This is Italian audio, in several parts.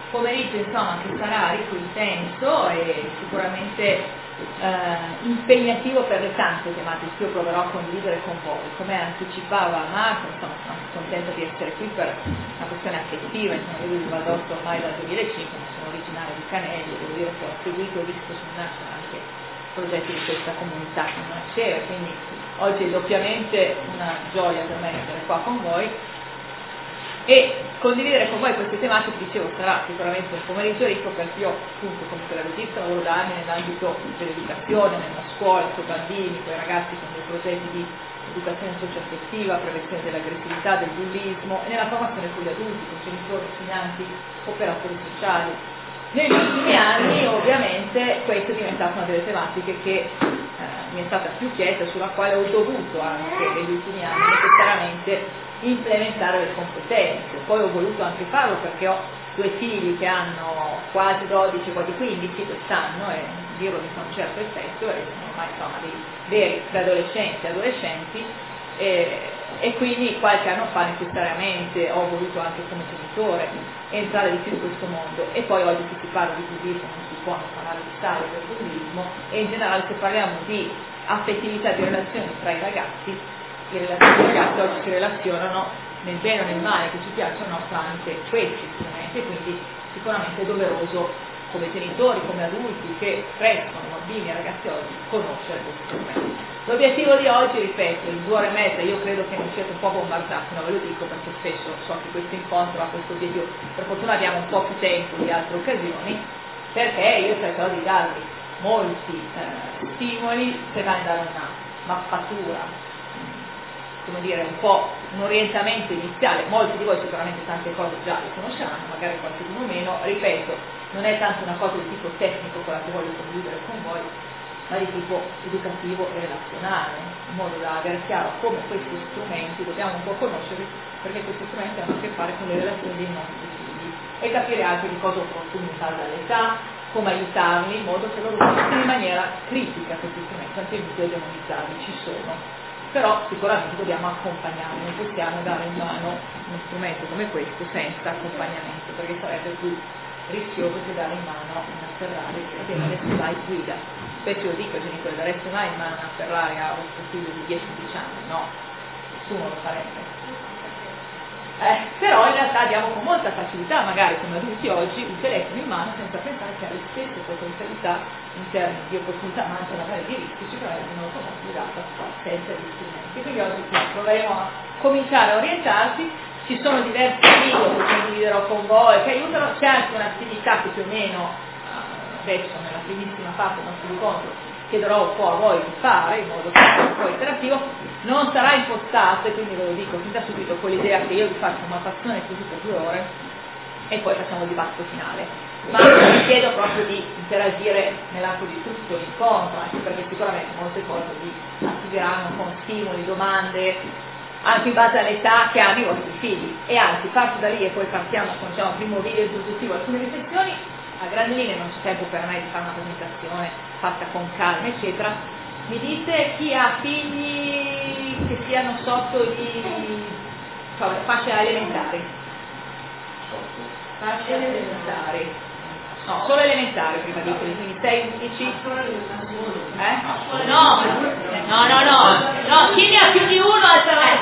pomeriggio insomma che sarà ricco di senso e sicuramente impegnativo per le tante tematiche che io proverò a condividere con voi. Come anticipava Marco, insomma, sono contenta di essere qui per una questione affettiva, insomma, io vivo a Valdotto ormai dal 2005, ma sono originaria di Canelli, devo dire che ho seguito e visto sul nascere anche progetti di questa comunità che non c'era, quindi oggi è doppiamente una gioia per me essere qua con voi e condividere con voi queste tematiche. Dicevo, sarà sicuramente un pomeriggio ricco perché io appunto come pedagogista lavoro da anni nell'ambito dell'educazione, nella scuola, con i bambini, con i ragazzi, con dei progetti di educazione socioaffettiva, prevenzione dell'aggressività, del bullismo e nella formazione con gli adulti, con genitori, insegnanti, operatori sociali. Negli ultimi anni ovviamente questa è diventata una delle tematiche che mi è stata più chiesta, sulla quale ho dovuto anche negli ultimi anni necessariamente implementare le competenze. Poi ho voluto anche farlo perché ho due figli che hanno quasi 12, quasi 15 quest'anno e dirlo mi fa un certo effetto e sono ormai insomma dei veri preadolescenti, adolescenti e quindi qualche anno fa necessariamente ho voluto anche come genitore entrare di più in questo mondo e poi oggi se si parla di bullismo non si può non parlare di stadio del bullismo e in generale se parliamo di affettività di relazioni tra i ragazzi, le relazioni tra i ragazzi oggi si relazionano nel bene o nel male che ci piacciono o no tramite questi strumenti e quindi sicuramente è doveroso come genitori, come adulti che crescono bambini e ragazzi oggi conoscere questi strumenti. L'obiettivo di oggi, ripeto, in 2 ore e mezza, io credo che non siate un po' bombardati, ma ve lo dico perché spesso so che questo incontro ha questo obiettivo, per fortuna abbiamo un po' più tempo di altre occasioni, perché io cercherò di darvi molti stimoli per dare una mappatura, come dire, un po' un orientamento iniziale. Molti di voi sicuramente tante cose già le conosceranno, magari qualcuno meno, ripeto, non è tanto una cosa di tipo tecnico quella che voglio condividere con voi, ma di tipo educativo e relazionale, in modo da avere chiaro come questi strumenti dobbiamo un po' conoscerli, perché questi strumenti hanno a che fare con le relazioni dei nostri figli e capire anche di cosa opportunità dall'età, come aiutarli in modo che loro usino in maniera critica questi strumenti, anche di demonizzarli, ci sono, però sicuramente dobbiamo accompagnarli, non possiamo dare in mano uno strumento come questo senza accompagnamento, perché sarebbe più rischioso che dare in mano una Ferrari che adesso vai guida. Spesso io dico ai genitori, dareste mai in mano una Ferrari a vostro figlio di 10-12 anni? No, nessuno lo farebbe. Però in realtà diamo con molta facilità, magari come adulti oggi, un telefono in mano senza pensare che ha le stesse potenzialità in termini di opportunità, ma anche magari di rischi, sicuramente non lo conosco data senza gli strumenti. Quindi oggi proveremo a cominciare a orientarsi. Ci sono diversi video che condividerò con voi che aiutano, c'è anche un'attività che più o meno adesso nella primissima parte del nostro incontro chiederò un po' a voi di fare in modo che sia un po' interattivo, non sarà impostato e quindi ve lo dico fin da subito con l'idea che io vi faccio una passione così per 2 ore e poi facciamo il dibattito finale, ma vi chiedo proprio di interagire nell'arco di tutto l'incontro, anche perché sicuramente molte cose vi attiveranno con stimoli, domande anche in base all'età che hanno i vostri figli e anzi parto da lì e poi partiamo con un primo video introduttivo, alcune riflessioni. A grandi linee non c'è tempo per me di fare una presentazione fatta con calma eccetera. Mi dite chi ha figli che siano sotto i fasce elementari? Fasce elementari, no, solo elementari prima di quelli, quindi 6, 11? No, chi ne ha più di uno alza la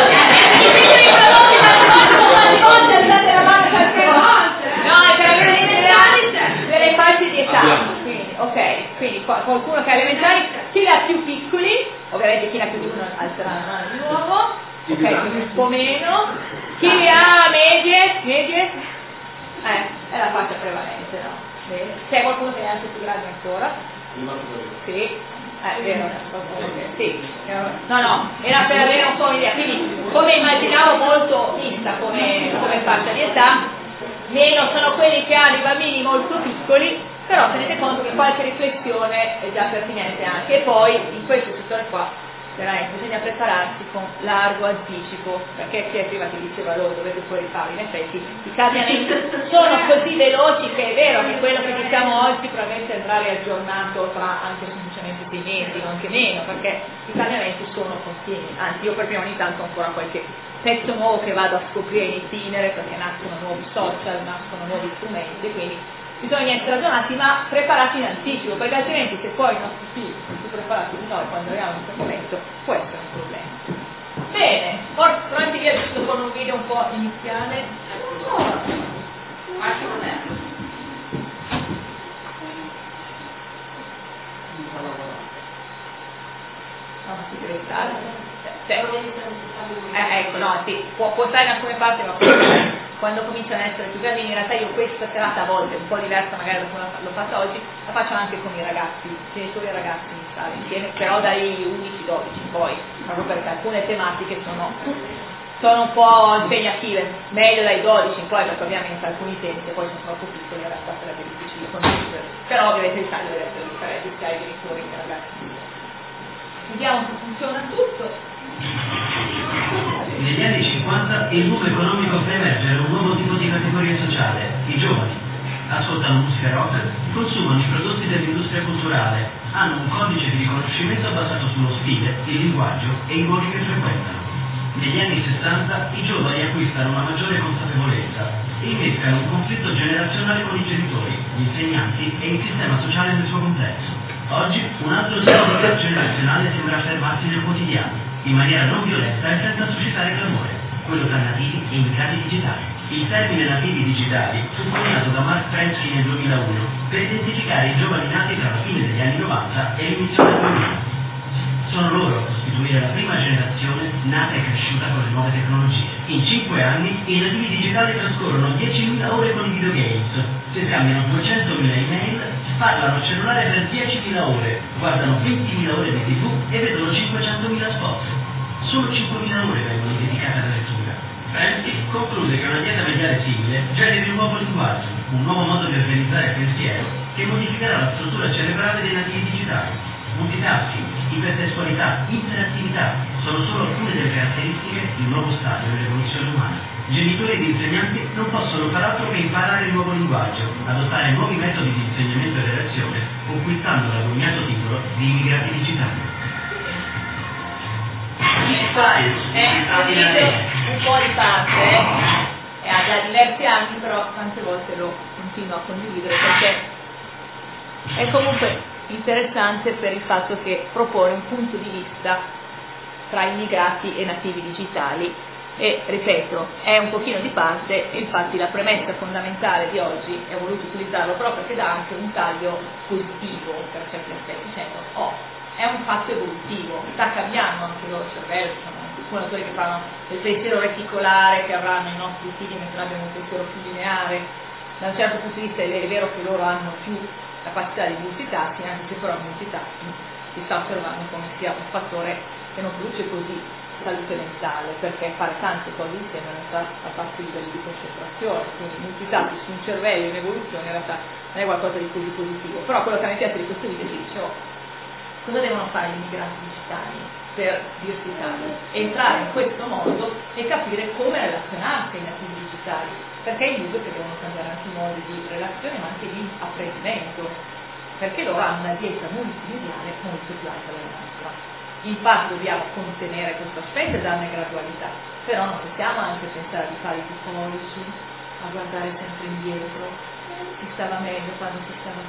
no, è per avere l'idea delle fasce di età, quindi, ok, quindi qualcuno che ha elementari, chi ne ha più piccoli, ovviamente chi ne ha più di uno alzerà la mano di nuovo, ok, quindi un po' meno, chi ne ha medie, è la fascia prevalente, no? Bene. C'è qualcuno che è anche più grande ancora? Sì, vero, sì. No, era per avere un po' un'idea, quindi come immaginavo molto vista come fascia di età, meno sono quelli che hanno i bambini molto piccoli, però tenete conto che qualche riflessione è già pertinente anche, e poi in questo settore qua veramente bisogna prepararsi con largo anticipo, perché chi è prima che diceva loro dovete poi rifare, in effetti i cambiamenti sono così veloci che è vero che quello che diciamo oggi probabilmente andrà riaggiornato tra anche semplicemente 6 mesi o anche meno, perché i cambiamenti sono continui, anzi io proprio ogni tanto ho ancora qualche pezzo nuovo che vado a scoprire in itinere, perché nascono nuovi social, nascono nuovi strumenti, quindi bisogna essere aggiornati ma preparati in anticipo, perché altrimenti se poi i nostri figli sono più preparati di noi quando arriviamo in questo momento può essere un problema. Bene, forse pronti via giusto con un video un po' iniziale. Ma che non è? No, si deve stare. Ecco, no, sì, può stare in alcune parti, ma quando cominciano ad essere più grandi, in realtà io questa serata a volte, un po' diversa magari da come l'ho fatta oggi, la faccio anche con i ragazzi, genitori e ragazzi in sala insieme, però dai 11-12 in poi, proprio perché alcune tematiche sono un po' impegnative, meglio dai 12 in poi, perché ovviamente alcuni temi che poi sono troppo piccoli in realtà sarebbe difficile condividere, però ovviamente il taglio deve essere differente sia ai genitori che ai ragazzi. Vediamo se funziona tutto. Negli anni 50 il boom economico fa emergere un nuovo tipo di categoria sociale, i giovani. Ascoltano musica rock, consumano i prodotti dell'industria culturale, hanno un codice di riconoscimento basato sullo stile, il linguaggio e i luoghi che frequentano. Negli anni 60 i giovani acquistano una maggiore consapevolezza e innescano un conflitto generazionale con i genitori, gli insegnanti e il sistema sociale nel suo complesso. Oggi un altro discorso generazionale sembra affermarsi nel quotidiano, in maniera non violenta e senza suscitare clamore, quello tra nativi e immigrati digitali. Il termine nativi digitali fu coniato da Mark Prensky nel 2001 per identificare i giovani nati tra la fine degli anni 90 e l'inizio del 2000. Sono loro a costituire la prima generazione nata e cresciuta con le nuove tecnologie. In 5 anni i nativi digitali trascorrono 10.000 ore con i videogames, si scambiano 200.000 email, parlano al cellulare per 10.000 ore, guardano 20.000 ore di TV e vedono 500.000 spot. Solo 5.000 ore vengono dedicate alla lettura. Prensky conclude che una dieta mediale simile generi un nuovo linguaggio, un nuovo modo di organizzare il pensiero che modificherà la struttura cerebrale dei nativi digitali. Multitasking, ipertestualità, interattività sono solo alcune delle caratteristiche di un nuovo stadio dell'evoluzione umana. Genitori ed insegnanti non possono far altro che imparare il nuovo linguaggio, adottare nuovi metodi di insegnamento e relazione, conquistando l'agognato titolo di immigrati digitali. Un po' di parte, ha da diversi anni, però tante volte lo continuo a condividere perché è comunque interessante per il fatto che propone un punto di vista tra immigrati e nativi digitali e, ripeto, è un pochino di parte e infatti la premessa fondamentale di oggi è voluto utilizzarlo proprio perché dà anche un taglio positivo per certi aspetti, dicendo è un fatto evolutivo, sta cambiando anche il loro cervello, sono suonatori che parlano del pensiero reticolare che avranno i nostri figli mentre noi abbiamo un pensiero più lineare. Da un certo punto di vista è vero che loro hanno più capacità di multitasking, anche se però il multitasking si sta osservando come sia un fattore che non produce così salute mentale, perché fare tante cose insieme non sta a bassi livelli di concentrazione, quindi il multitasking su un cervello in evoluzione in realtà non è qualcosa di così positivo. Però quello che a me piace di questo video è dice cosa devono fare gli immigrati digitali per dirsi Italia? Entrare in questo mondo e capire come relazionarsi ai nativi digitali, perché è indubbio che devono cambiare anche i modi di relazione ma anche di apprendimento, perché loro hanno una dieta multimediale molto più alta della nostra. In parte dobbiamo contenere questo aspetto e darne gradualità, però non possiamo anche pensare di fare i piccolissimi, a guardare sempre indietro, si stava meglio quando si stava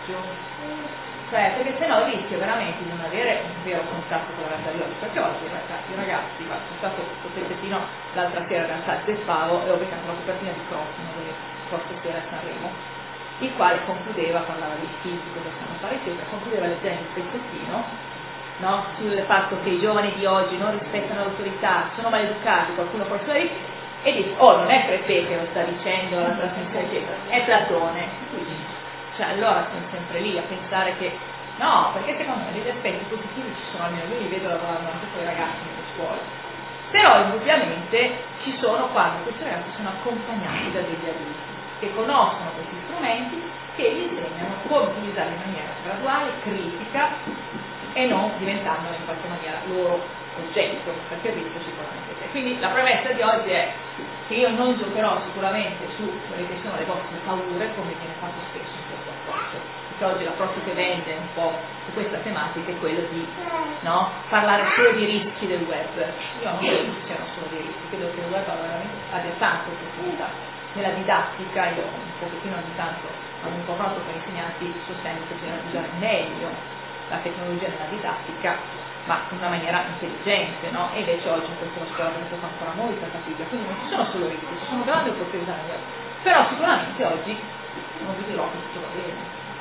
peggio. Perché sennò rischia veramente di non avere un vero contatto con la realtà di oggi, perché oggi in realtà i ragazzi, c'è stato questo pezzettino l'altra sera in realtà del Faro e ho beccato la copertina di Crossino delle scorse sera a Sanremo, il quale concludeva, parlava dei figli, cosa sanno fare eccetera, concludeva leggendo il pezzettino, no? Sul fatto che i giovani di oggi non rispettano l'autorità, sono maleducati, qualcuno forse lo dice, e dice, non è Pepe che lo sta dicendo la trasmissione eccetera, è Platone. Cioè allora siamo sempre lì a pensare che no, perché secondo me degli aspetti positivi ci sono, almeno io li vedo lavorando anche con i ragazzi nelle scuole, però indubbiamente ci sono quando questi ragazzi sono accompagnati da degli adulti che conoscono questi strumenti, che gli insegnano come utilizzarli in maniera graduale, critica, e non diventando in qualche maniera loro oggetto, perché il rischio sicuramente c'è. Quindi la premessa di oggi è che io non giocherò sicuramente su quelle che sono le vostre paure, come viene fatto spesso in questo approccio, perché oggi l'approccio che vende un po' su questa tematica è quello di parlare solo di rischi del web. Io non credo che ci siano solo dei rischi, credo che il web abbia tante opportunità. Nella didattica, io un pochettino ogni tanto, quando mi confronto con gli insegnanti, sostengo che bisogna usare meglio la tecnologia nella didattica, ma in una maniera intelligente, no? E invece oggi in questa scuola questo fa ancora molta fatica, quindi non ci sono solo rischi, ci sono grandi opportunità nel web. Però sicuramente oggi non vi dirò che tutto va bene,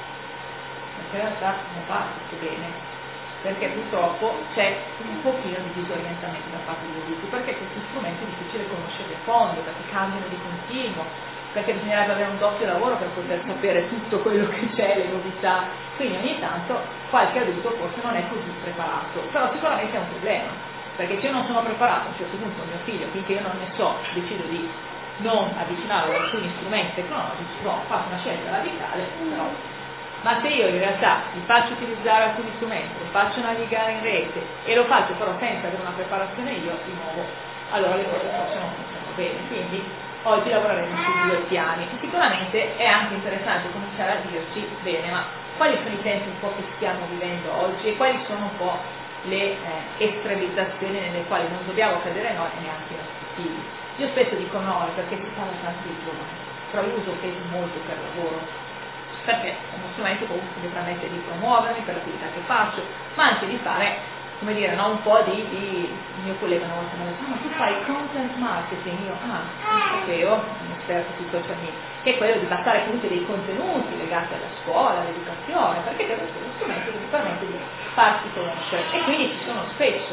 perché in realtà non va tutto bene, perché purtroppo c'è un pochino di disorientamento da parte degli adulti, perché questi strumenti è difficile conoscerli a fondo, perché cambiano di continuo, perché bisognerebbe avere un doppio lavoro per poter sapere tutto quello che c'è, le novità, quindi ogni tanto qualche adulto forse non è così preparato, però sicuramente è un problema, perché se io non sono preparato a un certo punto mio figlio, finché io non ne so, decido di non avvicinarlo ad alcuni strumenti tecnologici, faccio una scelta radicale, però. Ma se io in realtà gli faccio utilizzare alcuni strumenti, lo faccio navigare in rete e lo faccio però senza avere una preparazione io, di nuovo, allora le cose forse non funzionano bene. Quindi oggi lavoreremo su due piani. E sicuramente è anche interessante cominciare a dirci, bene, ma quali sono i tempi un po' che stiamo vivendo oggi e quali sono un po' le estremizzazioni nelle quali non dobbiamo cadere noi e neanche i nostri figli. Io spesso dico no, perché si parla tanto di giovani, però io uso Facebook molto per lavoro, perché è uno strumento comunque che mi permette di promuovermi per l'attività che faccio, ma anche di fare, come dire, no, un po' il mio collega una volta mi ha detto, ma tu fai content marketing, io, non sapevo, un esperto sui social media, che è quello di passare comunque dei contenuti legati alla scuola, all'educazione, perché questo è uno strumento che mi permette di farsi conoscere, e quindi ci sono spesso,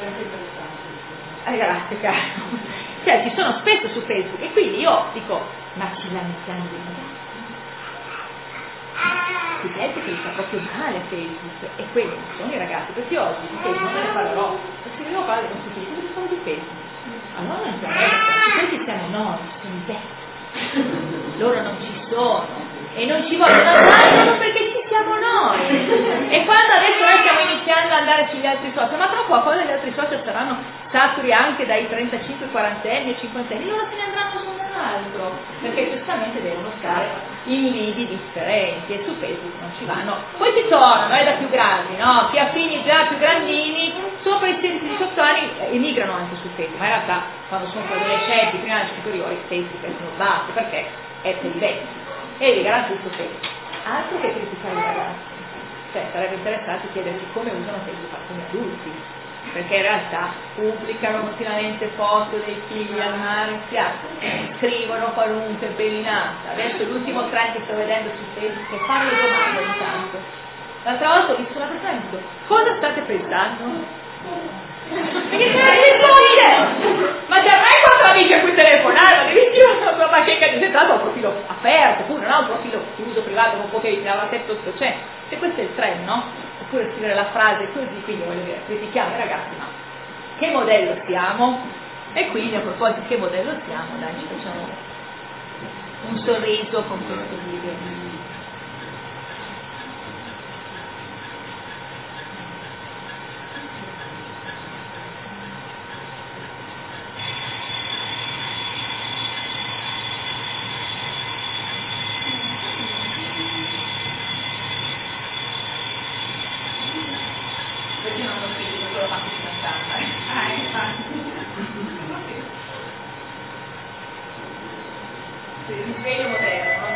grazie caro, cioè ci sono spesso su Facebook, e quindi io dico, ma ci lamentiamo dei ragazzi? Si pensa che li fa proprio male Facebook, e quelli non sono i ragazzi, perché oggi di Facebook non ne parlerò, perché se devo parlare con tutti, cosa fanno di Facebook? Allora non interessa, questi siamo noi, sono i vecchi, loro non ci sono e non ci vogliono andare solo perché ci siamo noi, e quando adesso noi stiamo iniziando ad andare sugli altri social, ma tra poco gli altri social saranno saturi anche dai 35, 40 anni e 50 anni, loro se ne andranno su un altro, perché giustamente devono stare in lidi differenti e su Facebook non ci vanno. Poi ci sono, noi da più grandi, no? Chi ha figli già più grandini, sopra i 16-18 anni emigrano anche su Facebook, ma in realtà quando sono adolescenti, prima delle superiori, Facebook è snobbato perché è per i vecchi e vi garantisco Facebook. Altro che criticare i ragazzi, cioè sarebbe interessante chiederci come usano Facebook alcuni adulti, perché in realtà pubblicano continuamente foto dei figli al mare in spiaggia, scrivono qualunque belinata. Adesso l'ultimo trend che sto vedendo su Facebook è fare le domande intanto. L'altra volta ho visto una persona e ho detto, cosa state pensando? Perché ma ti avrai quattro amici a cui telefonare, ma devi dire una tua bacheca di entrato a un profilo aperto, pure non ha un profilo chiuso, privato, con pochi ne avrà 7-800, se questo è il trend, no? Oppure scrivere la frase così, quindi voglio dire, critichiamo i ragazzi, ma che modello siamo? E quindi a proposito che modello siamo, dai, ci facciamo un sorriso con questo video. Risveglio moderno.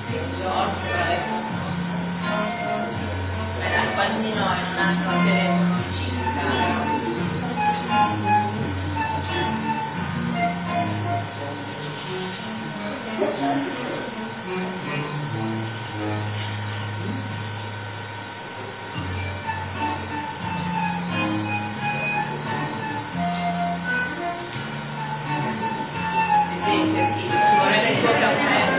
Quanti di noi non hanno il telefono vicino in casa? Ci vorrebbe il tuo caffè.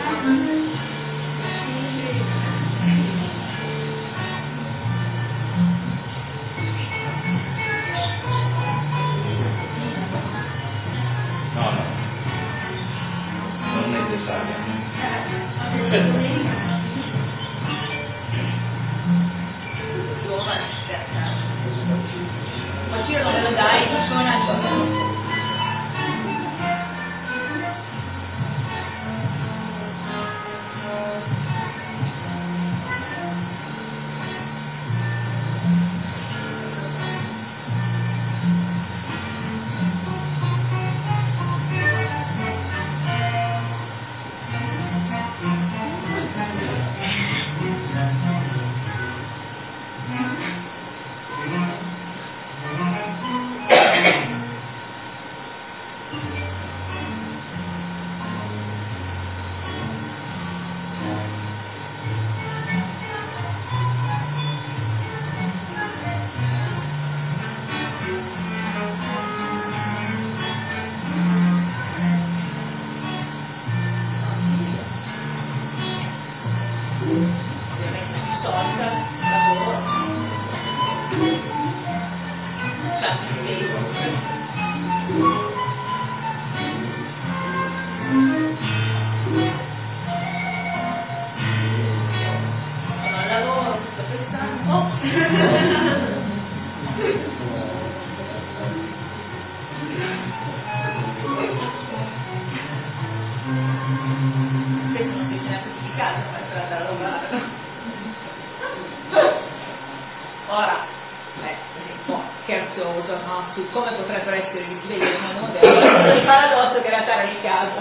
Su come potrebbero essere risvegli in modo moderno, il paradosso che in realtà era in casa.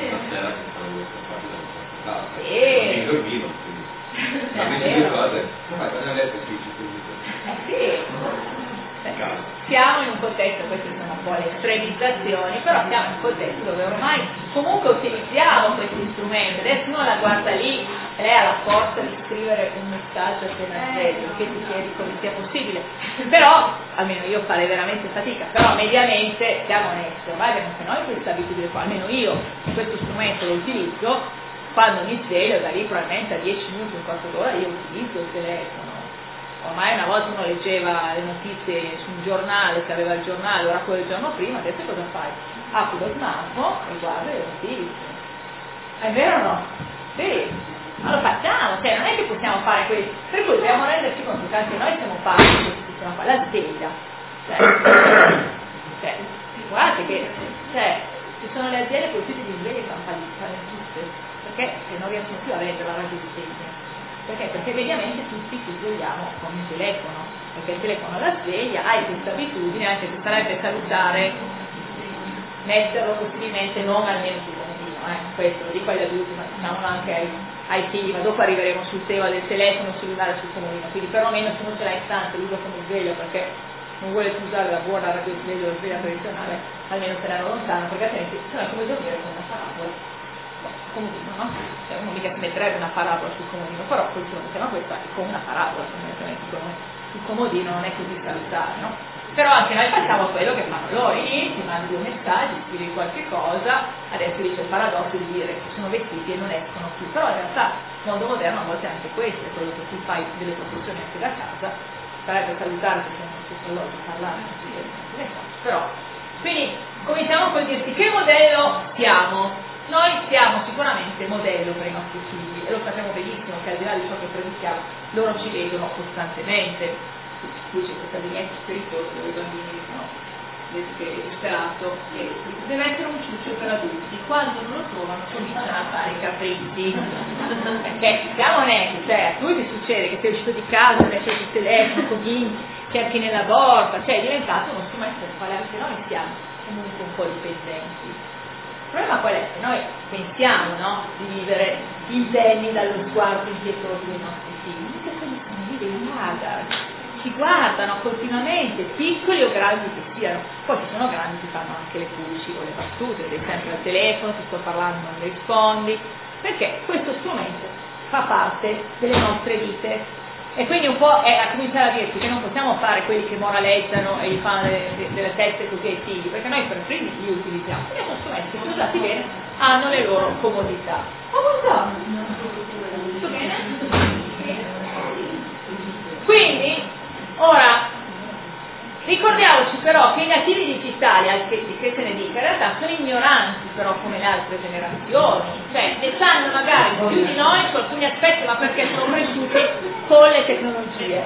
Sì. Dormito, siamo in un contesto, queste sono un po' le estremizzazioni, però siamo in un contesto dove ormai comunque utilizziamo questi strumenti. Adesso uno la guarda lì e lei ha la forza di scrivere un messaggio appena sveglio, che ti chiedi come sia possibile, però almeno io farei veramente fatica, però mediamente siamo onesti, ormai abbiamo anche noi questa abitudine qua, almeno io questo strumento lo utilizzo quando mi sveglio, da lì probabilmente a 10 minuti, un quarto d'ora io utilizzo il telefono. Ormai una volta uno leggeva le notizie su un giornale, che aveva il giornale, ora quello del giorno prima, adesso cosa fai? Apri lo smartphone e guardi le notizie. È vero o no? Sì, ma lo facciamo, cioè non è che possiamo fare questo, per cui dobbiamo renderci conto che anche noi siamo parte di questo sistema qua, la sveglia. Guardate che ci sono le aziende produttrici di sveglie che fanno tutte, perché non riescono più a vendere la radio di sveglia. Perché? Perché mediamente tutti ci svegliamo con il telefono, perché il telefono la sveglia, hai questa abitudine, anche se sarebbe salutare metterlo possibilmente non almeno sul comodino, questo lo dico agli adulti, ma diciamo anche ai figli, ma dopo arriveremo sul tema del telefono cellulare sul comodino, quindi perlomeno se non ce l'hai in stanza lo uso come sveglio perché non vuole più usare la buona radio sveglio o la sveglia tradizionale, almeno tenerlo lontano, perché altrimenti è come dormire con una parabola. Comodino, no? Cioè uno mica si metterebbe una parabola sul comodino, però qualcuno mi chiama questa è come una parabola, sul comodino non è così salutare, no? Però anche noi facciamo quello che fanno loro, lì ti mandi due messaggi, scrivi qualche cosa, adesso dice il paradosso di dire che sono vestiti e non escono più, però in realtà il mondo moderno a volte è anche questo, è quello che tu fai delle professioni anche da casa, sarebbe salutare perché non si può parlare, però quindi cominciamo col dirti che modello siamo. Noi siamo sicuramente modello per i nostri figli e lo sappiamo benissimo che al di là di ciò che predichiamo loro ci vedono costantemente. Qui c'è questa vignetta spiritosa dove i bambini dicono disperato e deve essere un ciuccio per adulti, quando non lo trovano cominciano a fare i capricci, perché siamo onesti, cioè a tu ti succede che sei uscito di casa, metti il telefono, così cerchi nella borsa, cioè è diventato uno strumento per fare, anche noi siamo comunque un po' dipendenti. Il problema qual è? Che noi pensiamo, no, di vivere indenni dallo sguardo impietoso dei nostri figli, che quelli sono lì dei radar, ci guardano continuamente, piccoli o grandi che siano. Poi ci sono grandi che fanno anche le pulci o le battute, vedi sempre al telefono, ti sto parlando, non mi rispondi, perché questo strumento fa parte delle nostre vite. E quindi un po' è a cominciare a dirci che non possiamo fare quelli che moraleggiano e gli fanno delle teste così ai figli, perché noi per primi li utilizziamo, e sono strumenti che usati bene hanno le loro comodità. Oh, buongiorno! Tutto bene? Quindi, ora, ricordiamoci però che i nativi digitali, che se ne dica, in realtà sono ignoranti però come le altre generazioni, cioè ne sanno magari più di noi su alcuni aspetti, ma perché sono cresciuti con le tecnologie.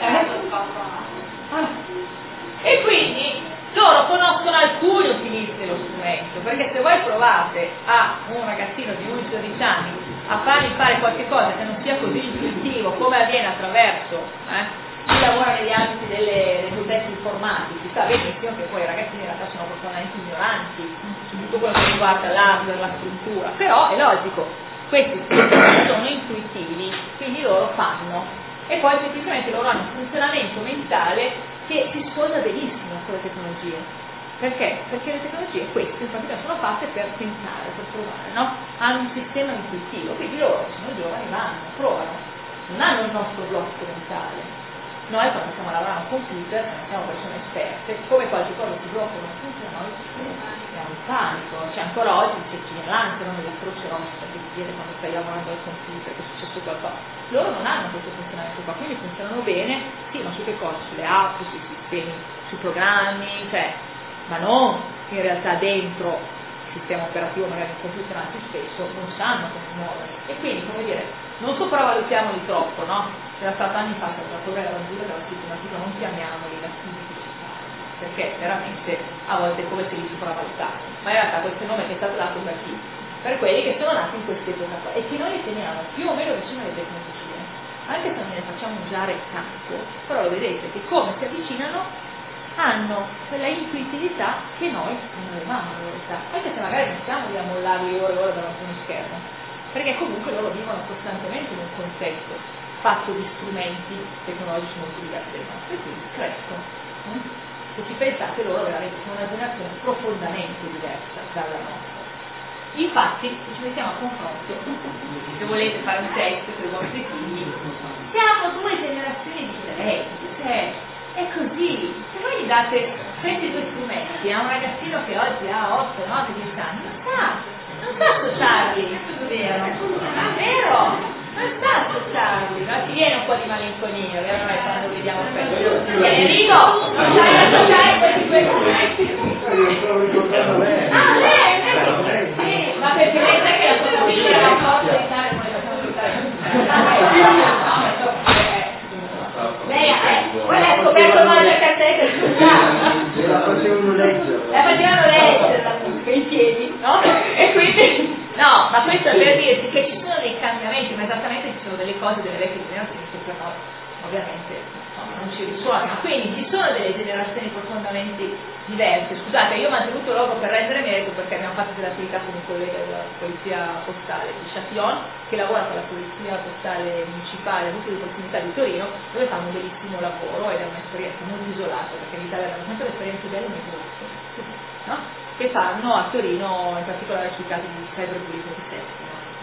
E quindi loro conoscono alcuni utilizzi dello strumento, perché se voi provate a un ragazzino di 11-12 anni a fargli fare qualche cosa che non sia così intuitivo come avviene attraverso chi lavora negli ambiti degli utenti informatici sa benissimo che poi i ragazzini in realtà sono profondamente ignoranti su tutto quello che riguarda l'hardware, la struttura, però è logico, questi sono intuitivi, quindi loro fanno, e poi semplicemente loro hanno un funzionamento mentale che si sposa benissimo con le tecnologie. Perché? Perché le tecnologie queste in pratica sono fatte per pensare, per provare, no? Hanno un sistema intuitivo, quindi loro sono giovani, vanno, provano, non hanno il nostro blocco mentale. Noi quando stiamo lavorando a computer, non siamo persone esperte, come qualche cosa si blocca non funziona, noi siamo in panico, cioè ancora oggi c'è chi l'ansia, non la croce rossa che ti viene quando stai lavorando al computer, che è successo qualcosa. Loro non hanno questo funzionamento qua, quindi funzionano bene, sì, ma su che cosa? Sulle app, sui sistemi, sui programmi, cioè, ma non in realtà dentro il sistema operativo, magari il computer anche spesso, non sanno come muovere. E quindi, come dire, non sopravvalutiamoli troppo, no? C'era stato anni fa che la Correa della Giura aveva scritto un articolo, non chiamiamoli nativi digitali, perché veramente a volte è come se li sopravvalutassero, ma in realtà questo nome che è stato dato per chi? Per quelli che sono nati in quest'epoca qua e che noi riteniamo più o meno vicino alle tecnologie, anche se non ne facciamo usare tanto, però lo vedete che come si avvicinano hanno quella intuitività che noi non avevamo in realtà, anche se magari non stiamo lì a mollarli ore e ore davanti a uno schermo, perché comunque loro vivono costantemente in un contesto fatto di strumenti tecnologici molto diversi dai nostri, quindi crescono. Se ci pensate, loro veramente sono una generazione profondamente diversa dalla nostra. Infatti, se ci mettiamo a confronto, se volete fare un test per i vostri figli, siamo due generazioni differenti, cioè è così. Se voi gli date questi due strumenti a un ragazzino che oggi ha 8, 9, 10 anni, non sa associarli, vero? Non sta associarli, no? Ci viene un po' di malinconia, vero? Noi quando vediamo questo. Enrico, non sai associare questi due strumenti? Ah, lei? Sì, ma perché lei sa che la sua figlia era forte di stare come le facciamo lei ha scoperto male la cassetta e la facevano leggere. La facevano leggere la musica in piedi, no? E quindi no, ma questo è per dirti che ci sono dei cambiamenti, ma esattamente ci sono delle cose delle vecchie generazioni che per noi ovviamente non ci risuonano, quindi ci sono delle generazioni profondamente diverse. Scusate, io ho mantenuto il logo per rendere merito perché abbiamo fatto delle attività con un collega della polizia postale di Châtillon che lavora per la polizia postale municipale a di prossimità di Torino, dove fanno un bellissimo lavoro ed è un'esperienza molto isolata perché in Italia abbiamo sempre esperienze belle e brutte, no? Che fanno a Torino in particolare sui casi di cyberbullismo di sesso.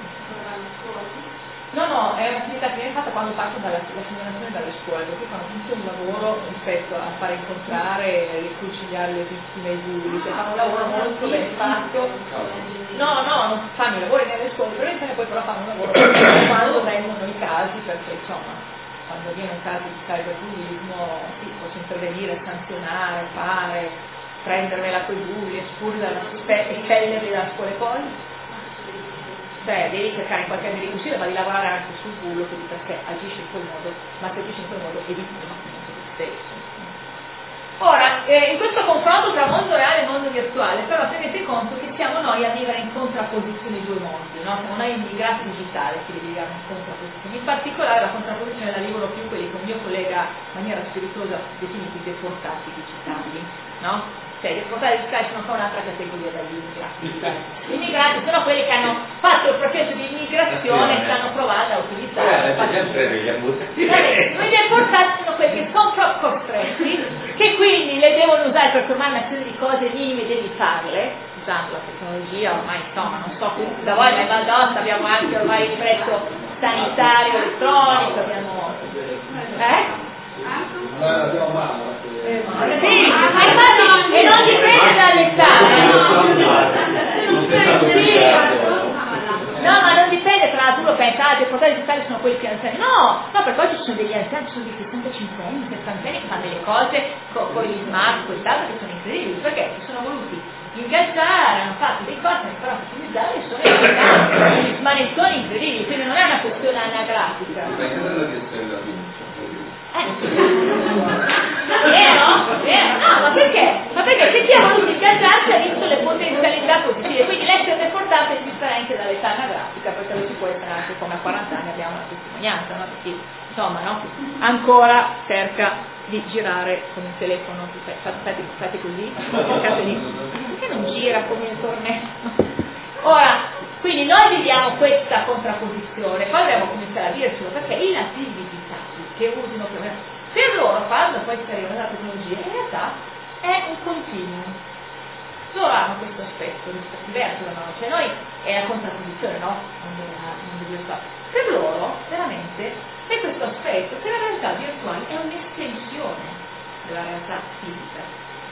No, è un'attività che viene fatta quando partono dalla segnalazione dalle scuole, perché fanno tutto un lavoro rispetto a fare incontrare e riconciliare le vittime e i bulli, cioè fanno un lavoro molto ben fatto. No, non fanno i lavori nelle scuole, e poi però fanno un lavoro quando vengono i casi, perché insomma, quando viene un caso di cyberbullismo, sì, posso intervenire, sanzionare, prendermela coi bulli, espellerli dalla scuola e poi. Cioè devi cercare in qualche modo di uscire, ma di lavorare anche sul bullo, perché agisce in quel modo, ma se agisce in quel modo è vittima di te stesso. Ora, in questo confronto tra mondo reale e mondo virtuale, però tenete conto che siamo noi a vivere in contrapposizione i due mondi, no? Siamo noi immigrati digitali che viviamo in contrapposizione. In particolare la contrapposizione la vivono più quelli che un mio collega in maniera spiritosa definiti deportati digitali, no? Cioè, i deportati digitali sono ancora un'altra categoria dagli immigrati. Gli immigrati sono quelli che hanno fatto il processo di immigrazione e stanno provando a utilizzare. I deportati sono quelli che sono troppo costretti, che quindi le devono usare per formare una serie di cose minime, devi farle, usando la tecnologia, ormai insomma, non so, da voi nel Val d'Aosta abbiamo anche ormai il prezzo sanitario elettronico, abbiamo... Sì, e non dipende dall'età. No, ma non dipende, tra l'altro pensate, i portali digitali sono quelli più anziani. No, perché oggi ci sono degli anziani, ci sono dei 65 anni, 70 anni che fanno delle cose con gli smart, con l'altro che sono incredibili, perché si sono voluti ingaggiare, hanno fatto dei cose che però utilizzare sono degli smanettoni incredibili, quindi non è una questione anagrafica. Vero? No, ma perché? Ma perché se chi ha voluto ingaggiarsi ha visto le potenzialità positive, quindi l'essere deportato è differente dall'età anagrafica, perché lo si può essere anche come a 40 anni abbiamo una testimonianza, no? Perché insomma, no? Ancora cerca di girare con il telefono, fate così, perché non gira come il tornetto? Ora, quindi noi viviamo questa contrapposizione, poi dobbiamo cominciare a dircelo, perché i nativi digitali che usino per loro, quando poi si arriva alla tecnologia, in realtà è un continuum. Loro hanno questo aspetto diverso da noi, cioè noi è la contrapposizione, no? Per loro, veramente, è questo aspetto che la realtà virtuale è un'estensione della realtà fisica.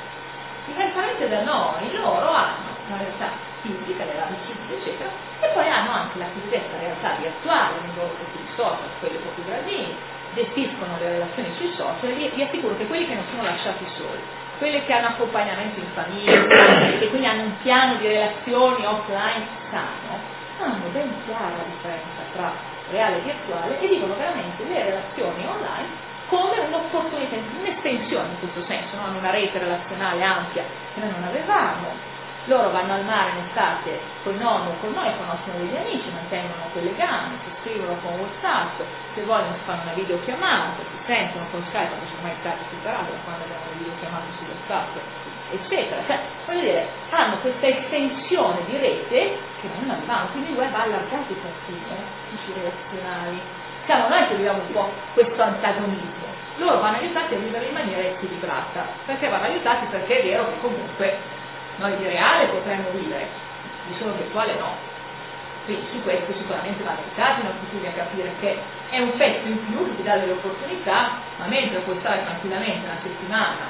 Diversamente da noi, loro hanno la realtà fisica, le amicizie, eccetera, e poi hanno anche la cosiddetta realtà virtuale nei loro profili social, quelli un po' più grandini, gestiscono le relazioni sui social, e vi assicuro che quelli che non sono lasciati soli, quelli che hanno accompagnamento in famiglia, e quindi hanno un piano di relazioni offline sano, hanno ben chiara la differenza tra reale e virtuale e vivono veramente le relazioni online come un'opportunità, un'estensione in questo senso, no? Hanno una rete relazionale ampia che noi non avevamo. Loro vanno al mare in estate con il nonno o con noi, conoscono degli amici, mantengono quel legame, si scrivono con WhatsApp, se vogliono si fanno una videochiamata, si sentono con Skype, perché ormai Skype è superato da quando abbiamo le videochiamate su WhatsApp, eccetera. Cioè, voglio dire, hanno questa estensione di rete che noi non avevamo, quindi il web ha allargato i confini relazionali. Siamo noi che viviamo un po' questo antagonismo. Loro vanno aiutati a vivere in maniera equilibrata. Perché vanno aiutati? Perché è vero che comunque noi di reale potremmo vivere, di solo virtuale no. Quindi su questo sicuramente vanno aiutati, non bisogna capire che è un pezzo in più che ti dà delle opportunità, ma mentre puoi stare tranquillamente una settimana,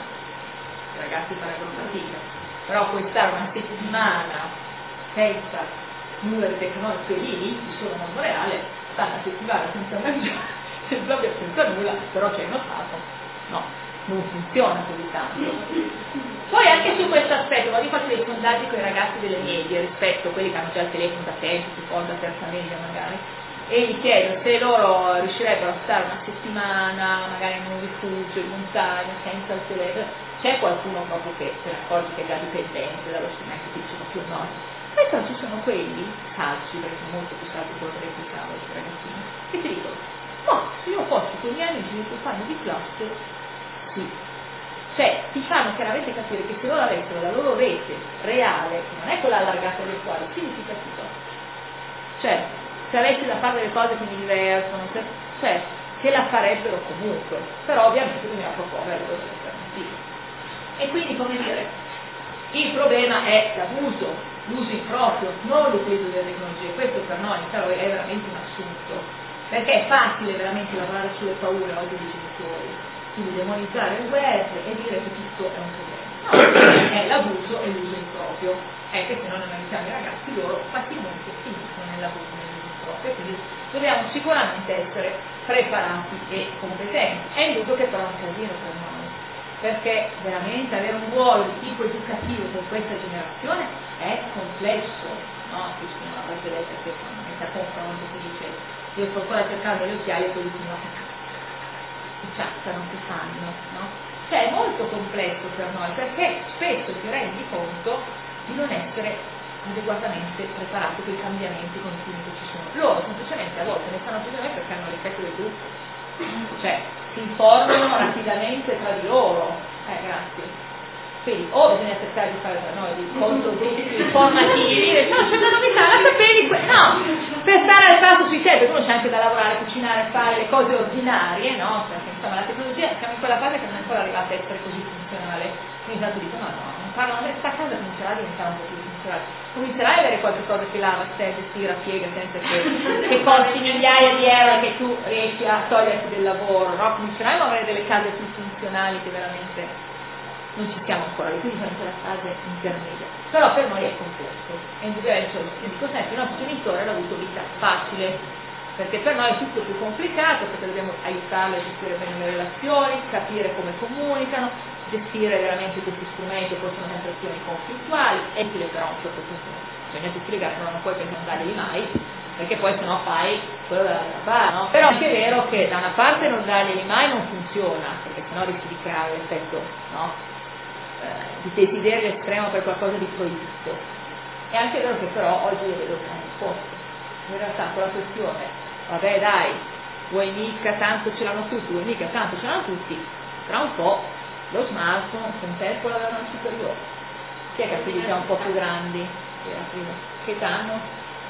i ragazzi farebbero fatica, però puoi stare una settimana senza nulla di tecnologico lì, di solo mondo reale, sta una settimana senza mangiare, senza nulla, però c'è notato, no, non funziona così tanto. Poi anche su questo aspetto, quando io faccio dei sondaggi con i ragazzi delle medie rispetto a quelli che hanno già il telefono da tempo, seconda, terza media magari, e gli chiedo se loro riuscirebbero a stare una settimana magari in un rifugio, in montagna, senza il telefono, c'è qualcuno proprio che se ne accorge che è già dipendente dallo strumento, che dicono più no. E però ci sono quelli calci, perché sono molto più salti con le questi ragazzini, che ti dicono, ma se io fossi con i miei amici di compagni di classe, sì. Cioè, ti fanno chiaramente capire che se loro avessero la loro rete reale, che non è quella allargata virtuale, significativa, cioè, se avessi da fare delle cose che mi divertono, cioè, che la farebbero comunque, però ovviamente bisogna proporre le loro alternative. E quindi, come dire, il problema è l'abuso, l'uso improprio, non l'utilizzo delle tecnologie. Questo per noi è veramente un assunto, perché è facile veramente lavorare sulle paure oggi dei genitori, quindi demonizzare il web e dire che tutto è un problema. No, è l'abuso e l'uso improprio. È che se non aiutiamo i ragazzi, loro facilmente finiscono nell'abuso e nell'uso improprio, quindi dobbiamo sicuramente essere preparati e competenti. È indubbio che però è un casino per noi, perché veramente avere un ruolo di tipo educativo con questa generazione è complesso, no? Qui c'è una barzelletta che mette a confronto, che dice io sto ancora cercando le occhiali e poi dicono i chat non si fanno, no? Cioè è molto complesso per noi, perché spesso ti rendi conto di non essere adeguatamente preparati per i cambiamenti continui che ci sono. Loro semplicemente a volte ne sanno più di noi perché hanno l'effetto del gruppo, cioè si informano rapidamente tra di loro. Grazie. Quindi o bisogna cercare di fare per noi dei controgruppi informativi, no, c'è una novità, la sapevi, no, per stare al passo sui tempi, uno c'è anche da lavorare, cucinare, fare le cose ordinarie, no? Perché insomma la tecnologia siamo in quella fase che non è ancora arrivata a essere così funzionale. Quindi tanto dico, no, non parlo, questa casa comincerà a diventare un po' più funzionale, comincerai a avere qualche cosa che lava, stende, stira, piega, senza che costi migliaia di euro e che tu riesci a toglierti del lavoro, no? Comincerai a avere delle case più funzionali che veramente non ci siamo ancora, quindi siamo in quella fase intermedia. Però per noi è complesso, è indubbiamente, dico sempre, il nostro genitore ha avuto vita facile, perché per noi è tutto più complicato, perché dobbiamo aiutarli a gestire bene le relazioni, capire come comunicano, gestire veramente questi strumenti, poi sono sempre azioni conflittuali, è utile però a un certo punto, bisogna spiegare, non puoi presentarli mai, perché poi sennò fai quello dall'altra parte, no? Però anche è vero che da una parte non darglieli mai non funziona, perché sennò rischi di creare l'effetto, no? Di desiderio estremo per qualcosa di proibito. È anche vero che però oggi io vedo che hanno risposto. In realtà con la questione, vabbè dai, vuoi mica tanto ce l'hanno tutti, vuoi mica tanto ce l'hanno tutti, tra un po' lo smartphone un tempo l'avevano al superiore. Chi è che ha figli già un po' più grandi? Che età hanno?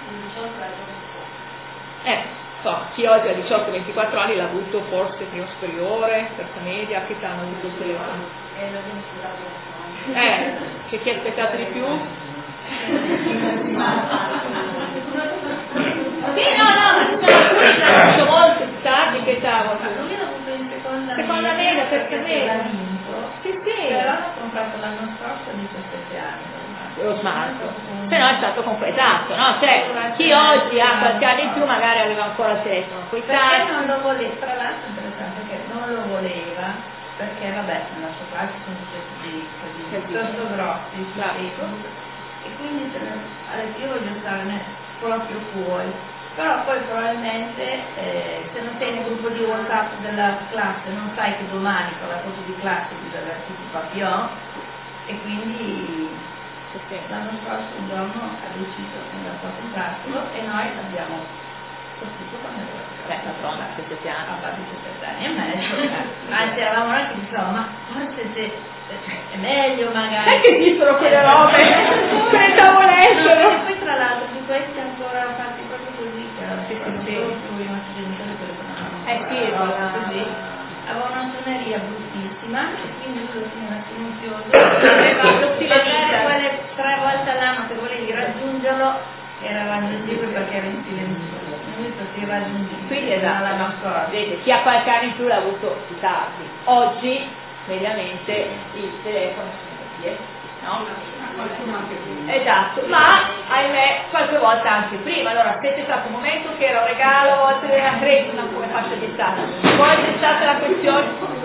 18 chi oggi ha 18-24 anni l'ha avuto forse prima superiore, terza media, che età hanno avuto il telefono? Che chi ha aspettato di più? Sì, no, ma ci sono alcuni che hanno avuto molto più tardi, che età? Lui l'ha avuto in seconda media, terza media. Sì. Però l'ho comprato l'anno scorso a 17 anni. Lo smartphone, se no è stato completato, no? Cioè chi oggi ha qualche anno in più magari aveva ancora il telefono, perché non lo voleva, tra l'altro interessante che non lo voleva, perché vabbè nella sua classe sono tutti piuttosto grossi su Facebook, e quindi adesso io voglio starne proprio fuori, però poi probabilmente se non sei nel gruppo di WhatsApp della classe non sai che domani con la foto di classe ti deve essere tutti papillon, e quindi l'anno scorso un giorno ha deciso di andare a comprarlo e noi l'abbiamo costruito quando a 17 anni e mezzo. Anzi eravamo noi che dicevamo, ma forse è meglio magari. Sai che esistono quelle robe, quelle tavolette, no? E poi tra l'altro di questi ancora fatti proprio così, che era lui i nostri genitori telefonavano così, aveva una suoneria bruttissima e quindi lui lo teneva silenzioso, aveva lo stile quelle 3 volte all'anno che volevi raggiungerlo era raggiungibile perché era in silenzioso, quindi poteva raggiungere. Quindi l'anno scorso, vedete, chi ha qualche anno in più l'ha avuto più tardi. Oggi mediamente il telefono sono no? Esatto, ma ahimè qualche volta anche prima. Allora se c'è stato un momento che era un regalo, a volte era crescita come fascia di età, poi c'è stata la questione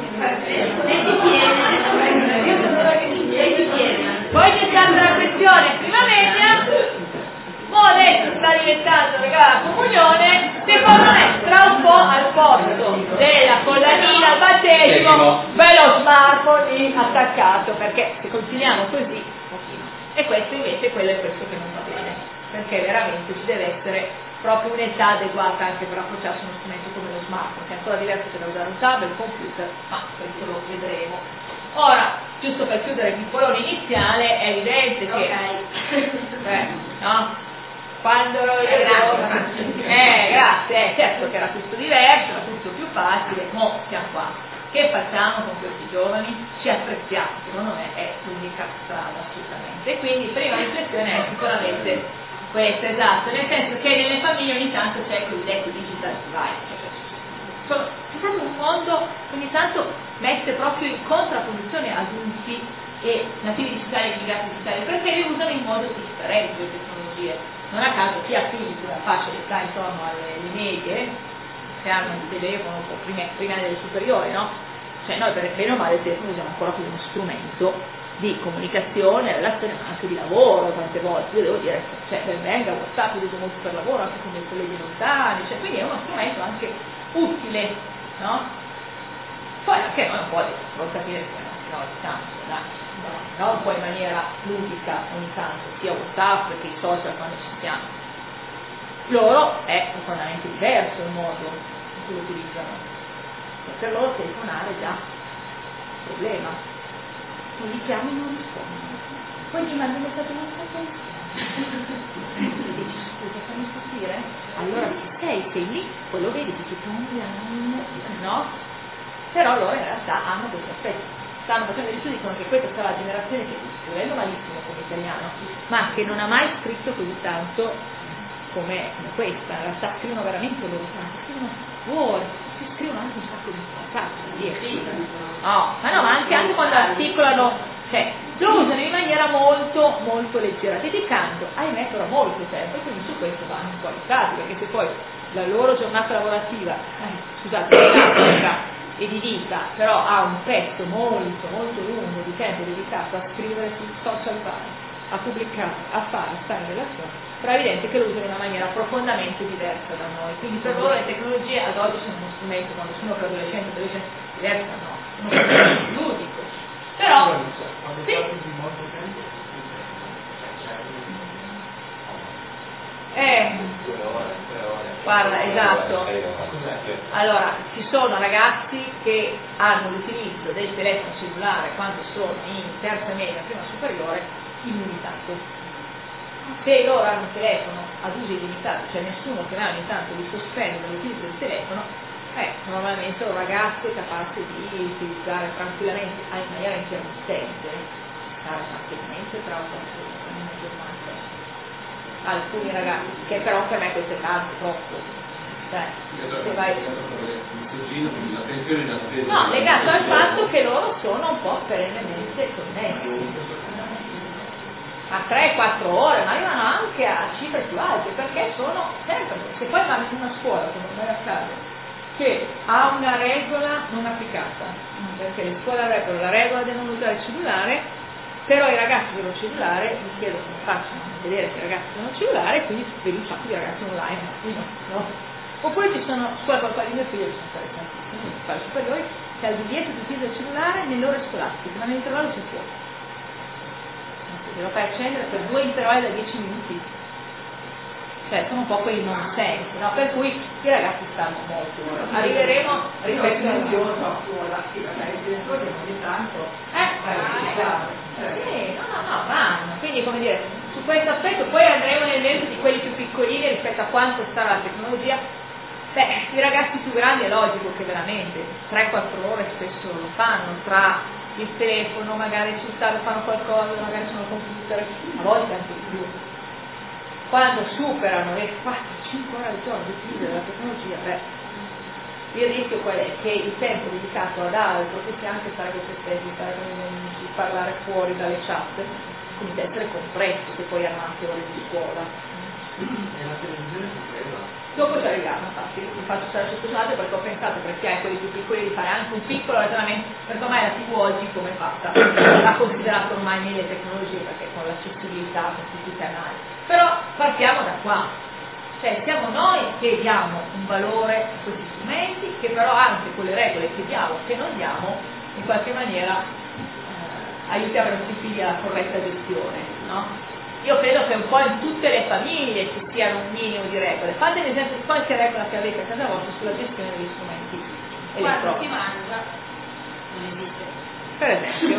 poi c'è stata la questione prima media, adesso sta diventando regalo alla comunione, secondo me tra un po' al posto della collanina al battesimo bello smartphone lì attaccato, perché se continuiamo così e questo invece quello è questo che non va bene, perché veramente ci deve essere proprio un'età adeguata anche per approcciarsi a uno strumento come lo smartphone, che è ancora diverso da usare un tablet, il computer, ma questo lo vedremo. Ora, giusto per chiudere il piccolone iniziale, è evidente che no? Quando grazie, certo che era tutto diverso, era tutto più facile, mo siamo qua. Che facciamo con questi giovani? Ci apprezziamo, secondo me è l'unica strada assolutamente. E quindi prima riflessione è sicuramente questa, esatto, nel senso che nelle famiglie ogni tanto c'è il cosiddetto digital divide. C'è stato un mondo che ogni tanto mette proprio in contrapposizione adulti e nativi digitali e immigrati digitali, perché li usano in modo differente le tecnologie. Non a caso chi ha figli sulla fascia di età intorno alle medie, che hanno il telefono un po' prima delle superiori, no? Cioè noi per bene o male il telefono usiamo ancora come uno strumento di comunicazione, relazione, ma anche di lavoro tante volte. Io devo dire, cioè ben venga WhatsApp, lo uso molto per lavoro, anche con i colleghi lontani, cioè, quindi è uno strumento anche utile, no? Poi anche noi un po' devo capire che no, ogni tanto, dai, non un po' in maniera ludica ogni tanto, sia WhatsApp che i social quando ci siamo. Loro è completamente diverso il modo in cui lo utilizzano. Per loro telefonare già problema. Non li chiami e non rispondono. Poi ti mandi un messaggio dici scusa, fammi sentire? Allora sei lì, poi lo vedi che ti online, no? Però loro in realtà hanno questo aspetto. Stanno facendo degli studi, dicono che questa sarà la generazione che scrivendo malissimo come italiano, ma che non ha mai scritto così tanto come questa. In realtà scrivono veramente loro tanto, scrivono fuori, si scrivono anche un sacco di ma anche quando articolano, cioè lo usano in maniera molto molto leggera, dedicando, ahimè, però molto tempo, e quindi su questo vanno un po' aiutati, perché se poi la loro giornata lavorativa, e di vita, però ha un pezzo molto molto lungo di tempo dedicato a scrivere sui social a pubblicare, a stare in relazione, però è evidente che lo usano in una maniera profondamente diversa da noi, quindi per loro le tecnologie ad oggi sono uno strumento, quando sono per adolescenti diverso da noi, sono uno strumento ludico, però guarda, esatto. Allora, ci sono ragazzi che hanno l'utilizzo del telefono cellulare quando sono in terza media, prima superiore, illimitato. Se loro hanno un telefono ad uso illimitato, cioè nessuno che ogni tanto li sospende dall'utilizzo del telefono, normalmente un ragazzo è capace di utilizzare tranquillamente, in maniera intermittente, tranquillamente tra una giornata. Alcuni ragazzi, che però per me questo è tanto, troppo. Se vai... No, legato al fatto che loro sono un po' perennemente connessi. A 3-4 ore, ma arrivano anche a cifre più alte, perché sono sempre, se poi vanno in una scuola, come vai a casa, che ha una regola non applicata, perché le scuole avrebbero la regola di non usare il cellulare, però i ragazzi dello cellulare mi chiedo come facciano a vedere che i ragazzi hanno il cellulare, quindi vedi un sacco di ragazzi online, no? Oppure ci sono scuole per di mio figlio, sono state tantissime, scuole superiori, che ha il divieto di utilizzare il cellulare nelle ore scolastiche, ma nell'intervallo c'è fuori. Se lo fai accendere per 2 intervalli da 10 minuti, cioè sono un po' quei nonsense, no? Per cui i ragazzi stanno molto. Arriveremo, ripeto, un giorno a scuola, sì, no, vanno. Quindi, come dire, su questo aspetto poi andremo nel merito di quelli più piccolini rispetto a quanto sta la tecnologia. I ragazzi più grandi è logico che veramente 3-4 ore spesso lo fanno, tra il telefono, magari sul tavolo fanno qualcosa, magari sono computer, a volte anche di più. Quando superano le 4-5 ore al giorno di utilizzo della tecnologia, il rischio qual è? Che il tempo dedicato ad altro, che sia anche stare con se stessi, stare con gli amici, parlare fuori dalle chat, comincia a essere compresso se poi hanno anche ore di scuola. E la televisione si presa? Dopo ci arriviamo, infatti, vi faccio stare sottosuonato perché ho pensato, perché hai quelli più piccoli, di fare anche un piccolo ragionamento, perché ormai la TV oggi come è fatta? Va considerato ormai nelle tecnologie, perché con l'accessibilità, con tutti i canali. Però partiamo da qua, cioè siamo noi che diamo un valore a questi strumenti, che però anche con le regole che diamo, che non diamo, in qualche maniera aiutiamo i nostri figli alla corretta gestione, no? Io credo che un po' in tutte le famiglie ci siano un minimo di regole. Fate un esempio di qualche regola che avete a casa vostra sulla gestione degli strumenti elettronici. Quando si mangia, non esiste. Per esempio.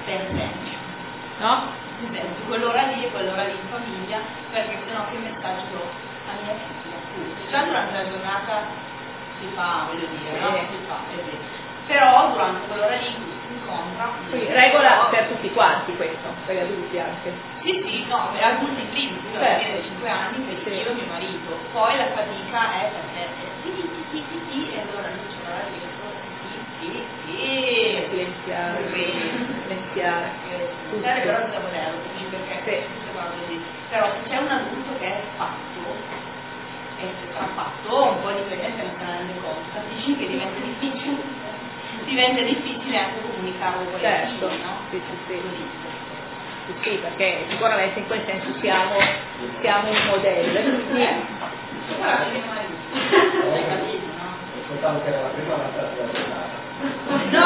No? Quell'ora lì e quell'ora lì in famiglia, perché sennò che messaggio do a mia figlia? Già durante la giornata si fa, voglio dire, no? Si fa, è vero. Però durante quell'ora lì si incontra. Quindi regola per tutti quanti questo, per gli adulti anche. Sì, no, per adulti primi, io ho 5 anni, per io e mio marito. Poi la fatica è perché sì, e allora lui ci va dietro, sì. Silenziare. Però da volerlo, perché però se c'è un adulto che è fatto, e se sarà fatto, un po' dipendente non se ne rende conto, capisci che diventa difficile anche comunicarlo con le figlie, no? Sì, perché sicuramente in quel senso siamo un modello. Ascoltavo che era la prima battuta della giornata. No,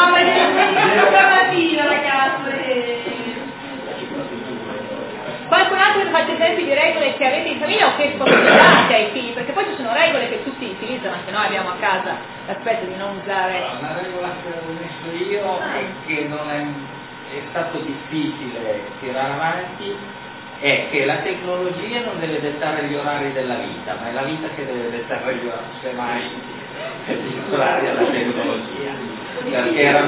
esempi di regole che avete in famiglia o che spostate ai figli, perché poi ci sono regole che tutti utilizzano, anche noi abbiamo a casa l'aspetto di non usare. Una regola che ho messo io e che non è stato difficile tirare avanti è che la tecnologia non deve dettare gli orari della vita, ma è la vita che deve dettare gli orari, semmai gli orari alla tecnologia. Perché era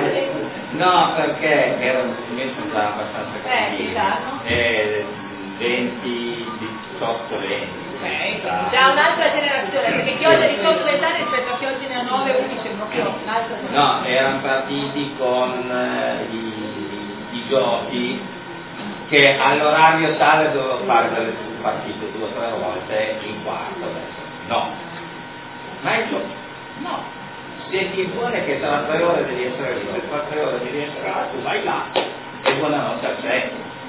un strumento già abbastanza cattivo, 20, 18, 20. Già un'altra generazione, perché chi oggi ha 18 anni rispetto a chi oggi ne ha 9, 11 è proprio un'altra generazione. No, erano partiti con i giochi che all'orario tale dovevo fare il partito 2 o 3 volte in quarto, no. Ma il gioco, no. Se ti impone che tra 3 ore devi essere lì, tra 3 ore devi essere là, tu vai là e buonanotte a te.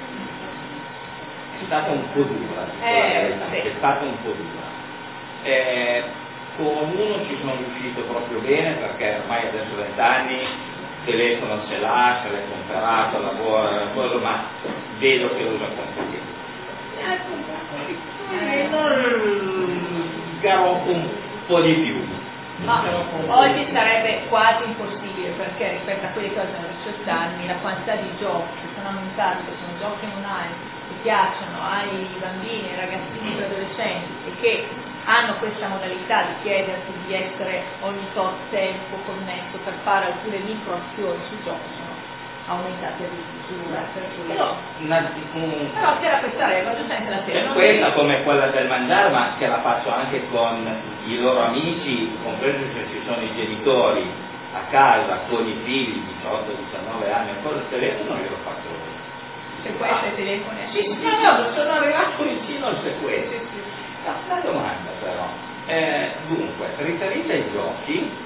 È stata un po' dura, è stata un po' dura. Con uno ci sono riuscito proprio bene perché ormai adesso 20 anni, il telefono ce l'ha, se l'è comprato, lavora, ma vedo che usa con garofo un po' di più. Ma oggi sarebbe quasi impossibile perché rispetto a quelli che sono 18 anni la quantità di giochi che sono aumentati, che sono giochi online che piacciono ai bambini, ai ragazzini, ai adolescenti e che hanno questa modalità di chiederti di essere ogni tot tempo connesso per fare alcune microazioni sul gioco sono aumentate di misura, però c'era questa regola, giustamente la sera. Questa come quella del mangiare, ma che la faccio anche con i loro amici, compreso se ci sono i genitori a casa con i figli 18-19 anni, ancora il telefono io lo faccio. Sequestra i telefoni? Sì, no, sono arrivato vicino al sequestro. Una domanda però. Dunque, riferita ai giochi,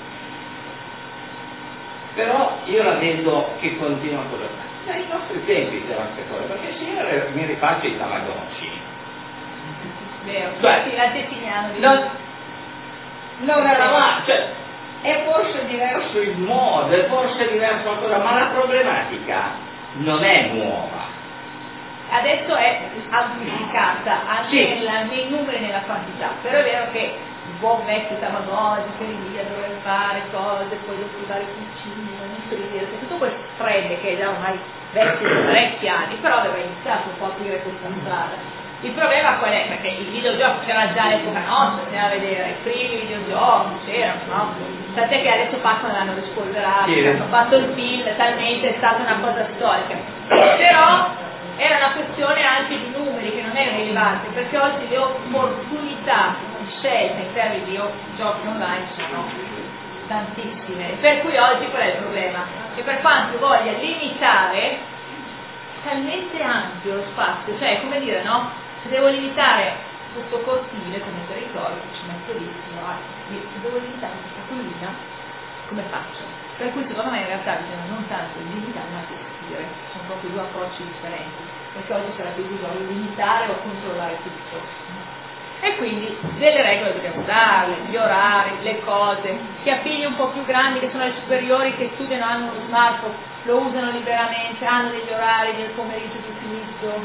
però io la vedo che continua con la ai nostri tempi c'erano queste cose, perché se io mi rifaccio i Tamagotchi. Vero, cioè, la definiamo di non eravamo, cioè, è forse diverso il modo, è forse diverso ancora, ma la problematica non è nuova. Adesso è amplificata anche sì. nei numeri e nella quantità, però è vero che il buon vecchio Tamagotchi che lì a dover fare cose, poi dopo dare cucine, tutto quel trend che è già ormai vecchio di parecchi anni, però aveva iniziato un po' a aprire questa strada. Il problema qual è? Perché il videogioco c'era già all'epoca nostra, andiamo a vedere, i primi videogiochi c'erano, no? Tant'è che adesso passano l'hanno rispolverato, sì. Hanno fatto il film, talmente è stata una cosa storica. Però era una questione anche di numeri che non è rilevante, perché oggi le opportunità di scelta in termini di giochi online sono tantissime, per cui oggi qual è il problema? Che per quanto voglia limitare talmente ampio lo spazio, cioè come dire, no? Se devo limitare questo cortile come territorio, ci metto lì, se devo limitare questa collina, come faccio? Per cui secondo me in realtà bisogna non tanto limitare ma gestire, sono proprio due approcci differenti, perché oggi sarà più bisogno di limitare o controllare tutto. E quindi delle regole dobbiamo darle, gli orari, le cose, chi ha figli un po' più grandi che sono alle superiori che studiano, hanno uno smartphone, lo usano liberamente, hanno degli orari del pomeriggio di utilizzo.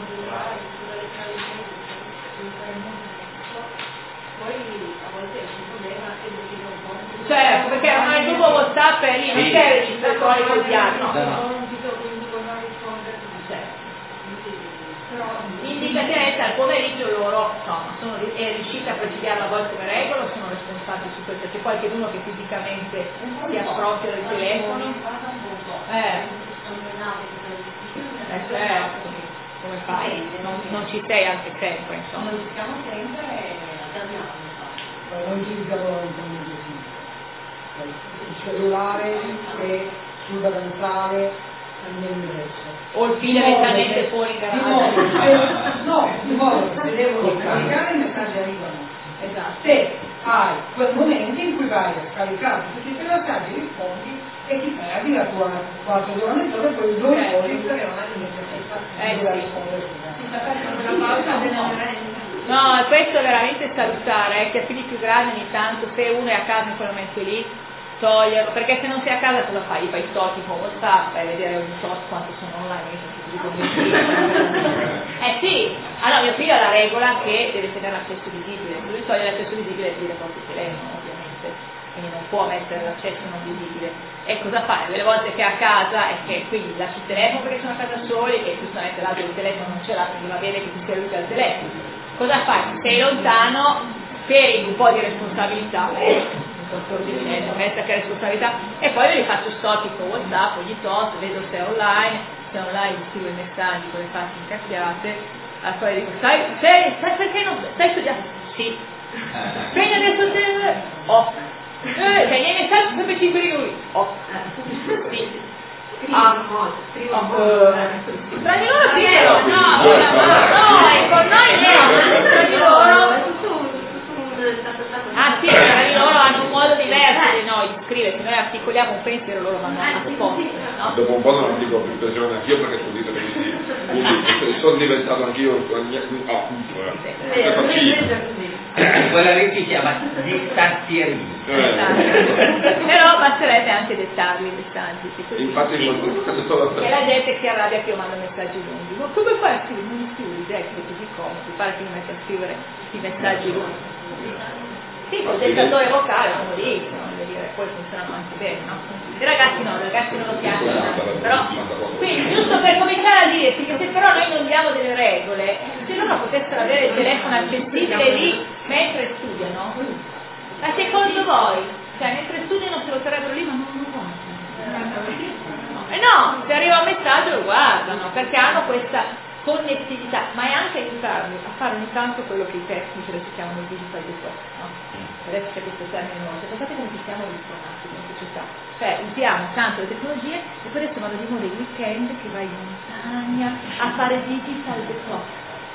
Poi a volte il problema è che non può. Certo, perché ormai il gruppo WhatsApp è lì, non c'è il registratori col diario, no. L'indicazione al pomeriggio loro è riuscita a presidiare la volta come regola o sono responsabili su questo? C'è qualcuno che fisicamente si appropria del telefono? Certo, come fai? Non ci sei anche sempre, insomma. Non ci siamo sempre e non utilizzano il cellulare e sul davanzale o il figlio eventualmente fuori in garage di modo che se devo scaricare i messaggi arrivano. Esatto. Se hai quel momento in cui vai a scaricare tutti i messaggi, rispondi e ti perdi la tua quarto d'ora mezz'ora e poi 2 ore perché non hai necessità di rispondere. No, questo è veramente salutare, che a figli più grandi ogni tanto, se uno è a casa in quel momento lì, toglierlo, perché se non sei a casa cosa fai? Gli fai stalking con WhatsApp, vai a vedere ogni tot quanto sono online, io sono così sì, allora mio figlio ha la regola che deve tenere l'accesso visibile, lui toglie l'accesso visibile e tira proprio il telefono ovviamente, quindi non può mettere l'accesso non visibile. E cosa fai? Delle volte che è a casa e che quindi lasci il telefono perché sono a casa soli e giustamente l'altro il telefono non ce l'ha, quindi va bene che tu sia lui al telefono. Cosa fai? Sei lontano, scarichi un po' di responsabilità, che responsabilità, e poi io gli faccio stalking con WhatsApp, ogni tot, vedo se è online gli scrivo i messaggi con le facce incacchiate, poi dico, sai perché non stai studiando? Sì. Prendi adesso te. Oh. I miei messaggi sempre 5 minuti. Oh. Sì. Tra di loro sì, no, con noi tra di loro. Ah sì, tra di loro hanno un modo diverso di noi di scrivere, se noi articoliamo un pensiero loro vanno a posto, no? Dopo un po' non dico più pensione anch'io perché sono dito che sono diventato anch'io quella lì si chiama distanzierismo. Però basterebbe anche dettarli i messaggi. Infatti che la gente si arrabbia che io mando messaggi lunghi. Ma come fai a scrivere? Non scrivi, è così comodo, pare che mi metti a scrivere i messaggi lunghi. Sì, col dettatore vocale è comodissimo, voglio dire, poi funzionano anche bene, no? I ragazzi non lo piacciono, però quindi giusto per cominciare a dirti che se però noi non diamo delle regole, se loro potessero avere il telefono accessibile lì mentre studiano, ma secondo voi, cioè mentre studiano se lo terrebbero lì ma non lo guardano? No, se arriva un messaggio lo guardano, perché hanno questa connettività, ma è anche aiutarli a fare ogni tanto quello che i tecnici adesso chiamano il digital detox, no? Adesso c'è questo termine nuovo, pensate come ci siamo riformati come società, cioè usiamo tanto le tecnologie e poi adesso vanno di moda i weekend che vai in montagna a fare digital detox,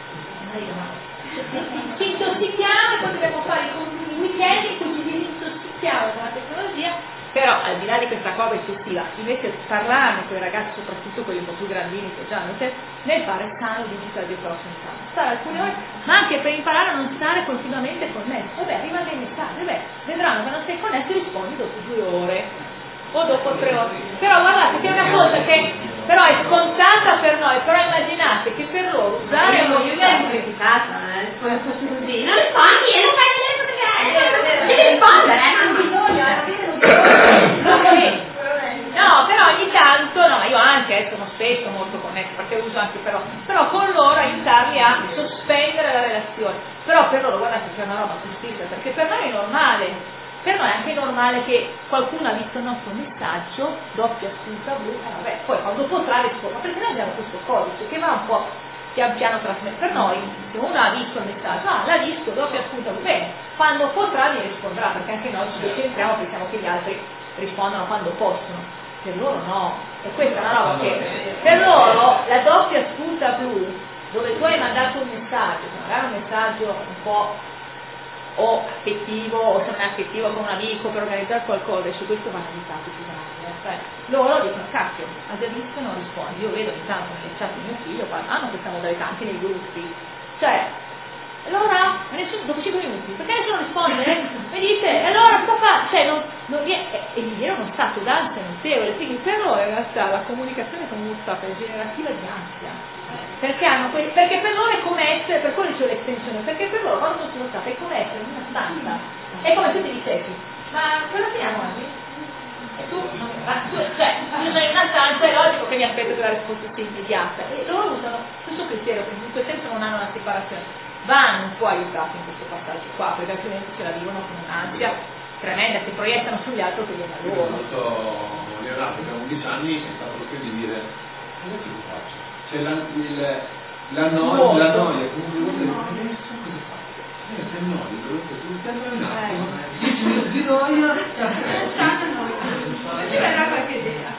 ci intossichiamo e poi dobbiamo fare i weekend in cui ci disintossichiamo con la tecnologia. Però al di là di questa cosa eccessiva, invece parlarne con i ragazzi, soprattutto quelli un po' più grandini che già hanno nel fare sano digital detox in casa, stare alcune ore, ma anche per imparare a non stare continuamente connessi. Vabbè, arriva dei messaggi, vedranno che non sei connesso e rispondi dopo 2 ore o dopo 3 ore. Però guardate che è una cosa che però è scontata per noi, però immaginate che per loro usare io ho criticato, come fosse così, non rispondi e lo fai adesso perché devi rispondere, non bisogna. No, però ogni tanto, no, io anche sono spesso molto connesso perché uso anche però con loro aiutarli a sospendere la relazione. Però per loro guardate che è una roba giustizia, perché per noi è normale. Per noi è anche normale che qualcuno ha visto il nostro messaggio, doppia spunta blu, vabbè, poi quando potrà risponde, perché noi abbiamo questo codice che va un po' pian piano trasmesso. Per noi, se uno ha visto il messaggio, l'ha visto, doppia spunta blu, bene, quando potrà mi risponderà, perché anche noi ci decentriamo, pensiamo che gli altri rispondano quando possono. Per loro no, e questa è una roba che per loro la doppia spunta blu, dove tu hai mandato un messaggio, magari un messaggio un po' o affettivo o se non è affettivo con un amico per organizzare qualcosa, e su questo vanno aiutati più grandi, cioè loro dicono cacchio, ha già visto e non rispondi. Io vedo intanto nelle chat di mio figlio hanno questa modalità anche nei gruppi, cioè allora nessuno, dopo 5 minuti perché nessuno risponde? Mi dite, e allora cosa fa? Cioè non viene, e gli viene uno stato d'ansia notevole, quindi per loro in realtà la comunicazione con WhatsApp è generativa di ansia, perché per loro è come essere, per quello dicevo l'estensione, perché per loro quando sono stati è come essere in una stanza, è come se ti dicessi, ma cosa finiamo oggi? E tu, cioè, io sono in una stanza, è logico che mi aspetto che la risposta sia immediata, e loro usano questo criterio, perché in questo senso non hanno una separazione. Vanno un po' aiutati in questo passaggio qua, perché altrimenti se la vivono con un'ansia tremenda, si proiettano sugli altri che viene a loro. Leonardo che ha 11 anni è stato proprio di dire cosa che lo faccio? C'è la noia comunque adesso cosa faccio? Sei noia, tu stai un attimo, 10 minuti di noia, era qualche idea.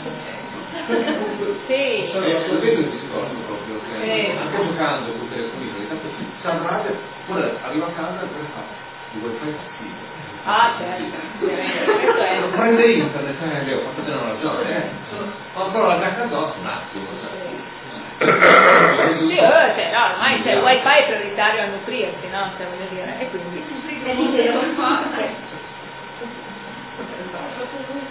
Sì. Lo vedo il discorso proprio, che anche giocando col telefonino, ogni tanto si arrabbia, poi arriva a casa e poi fa, mi vuoi fare fastidio? Ah certo, Lo prende internet, ho fatto bene una ragione, però la giacca addosso un attimo. Sì, cioè, no, ormai c'è il wifi è prioritario a nutrirsi, no? Cioè, voglio dire, e quindi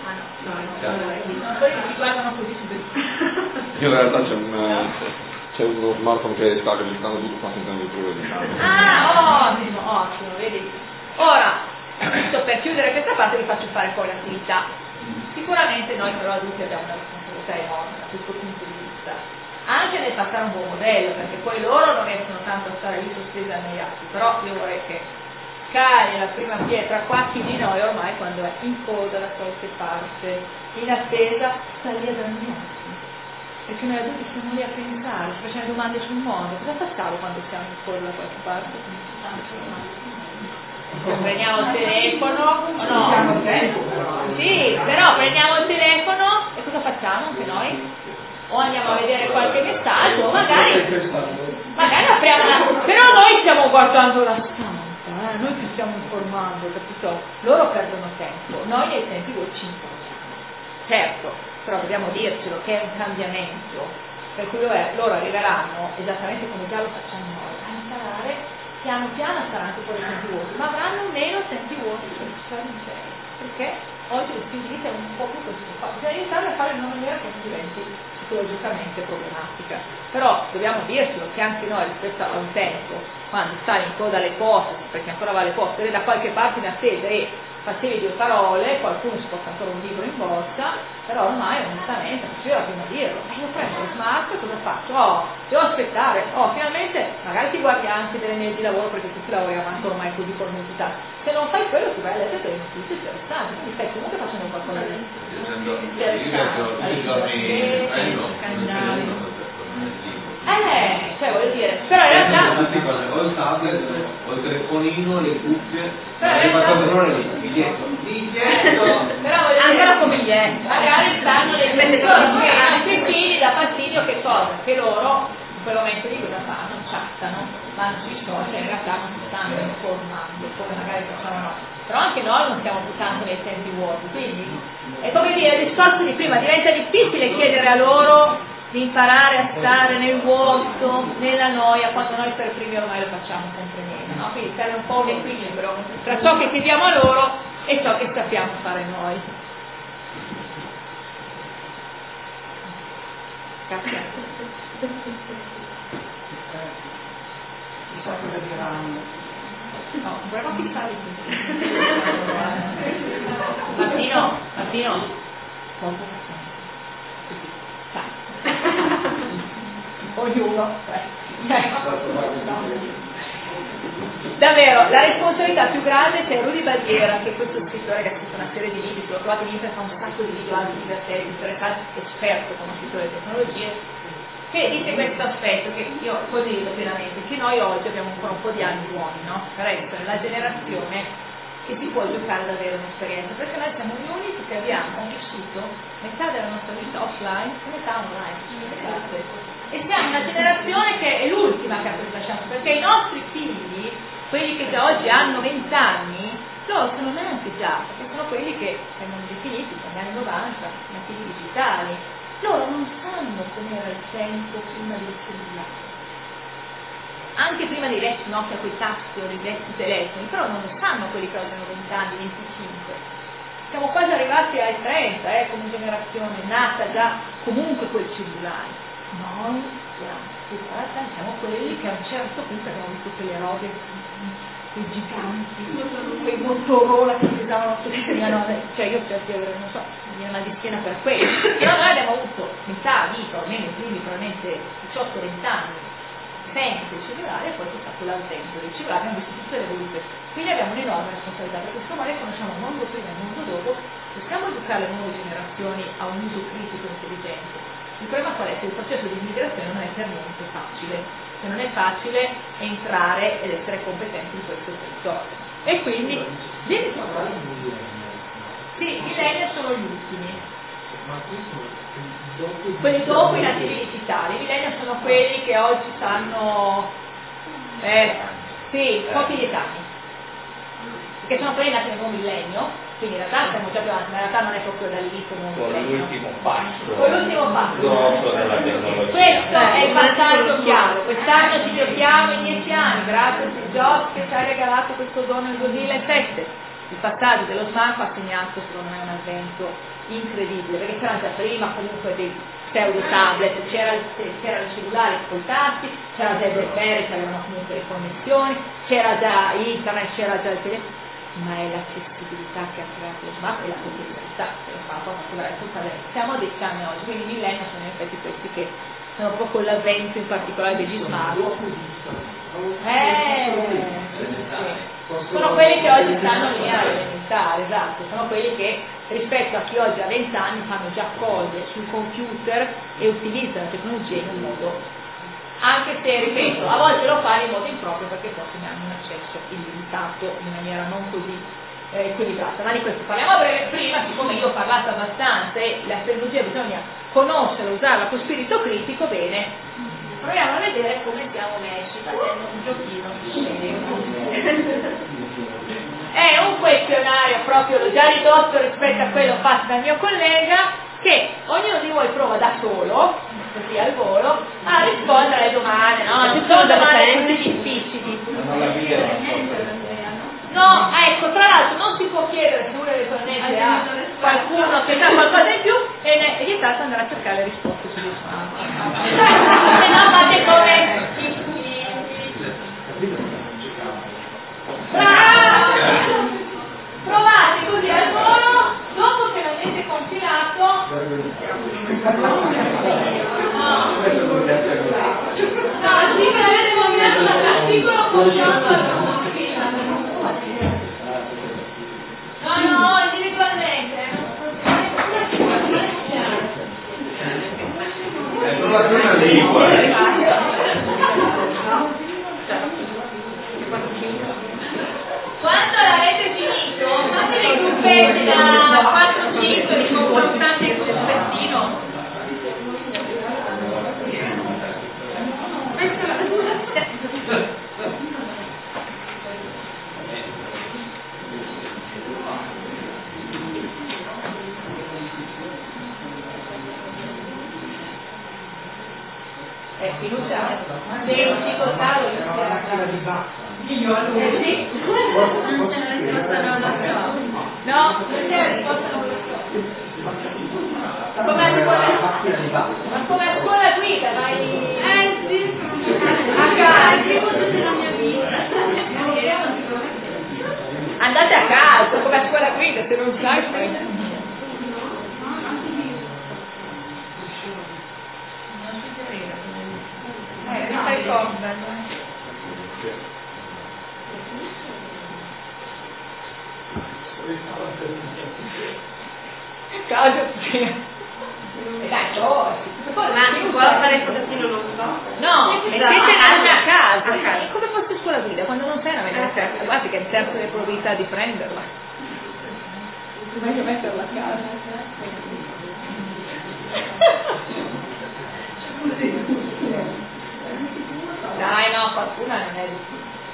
quelli che ci guardano così subito. In realtà c'è uno smartphone che sta registrando tutto, sta sentendo il tuo. Ottimo, vedi. Ora, giusto per chiudere questa parte vi faccio fare poi l'attività. Sicuramente noi però adulti abbiamo una responsabilità enorme da questo punto di vista, anche nel passare un buon modello, perché poi loro non riescono tanto a stare lì sospesi nei atti, però io vorrei che cari la prima pietra qua chi di noi ormai quando è in coda da qualche parte, in attesa, sta lì ad annoiarsi, perché noi adulti siamo lì a pensare, ci facciamo domande sul mondo, cosa facciamo quando siamo in coda da qualche parte? Prendiamo il telefono o no? Sì, però prendiamo il telefono e cosa facciamo anche noi? O andiamo a vedere qualche messaggio o magari apriamo però noi stiamo guardando la stampa, noi ci stiamo informando, capito? Loro perdono tempo, noi nei tempi voi ci informiamo, certo, però dobbiamo dircelo che è un cambiamento, per cui loro arriveranno esattamente come già lo facciamo noi a imparare piano piano saranno anche poi tempi vuoti, ma avranno meno tempi vuoti per stare in sé, perché oggi lo stile di vita è un po' più questo, bisogna iniziare a fare in una maniera che non diventi psicologicamente problematica, però dobbiamo dircelo che anche noi rispetto a un tempo, quando stai in coda alle poste, perché ancora va alle poste, eri da qualche parte in attesa e facevi 2 parole, qualcuno si porta ancora un libro in borsa, però ormai onestamente non c'era prima a dirlo, io prendo lo smart e cosa faccio? Devo aspettare, finalmente magari ti guardi anche delle mail di lavoro perché tutti lavoriamo anche ormai così con multità, se non fai quello ti vai a leggere delle notizie interessanti, quindi stai comunque facendo qualcosa di interessante. Cioè voglio dire, però in realtà tutti fanno o il tablet o il telefonino, le cuffie, il biglietto, però ancora con biglietto, magari stanno dei professori che hanno i figli da fastidio che cosa? Che loro in quel momento lì cosa fanno? Chattano, vanno sui social, in realtà non si stanno informando, come magari facciamo noi. Però anche noi non stiamo buttando nei tempi vuoti, quindi è come dire, il discorso di prima, diventa difficile chiedere a loro di imparare a stare nel vuoto, nella noia, quando noi per primi ormai lo facciamo sempre meno, no? Quindi serve un po' un equilibrio tra ciò che chiediamo a loro e ciò che sappiamo fare noi. Grazie. No, proviamo a fissare Martino, ognuno davvero la responsabilità più grande c'è Rudy Bagliera, che è questo scrittore che ha scritto una serie di libri, lo trovate in internet, fa un sacco di video anche divertenti, interessanti, esperto conoscitore delle tecnologie, che dice questo aspetto che io condivido pienamente, che noi oggi abbiamo ancora un po' di anni buoni, no? Per essere la generazione che si può giocare ad avere un'esperienza, perché noi siamo gli unici che abbiamo vissuto metà della nostra vita offline e metà online, e siamo una generazione che è l'ultima che ha questa chance, perché i nostri figli, quelli che già oggi hanno 20 anni, loro sono neanche già, perché sono quelli che vengono definiti negli anni 90 nativi digitali, loro non sanno com'era il tempo prima del cellulare, anche prima dei vecchi Nokia coi tasti o dei vecchi telefoni, però non lo sanno quelli che oggi hanno 20 anni, 25. Siamo quasi arrivati ai 30, come generazione, nata già comunque col cellulare. Noi siamo quelli che a un certo punto abbiamo visto quelle robe, quei giganti, quei Motorola che usavano tutti, cioè io cerco di avere, non so, una di schiena per quello, però noi abbiamo avuto metà vita, almeno i primi probabilmente 18-20 anni, senza il cellulare, e poi c'è stato l'avvento del cellulare, abbiamo visto tutte le evoluzioni, quindi abbiamo un'enorme responsabilità, perché siccome noi conosciamo il mondo prima e il mondo dopo, possiamo educare le nuove generazioni a un uso critico e intelligente. Il problema qual è? Che il processo di immigrazione non è per niente facile, che non è facile entrare ed essere competenti in questo territorio. E quindi, sì, i millennial sono gli ultimi. Quelli dopo i nativi digitali, i millennial sono quelli che oggi stanno pochi 10 anni, che sono quelli nati nel nuovo millennio, quindi in realtà siamo già più avanti, ma in realtà non è proprio da lì come un millennio. L'ultimo passo grosso della tecnologia. Questo è il vantaggio chiaro, quest'anno ci giochiamo in 10 anni, grazie a Steve Jobs che ci ha regalato questo dono nel 2007. il passaggio dello smartphone ha segnato secondo me un avvento incredibile, perché c'erano già prima comunque dei pseudo tablet, c'erano i cellulari col tasti, c'era già i BlackBerry che avevano comunque le connessioni, c'era già internet, c'era già il telefono, ma è l'accessibilità che ha creato lo smartphone e la potenzialità che lo smartphone. Siamo a 10 anni oggi, quindi i millennial sono in effetti questi che sono proprio l'avvento in particolare degli smartphone. Sono quelli che oggi stanno lì a elementare, esatto, sono quelli che rispetto a chi oggi ha 20 anni fanno già cose sul computer e utilizzano la tecnologia in un modo, anche se, ripeto, a volte lo fanno in modo improprio perché forse ne hanno un accesso illimitato in maniera non così equilibrata, ma di questo parliamo a breve. Prima, siccome io ho parlato abbastanza e la tecnologia bisogna conoscerla, usarla con spirito critico, bene, proviamo a vedere come siamo messi facendo un giochino è un questionario proprio, l'ho già ridotto rispetto a quello fatto dal mio collega, che ognuno di voi prova da solo, così al volo, a rispondere alle domande, no? Ci sono domande così difficili. No, ecco, tra l'altro non si può chiedere pure eventualmente a qualcuno che sa qualcosa in più e è vietato andare a cercare le risposte sugli smartphone. Se no fate come provate così al volo, dopo che l'avete compilato l'avete compilato dall'articolo compilato no, individualmente una lingua quando l'avete finito fate dei gruppetti da 4-5 di confrontanti il gruppettino. Fiducia, se in difficoltà lo io a lui sì. No, perché la risposta non lo so. Come a scuola guida, vai a casa, andate a casa, come a scuola guida, se non sai fai. Fai cosa? Caso dai, ma non può fare il pochettino non so. No, mettete a casa. Come fosse scuola guida, quando non sei una vedere, guardi che è il terzo delle probabilità di prenderla. È meglio metterla a casa. Dai, no, qualcuna non è difficile.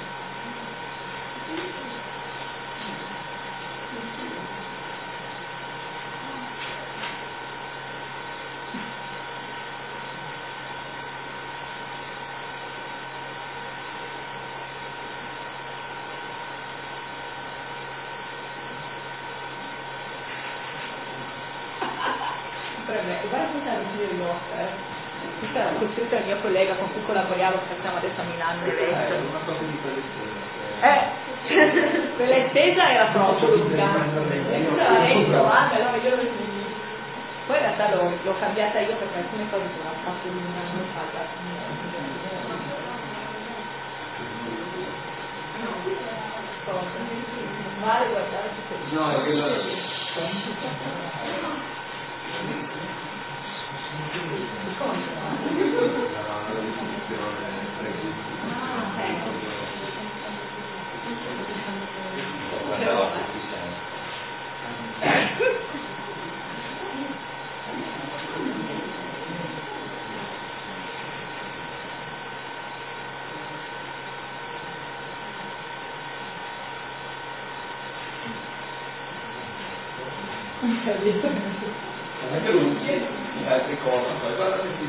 Guarda questa è la visione di Oscar, questa è costruita dal mio collega con cui collaboriamo, che facciamo adesso a Milano. Quella estesa era troppo lunga, poi in realtà l'ho cambiata io perché alcune cose sono fatto lunga, non fatta. Vale guardare su no, è che anche lui altre cose, guarda questi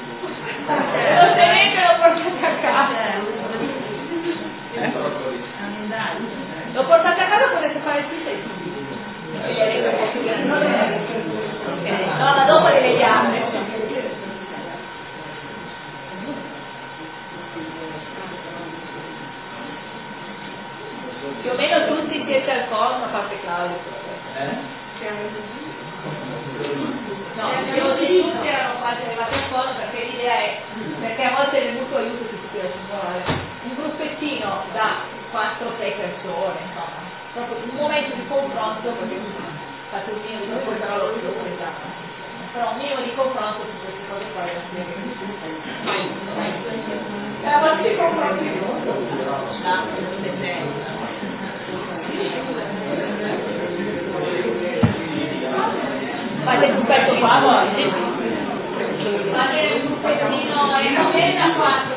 l'ho portata a casa. L'ho portata a caso potete fare tutte e tutti. No, ma dopo le vediamo. Più o meno tutti siete al colmo, a parte Claudio. No, tutti erano quasi arrivati al colmo perché l'idea è, perché a volte nel mutuo aiuto si poteva singolare, un gruppettino da 4-6 persone, insomma, proprio un momento di confronto, perché fate un minimo di confronto, però lo però un minimo di confronto su queste cose qua è la volta di confronto fate un pezzo qua voi, fate un pezzettino e non viene da 4,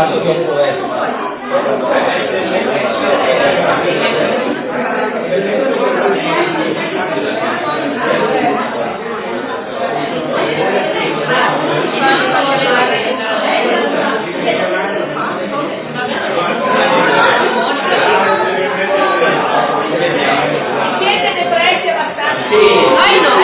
fatto dopo Siete depressi abbastanza? Sì. Noi no.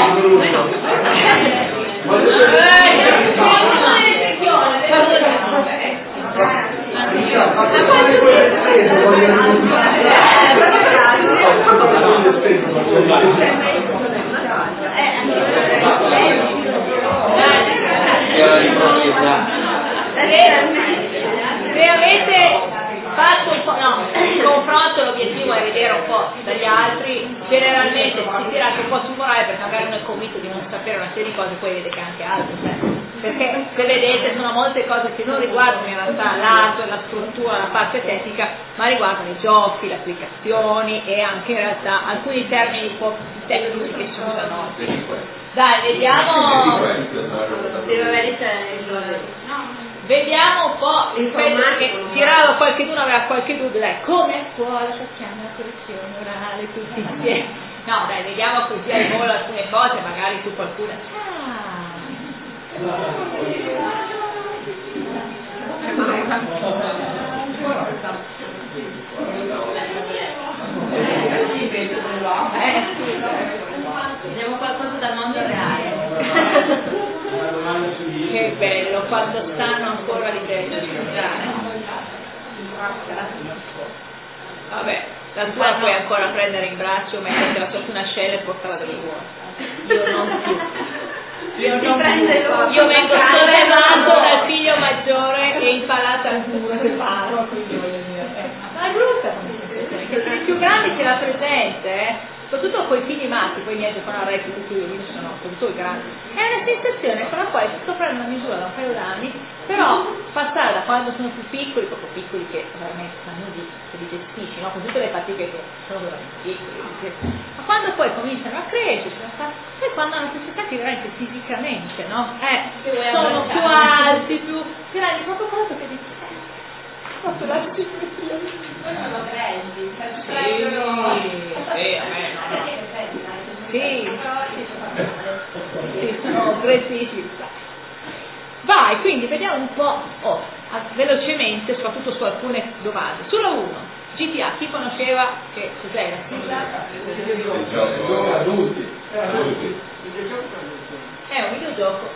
Se avete fatto un po', il confronto, l'obiettivo è vedere un po' dagli altri, generalmente si tira anche un po' sul morale perché magari uno è convinto di non sapere una serie di cose, poi vede che anche altro, perché se vedete sono molte cose che non riguardano in realtà l'arte, la struttura, la parte tecnica, ma riguardano i giochi, le applicazioni e anche in realtà alcuni termini un po' tecnici che si usano. Dai, vediamo. Vediamo un po', penso che tiravo qualcuno aveva qualche dubbio, dai, come a scuola facciamo la correzione orale tutti insieme. No, dai, vediamo così al volo alcune cose, magari tu qualcuna. Vediamo qualcosa dal mondo reale. Che bello, quando stanno ancora di vabbè, la tua puoi ancora prendere in braccio, mettertela sotto una ascella e portarla dove vuoi. Io non più. Io vengo sollevato dal figlio maggiore e impalata al muro che parlo. Ma è brutta come sensazione, che per i più grandi ce l'ha presente, soprattutto con i figli maschi, poi i miei giocano a rugby, tutti io sono soprattutto i grandi. È una sensazione con la quale si sto prendendo una misura da un paio d'anni, però passare da quando sono più piccoli, proprio piccoli che veramente sanno di gestisci, no? Con tutte le fatiche che sono veramente piccoli, ma quando poi cominciano a crescere, poi quando hanno necessità che veramente fisicamente, no? Sono più alti, più grandi, proprio quello che dici. Proprio la sì, sono precisissimi. Vai, quindi vediamo un po' velocemente, soprattutto su alcune domande. Sulla 1, GTA, chi conosceva che cos'è la sigla? È un videogioco.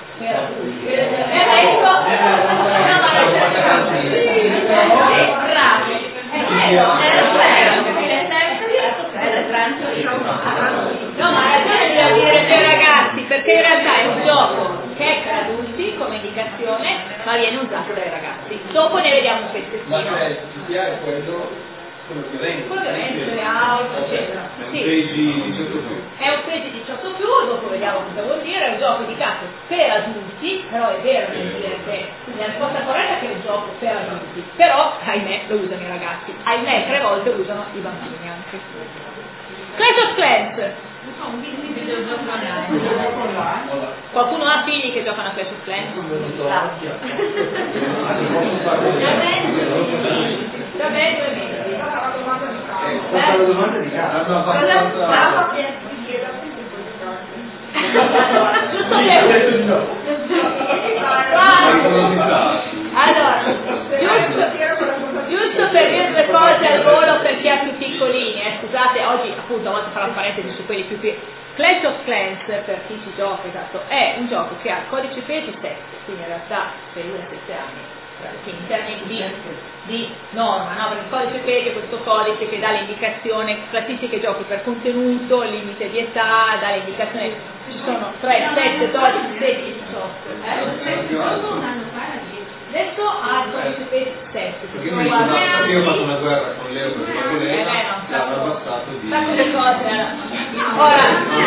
No, ma ha ragione di dire per ragazzi, perché in realtà è un gioco che è per adulti come indicazione, ma viene usato dai ragazzi. Dopo ne vediamo un pezzettino. Ma GTA è quello le auto, eccetera. Sì. È un PEGI 18+, dopo vediamo cosa vuol dire, è un gioco indicato per adulti, però è vero nel dire che la risposta corretta è che è un gioco per adulti, però ahimè lo usano i ragazzi, ahimè 3 volte lo usano i bambini anche. Clash of Clans. Qualcuno ha figli che giocano a Clash of Clans? Da me 2 mesi. La domanda di casa. Allora, giusto per dire 2 cose al volo per chi ha più piccolini, scusate, oggi appunto a volte farò una parentesi su quelli più piccoli. Clash of Clans, per chi ci gioca, esatto, è un gioco che ha il codice PEGI 7, quindi in realtà per 1 a 7 anni. In termini di norma, no? Perché il codice PEGI è questo codice che dà l'indicazione, classifiche giochi per contenuto, limite di età, dà l'indicazione, ci sono 3, 7, 12, 16, 18. Adesso ha il codice PEGI 7. Perché io ho fatto una guerra con Leo perché lei l'ha abbassato di... Tante cose. Ora,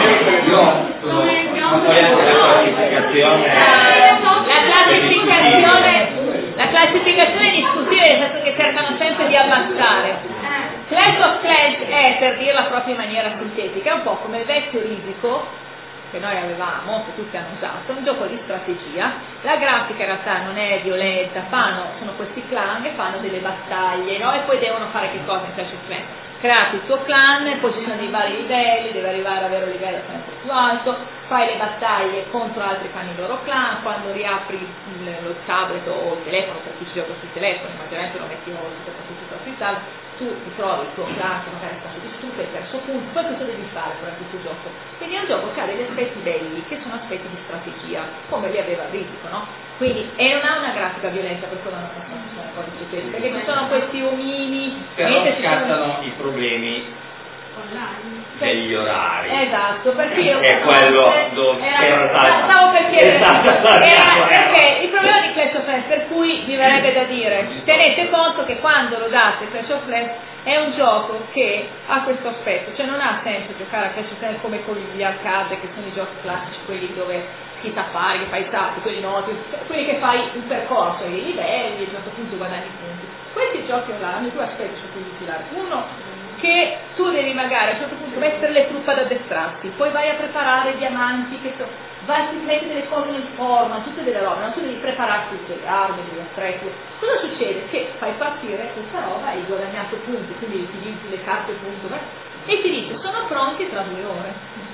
la classificazione è discutibile, nel senso che cercano sempre di abbassare. Clash of Clans è, per dirla proprio in maniera sintetica, un po' come il vecchio risico che noi avevamo, che tutti hanno usato, è un gioco di strategia. La grafica in realtà non è violenta, sono questi clan che fanno delle battaglie, no? E poi devono fare che cosa in Clash of Clans? Creati il tuo clan, poi ci sono dei vari livelli, devi arrivare a avere un livello sempre più alto, fai le battaglie contro altri che hanno il loro clan, quando riapri lo tablet o il telefono, per chi ci gioca sui telefoni, ma generalmente lo metti soprattutto sui tablet, tu ti trovi il tuo clan che magari è stato distrutto, hai perso punti, poi cosa devi fare per questo gioco? Quindi è un gioco che ha degli aspetti belli, che sono aspetti di strategia, come li aveva Risico, no? Quindi, e non ha una grafica violenta, per quello non sono codice, perché ci sono questi omini, però scattano i problemi degli orari. Esatto, perché io è quello dove stavo per chiedere perché il problema di Clash of Clans, per cui mi verrebbe da dire, tenete conto che quando lo date Clash of Clans è un gioco che ha questo aspetto, cioè non ha senso giocare a Clash of Clans come con gli arcade, che sono i giochi classici, quelli dove si tappare, che fai i salti, quelli noti, quelli che fai un percorso, i livelli, a un certo punto guadagni punti. Questi giochi online hanno due aspetti su cui vigilare. Uno, che tu devi magari a un certo punto mettere le truppe ad addestrarti, poi vai a preparare diamanti, vai a mettere delle cose nel forno, tutte delle robe, no? Tu devi prepararti delle armi, degli attrezzi. Cosa succede? Che fai partire questa roba e hai guadagnato punti, quindi utilizzi le carte punto, e ti dice sono pronti tra 2 ore.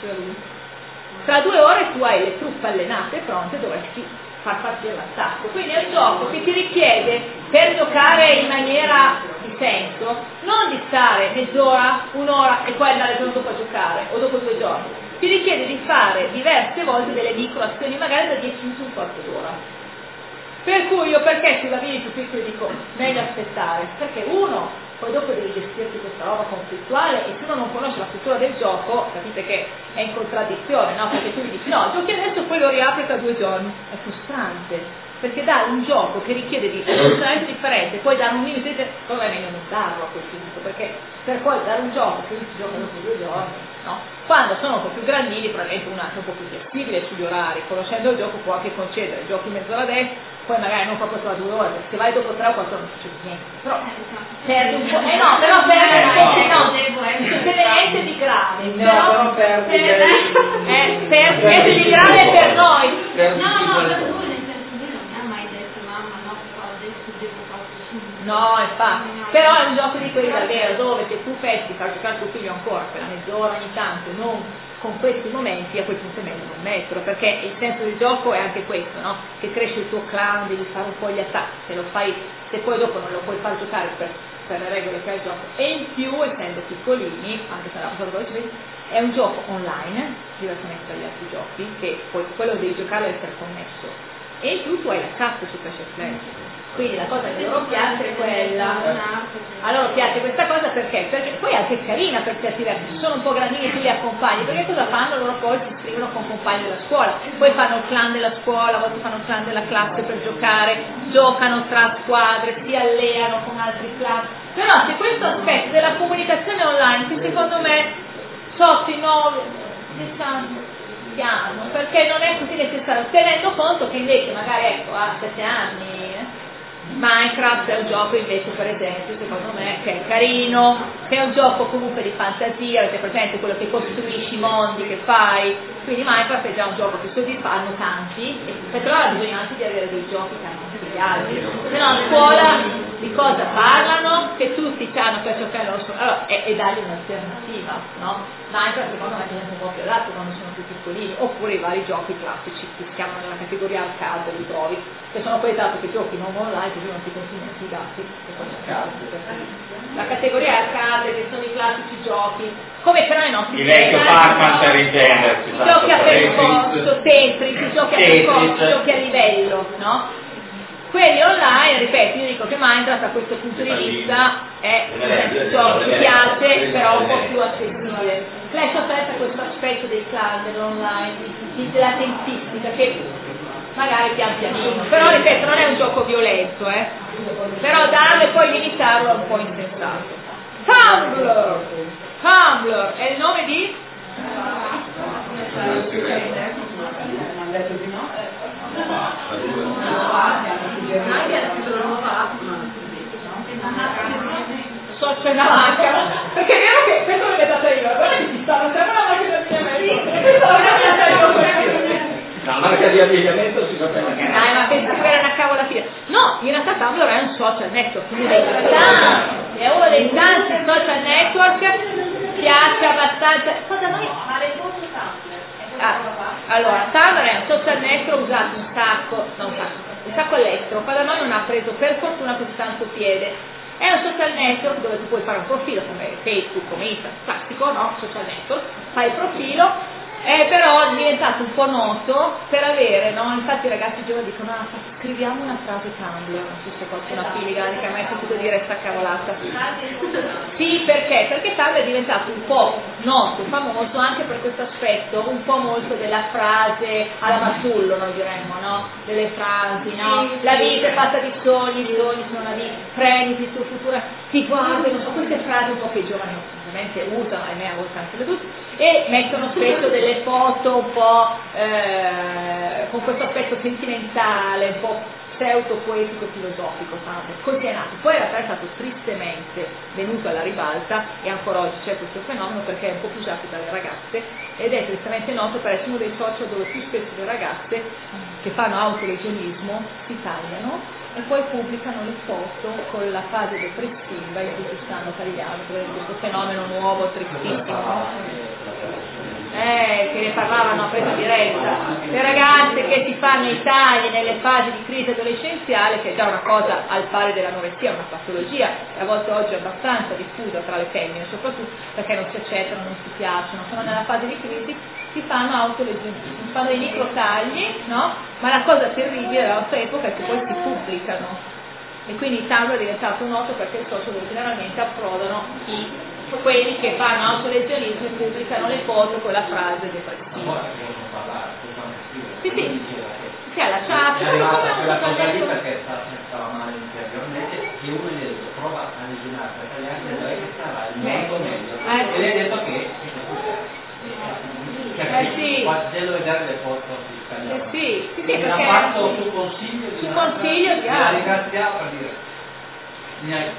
Tra 2 ore tu hai le truppe allenate e pronte, dovresti far partire l'attacco. Quindi è un gioco che ti richiede, per giocare in maniera di senso, non di stare mezz'ora, un'ora e poi andare il giorno dopo a giocare, o dopo 2 giorni. Ti richiede di fare diverse volte delle micro azioni, magari da 10 minuti un quarto d'ora. Per cui io, perché sui bambini più piccoli dico meglio aspettare? Perché uno, poi dopo devi gestirti questa roba conflittuale, e se uno non conosce la struttura del gioco, capite che è in contraddizione, no? Perché tu gli dici no, giochi adesso e poi lo riapri tra 2 giorni. È frustrante, perché dare un gioco che richiede di funzionamento differente, poi dare un minuto, come è meglio non darlo a quel punto, perché per poi dare un gioco che lui si gioca dopo 2 giorni, no? Quando sono un po' più grandini, probabilmente uno è anche un po' più flessibile sugli orari, conoscendo il gioco può anche concedere, giochi mezz'ora adesso, poi magari non proprio tra 2 ore, perché se vai dopo 3 o 4 non succede niente, però perdi un po', però non succede niente di grave, però perdi di grave per noi. No, infatti, però è un gioco di quelli davvero, dove se tu pensi far giocare tuo figlio ancora per una mezz'ora ogni tanto, non con questi momenti, a quel punto è meglio non metterlo, perché il senso del gioco è anche questo, no? Che cresce il tuo clan, devi fare un po' gli attacchi, se poi dopo non lo puoi far giocare per le regole che ha il gioco, e in più, essendo piccolini, anche se è un gioco online, diversamente dagli altri giochi, che poi quello devi giocare deve essere connesso, e in più tu hai la cassa su Clash of Clans. Quindi la cosa che loro piace è quella. A loro piace questa cosa perché poi è anche carina per certi versi, sono un po' grandini e tu li accompagni, perché cosa fanno? Loro poi si iscrivono con compagni della scuola, poi fanno il clan della scuola, a volte fanno il clan della classe per giocare, giocano tra squadre, si alleano con altri clan. Però c'è questo aspetto della comunicazione online che secondo me sotto i 9, piano, perché non è così necessario, tenendo conto che invece magari ecco a 7 anni Minecraft è un gioco invece, per esempio, secondo me, che è carino, che è un gioco comunque di fantasia, avete presente quello che costruisci i mondi, che fai, quindi Minecraft è già un gioco che soddisfanno tanti, e però ha bisogno anche di avere dei giochi che hanno anche gli altri, se no a scuola di cosa parlano? Che tutti hanno questo che allora, e dargli un'alternativa, no? Minecraft secondo me è un po' più adatto quando sono più piccolini, oppure i vari giochi classici che si chiamano nella categoria arcade, li trovi, che sono quei dati che giochi non online, così non ti consigliano i dati che sono arcade. La categoria arcade, che sono i classici giochi, come c'erano i nostri il vecchio Pac-Man per intenderci, i giochi a percorso, Tetris, i giochi a percorso, i giochi a livello, no? Quelli online, ripeto, io dico che Minecraft da questo punto di vista è un gioco che piace, però un po' più accessibile. Clash of Clans ha questo aspetto dei clan, dell'online, della tempistica, che magari pian pianino, però ripeto, non è un gioco violento, però darlo e poi limitarlo è un po' insensato. Tumblr è il nome di? Socio una macchina, perché è vero che questo l'ho inventata io, allora mi stanno sempre una macchina di mia mente, questa l'ho inventata io. La marca di abbigliamento si sapeva che dai, ma penso che era una cavolatina. No, in realtà Tumblr è un social network, è uno dei tanti social network, piace abbastanza. Cosa noi? Ma le foto Allora, Tumblr è un social network usato un sacco all'estero, qua da noi non ha preso per fortuna così tanto piede. È un social network dove tu puoi fare un profilo come Facebook, come Instagram, classico, no? Social network, fai il profilo. Però è diventato un po' noto per avere, no? Infatti i ragazzi giovani dicono scriviamo una frase Tumblr, non so se qualcuno ha figli che ha mai sentito dire sta cavolata. Sì, perché? Perché Tumblr è diventato un po' noto, famoso anche per questo aspetto, un po' molto della frase alla Matullo, noi diremmo, no? Delle frasi, no? La vita è fatta di sogni, i sogni sono la vita, prenditi il tuo futuro, ti guardi, non so, queste frasi un po' che i giovani ovviamente usano, ahimè a volte anche le tutte, e mettono spesso delle foto un po' con questo aspetto sentimentale, un po' pseudo-poetico e filosofico, così è nato. Poi in realtà è stato tristemente venuto alla ribalta e ancora oggi c'è questo fenomeno perché è un po' più usato dalle ragazze ed è tristemente noto per essere uno dei social dove più spesso le ragazze che fanno autolesionismo si tagliano e poi pubblicano le foto con la fase depressiva in cui si stanno tagliando, questo fenomeno nuovo, tristissimo, che ne parlavano a presa diretta, le ragazze che si fanno i tagli nelle fasi di crisi adolescenziale, che è già una cosa al pari dell'anoressia, una patologia, e a volte oggi è abbastanza diffusa tra le femmine, soprattutto perché non si accettano, non si piacciono, sono nella fase di crisi, si fanno autolesionismo, si fanno dei microtagli, no? Ma la cosa terribile della nostra epoca è che poi si pubblicano e quindi Tumblr è diventato noto perché il social dove generalmente approdano quelli che fanno autolesionismo e pubblicano le foto con la frase depressiva. Sì, alla chat. È arrivata quella cosa lì perché stava male interiormente e uno gli ha detto prova a lesionare per tagliare e lei che sarà molto meglio. E lei ha detto che devo vedere le foto si scagliavano. Sì, perché l'ha fatto su consiglio di altri. Ringraziamo per dire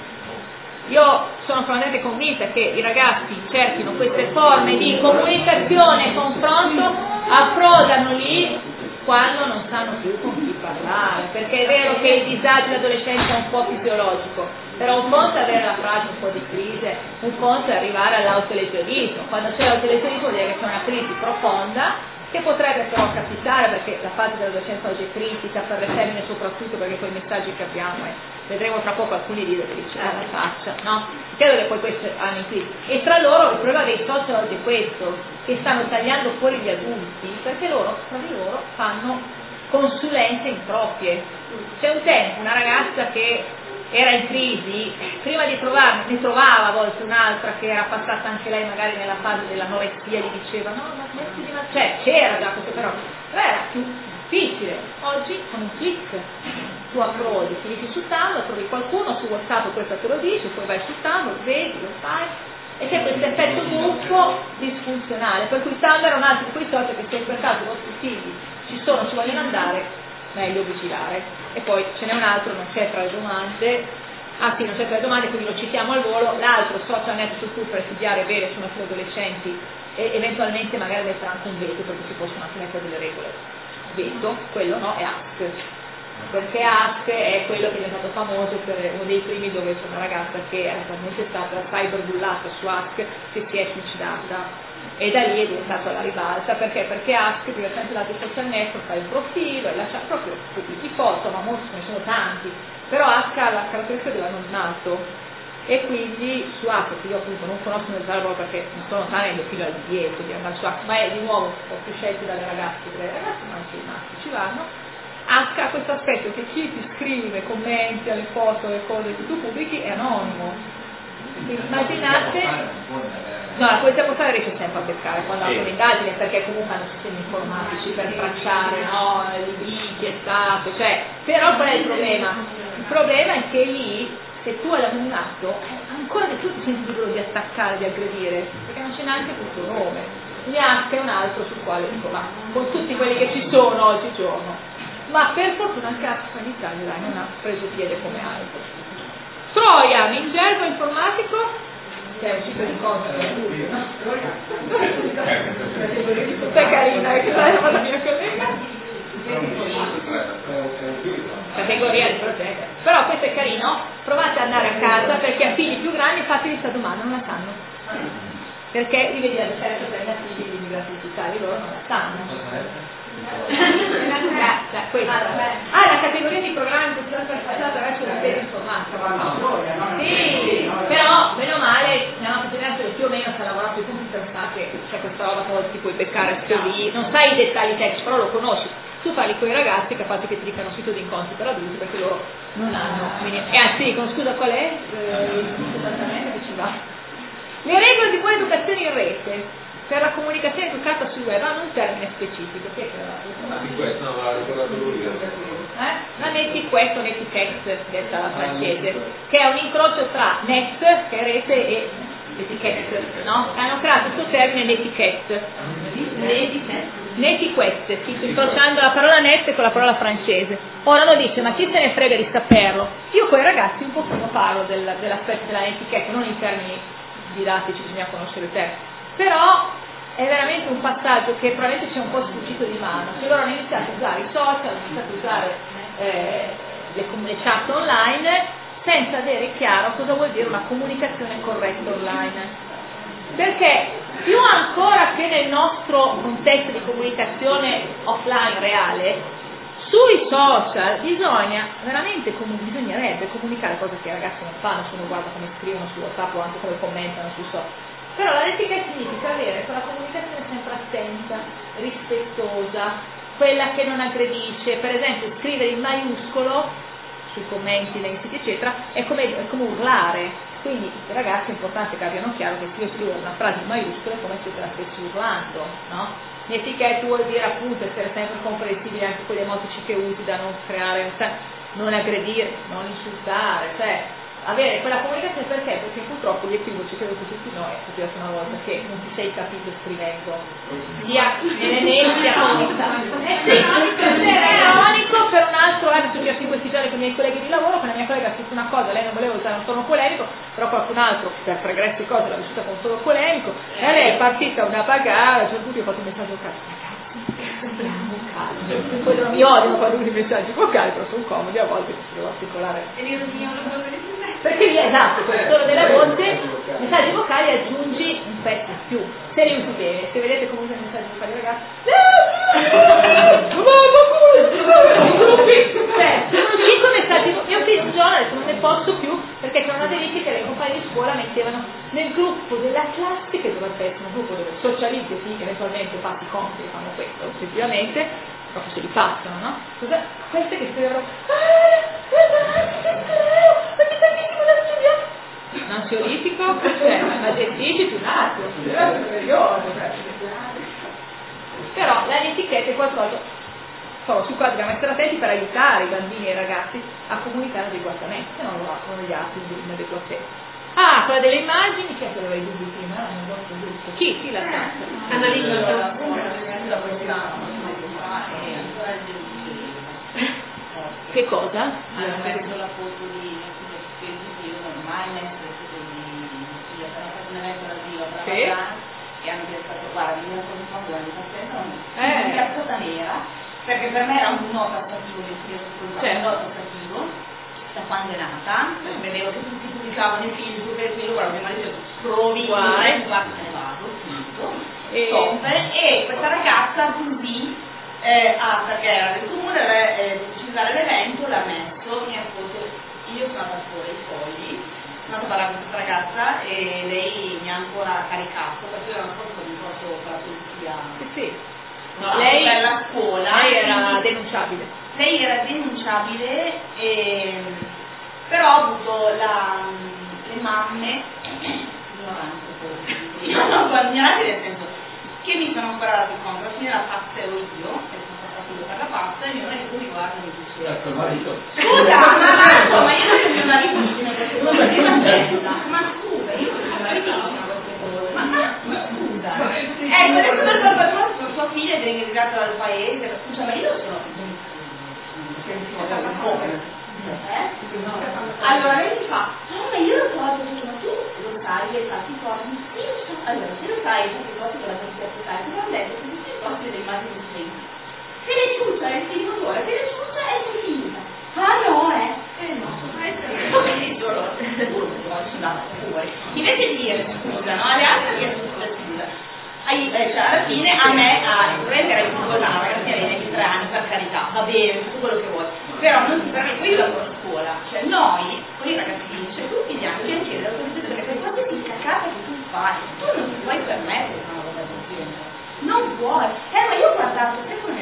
io sono profondamente convinta che i ragazzi cerchino queste forme di comunicazione e confronto, approdano lì quando non sanno più con chi parlare, perché è vero che il disagio dell'adolescenza è un po' fisiologico, però un conto è avere la frase un po' di crisi, un conto è arrivare all'autolesionismo. Quando c'è l'autolesionismo vuol dire che c'è una crisi profonda che potrebbe però capitare, perché la fase dell'adolescenza oggi è critica per le femmine soprattutto, perché quei messaggi che abbiamo vedremo tra poco alcuni video che dice la faccia, no? Credo che poi questo hanno in crisi. E tra loro il problema dei social oggi è questo, che stanno tagliando fuori gli adulti, perché loro tra di loro fanno consulenze improprie. C'è un tempo una ragazza che era in crisi, prima di trovarne, ne trovava a volte un'altra che era passata anche lei magari nella fase dell'anoressia, gli diceva no, ma smetti di mangiare, c'era già questo però era più difficile. Oggi con un click tu approdi, ti dici su Tumblr, trovi qualcuno su WhatsApp, questo te lo dice, poi vai su Tumblr, vedi, lo fai, e c'è questo effetto gruppo disfunzionale, per cui Tumblr è un altro di quei social che se per caso i vostri figli ci vogliono andare, meglio vigilare. E poi ce n'è un altro, non c'è tra le domande, non c'è tra le domande, quindi lo citiamo al volo, l'altro social net su cui per studiare bene sono sugli adolescenti e eventualmente magari mettere anche un veto, perché si possono anche mettere delle regole. Veto, quello no, è Ask, perché Ask è quello che è diventato famoso per uno dei primi, dove c'è una ragazza che era talmente stata cyberbullata su Ask che si è suicidata. E da lì è diventato alla ribalta, perché Ask, diversamente dati social network, fai un profilo e lascia proprio pubblici foto, ma molti ce ne sono tanti, però Ask ha la caratteristica dell'anonimato e quindi su Ask, che io appunto non conosco nel dettaglio perché non sono tanto fino al divieto di andare su Ask, ma è di nuovo un po' più scelti dalle ragazze, ma anche i maschi ci vanno. Ask ha questo aspetto che chi ti scrive, commenti alle foto, alle cose che tu pubblichi è anonimo. Quindi immaginate, no, la polizia postale riesce sempre a beccare quando hanno un'indagine, perché comunque hanno sistemi informatici per tracciare, no, lì chi è stato, però qual è il problema? Il problema è che lì, se tu hai l'anonimato, ancora di più ti senti libero di attaccare, di aggredire, perché non c'è neanche il tuo nome. Quindi Ask è un altro sul quale dico, ma con tutti quelli che ci sono oggigiorno, ma per fortuna anche Ask in Italia non ha preso piede come altro. Trojan, in gergo informatico, che è uscito di conto tutta carina che sarà la mia collega categoria di progetto. Però questo è carino, provate ad andare a casa perché a figli più grandi fate questa domanda, non la sanno, perché li vedi alla certo per i figli di immigrati digitali, loro non la sanno. La categoria di programmi culturali partecipati attraverso la rete informatica. Sì, però meno male nella nostra generazione più o meno si è lavorato i computer, sa che c'è questa roba che ti puoi beccare lì, non sai i dettagli tecnici, però lo conosci. Tu parli con i ragazzi capaci che ti dicano sito di incontri per adulti perché loro non hanno. E anzi dicono scusa qual è esattamente che ci va. Le regole di buona educazione in rete. Per la comunicazione educata sul web hanno un termine specifico, che è la netiquette o netiquette, detta la francese, che è un incrocio tra net, che è rete, e etichette, no? Hanno creato questo termine netiquette. Netiquette, incrociando la parola net con la parola francese. Ora lo dice, ma chi se ne frega di saperlo? Io con i ragazzi un pochino parlo dell'aspetto della netiquette, non in termini didattici, bisogna conoscere il termine. Però è veramente un passaggio che probabilmente ci è un po' sfuggito di mano. Se loro hanno iniziato a usare i social, hanno iniziato a usare le chat online senza avere chiaro cosa vuol dire una comunicazione corretta online. Perché più ancora che nel nostro contesto di comunicazione offline reale, sui social bisognerebbe comunicare cose che i ragazzi non fanno, se uno guarda come scrivono su WhatsApp o anche come commentano sui social. Però la netiquette significa avere quella comunicazione sempre attenta, rispettosa, quella che non aggredisce. Per esempio scrivere in maiuscolo sui commenti, nei siti eccetera, è come urlare. Quindi i ragazzi è importante che abbiano chiaro che se io scrivo una frase in maiuscolo è come se te la stessi urlando, no? Netiquette vuol dire appunto essere sempre comprensibili anche con gli emotici che usi, da non creare, non aggredire, non insultare, cioè avere quella comunicazione. Perché purtroppo gli equivoci che avete tutti noi, è successo una volta che non ti sei capito scrivendo sia nelle mail sia comunicando. È ironico, per un altro è successo in questi giorni con i miei colleghi di lavoro, che la mia collega ha scritto una cosa, lei non voleva usare un tono polemico, però qualcun altro per pregresse cose l'ha vissuta con un tono polemico e a lei è partita una bagara, cioè tutti ho fatto un messaggio poi non mi odiano quando uso i messaggi vocali, però sono comodi, a volte si devo articolare perché lì esatto, con il tono della voce messaggi vocali aggiungi un pezzo in più, se li usi bene. Se vedete come usano i messaggi vocali ragazzi, sono 5 messaggi, io finisco adesso non ne posso più perché c'è una verifica che le compagne di scuola mettevano nel gruppo della classe, che dovrebbe essere un gruppo dove socializzi e sì, eventualmente fatti compiti e fanno questo, effettivamente proprio se li passano, no? Queste che scrivono ansiolitico, ma gestisci un attimo, però la netiquette è qualcosa su cui dobbiamo essere attenti per aiutare i bambini e i ragazzi a comunicare adeguatamente, se no non gli altri inadeguatezza. Ah, quella delle immagini, chi è che aveva i dubbi prima? Non ho giusto. Chi la sa? Annalisa. Che cosa? Hanno messo la foto di ormai messo le foto di hanno fatto un evento all'asilo e hanno pensato guarda, mi hanno fatto una piazzata nera, perché per me era un no tassativo un no tassativo da quando è nata, vedevo che tutti pubblicavano i film per quello, guarda, mio marito provi, guarda, se ne vado, finito. E questa ragazza così perché era del comune, deciso dare l'evento, l'ha messo, mi ha foto, io sono andata fuori i fogli, sono andata a parlare con questa ragazza e lei mi ha ancora caricato, perché io era una foto di corso con la polizia. Sì. No, lei per la scuola. Lei era denunciabile. Lei era denunciabile, però ho avuto le mamme ignoranti nel senso che mi sono ancora dati conto, alla fine la pazza ero io, che sono stata io per la pazza, e mio marito mi guarda e mi dice scusa, ma io non mio marito mi dice ma scusa, io non mio marito ma scusa, adesso per colpa sua figlia è denigrata dal paese, scusa, ma io sono Allora lei mi fa, ma io lo so, ma tu lo sai, hai fatto i corsi, allora se lo sai, hai fatto i corsi con la università, ti ho detto che tutti i corsi delle immagini studenti, se le ciuccia è il filmatore, se le ciuccia è finita. Ah no, no, invece di dire scusa, no? Alle altre chiedo scusa. Cioè, alla fine a me prendere il cosa, una ragazza di 3 anni, per carità, va bene, tutto quello che vuoi, però non ti permetto, io lavoro a scuola, cioè noi, con i ragazzini, cioè tutti gli anni c'è l'autorizzazione per qualsiasi cacata che tu fai, tu non ti puoi permettere una roba del genere, non puoi, ma io ho guardato,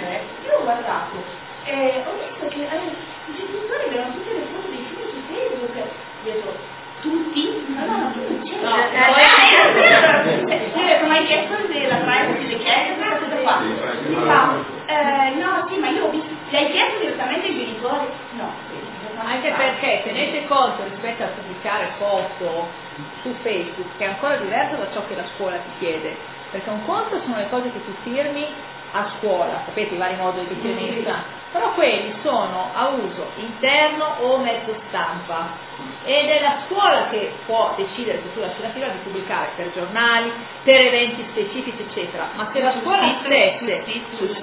ho visto che i genitori avevano tutte le foto dei figli su Facebook, ho detto, tutti? No, tu non c'è. No, ma hai chiesto la privacy, le chieste, questa cosa qua. No, sì, ma io ho visto, le hai chiesto direttamente ai genitori? No. Anche perché tenete conto rispetto a pubblicare foto su Facebook, che è ancora diverso da ciò che la scuola ti chiede, perché un conto sono le cose che tu firmi a scuola, sapete i vari moduli di firmetta, però quelli sono a uso interno o mezzo stampa ed è la scuola che può decidere se tu lasci la firma di pubblicare per giornali, per eventi specifici eccetera, ma se la scuola stesse sul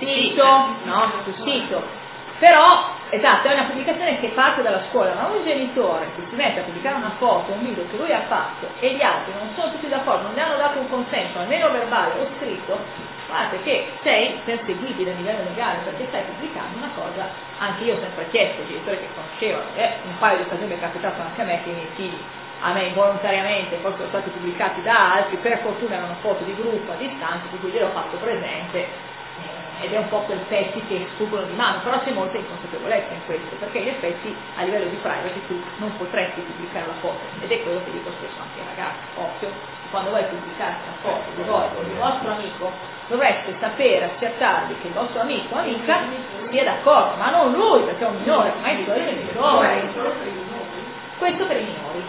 sito, però esatto, è una pubblicazione che parte dalla scuola, ma un genitore che si mette a pubblicare una foto, un video che lui ha fatto e gli altri non sono tutti d'accordo, non gli hanno dato un consenso, almeno verbale o scritto, guardate che sei perseguibile a livello legale perché stai pubblicando una cosa, anche io ho sempre chiesto ai genitori che conoscevano, un paio di occasioni mi è capitato anche a me che i miei figli, a me involontariamente, poi sono stati pubblicati da altri, per fortuna erano foto di gruppo a distanza, di cui gliel'ho fatto presente, ed è un po' quel pezzi che sfuggono di mano, però c'è molta inconsapevolezza in questo, perché in effetti a livello di privacy tu non potresti pubblicare la foto, ed è quello che dico spesso anche ai ragazzi, occhio, quando vuoi pubblicare una foto di voi o del vostro amico, dovreste sapere, accertarvi che il vostro amico o amica sia d'accordo, ma non lui, perché è un minore, ma è solo il minore. Questo per i minori.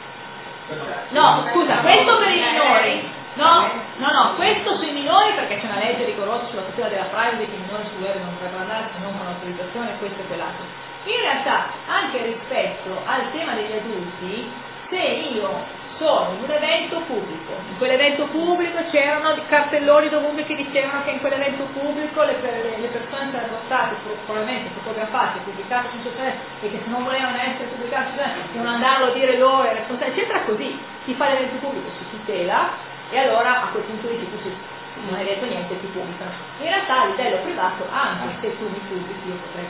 No, scusa, questo per i minori. No, questo sui minori perché c'è una legge rigorosa sulla tutela della privacy che i minori su web non dovrebbero andare se non con autorizzazione, questo e quell'altro. In realtà, anche rispetto al tema degli adulti, se io sono in un evento pubblico, in quell'evento pubblico c'erano cartelloni dovunque che dicevano che in quell'evento pubblico le persone sarebbero state probabilmente fotografate, pubblicate sul sociale e che se non volevano essere pubblicate devono andarlo a dire loro, eccetera, così si fa l'evento pubblico, si tutela e allora a quel punto di vista tu non hai detto niente, ti pubblicano. In realtà a livello privato, anche se tu mi pubblichi, io potrei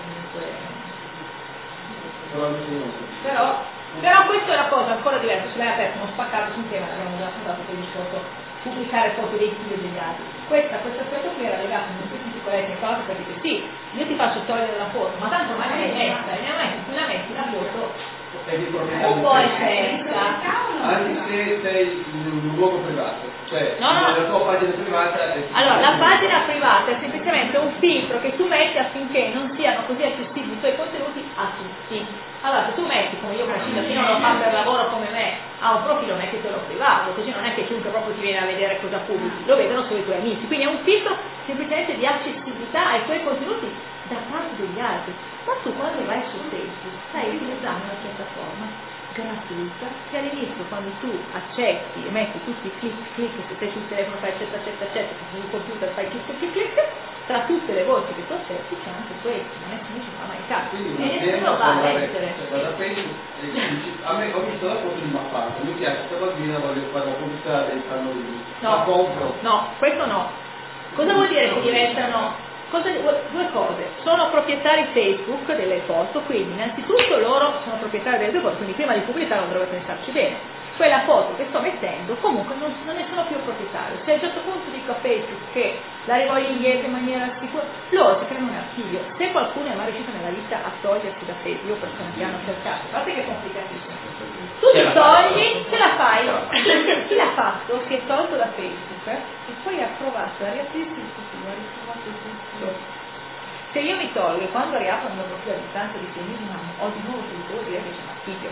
comunque... Però questa è una cosa ancora diversa, se l'hai aperto uno spaccato sul tema, l'abbiamo già affrontato per il discorso pubblicare foto dei figli e degli altri. Questo aspetto qui era legato a un di sicurezza e cose per dire sì, io ti faccio togliere la foto, ma tanto mai l'hai messa, e nel momento in cui la metti la foto un po' è certa. Anche se sei in un luogo privato, cioè la tua pagina privata è... Allora, la pagina privata è semplicemente un filtro che tu metti affinché non siano così accessibili i tuoi contenuti a tutti. Allora, se tu metti, come io Cristina, chi non lo fa per lavoro come me, ha un profilo, mettitelo privato, così non è che chiunque proprio ti viene a vedere cosa pubblichi, lo vedono solo i tuoi amici. Quindi è un filtro semplicemente di accessibilità ai tuoi contenuti da parte degli altri. Ma tu quando vai su Facebook stai utilizzando una piattaforma gratuita che all'inizio quando tu accetti e metti tutti i clic, se sei sul telefono fai eccetera, se sul computer fai clic, tra tutte le voci che tu accetti c'è anche questo, non ci fa mai caso. E nessuno va a leggere. A me ho visto la foto di Mappato, mi piace questa bambina, voglio fare la pubblicità dei pannolini. No, questo no. Cosa vuol dire che diventano? Due cose, sono proprietari Facebook delle foto, quindi innanzitutto loro sono proprietari delle tue foto, quindi prima di pubblicare dovrebbero pensarci bene. Quella foto che sto mettendo comunque non ne sono più proprietario. Se a un certo punto dico a Facebook che la rivoglio indietro in maniera sicura, loro si creano un archivio. Se qualcuno è mai riuscito nella vita a togliersi da Facebook, io persone che hanno cercato, guardate che è complicatissimo. Tu ti togli, ce la fai, chi l'ha fatto, si è tolto da Facebook e poi ha provato a riaprirsi il sito, ha ritrovato il sito. Se io mi tolgo e quando riapro il mio profilo a distanza di 6 mesi ho di nuovo tutto, vuol dire che c'è un archivio.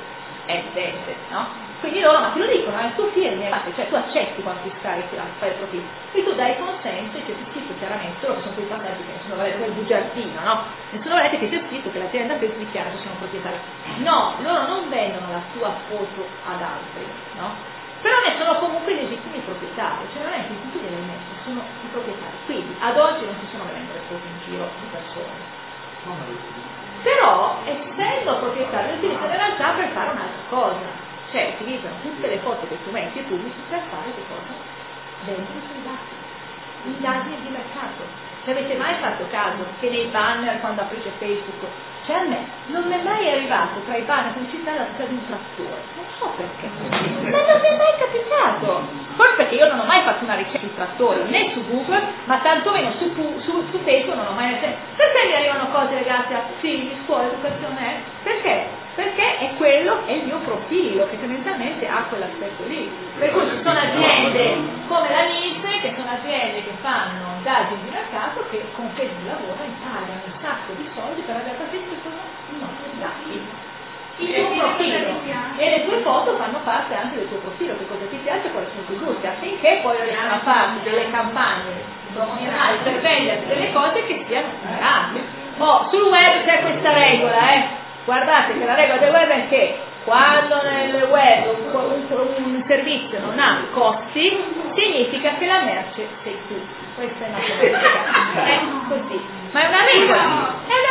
è evidente, no? Quindi loro ma te lo dicono, il tuo film è cioè tu accetti quando ti scarichi, fai il profilo, e tu dai consenso e c'è scritto chiaramente, loro sono quei passaggi che nessuno volete, quel bugiardino, no? Nessuno volete che c'è scritto che l'azienda Facebook dichiara che sono proprietari. No, loro non vendono la tua foto ad altri, no? Però ne sono comunque i legittimi proprietari, cioè non è che tu devi mettere, sono i proprietari. Quindi ad oggi non ci sono veramente foto in giro di persone. Però essendo proprietario utilizzano in realtà per fare un'altra cosa. Cioè utilizzano tutte le foto che tu metti pubblici per fare che cosa? Vendono sui dati, indagini di mercato. Se avete mai fatto caso che nei banner quando aprite Facebook, cioè a me non mi è mai arrivato tra i banner pubblicità la vita di un trattore, non so perché, ma non mi è mai capitato, forse perché io non ho mai fatto una ricerca di trattori né su Google, ma tantomeno su Facebook non ho mai perché mi arrivano cose legate a figli, scuola, educazione, perché? Perché è quello, è il mio profilo che tendenzialmente ha quell'aspetto lì. Per cui ci sono aziende come la NISE, che sono aziende che fanno indagini di mercato che con questo lavoro imparano un sacco di soldi per avere capito che sono i nostri dati. Il tuo profilo e le tue foto fanno parte anche del tuo profilo, che cosa ti piace, quali sono i tuoi gusti, affinché poi riescano a fare delle campagne promozionali per vendere delle cose che siano grandi. Sul web c'è questa regola, Guardate che la regola del web è che quando nel web un servizio non ha costi, significa che la merce sei tu. Questa è una cosa. È così. Ma è una regola.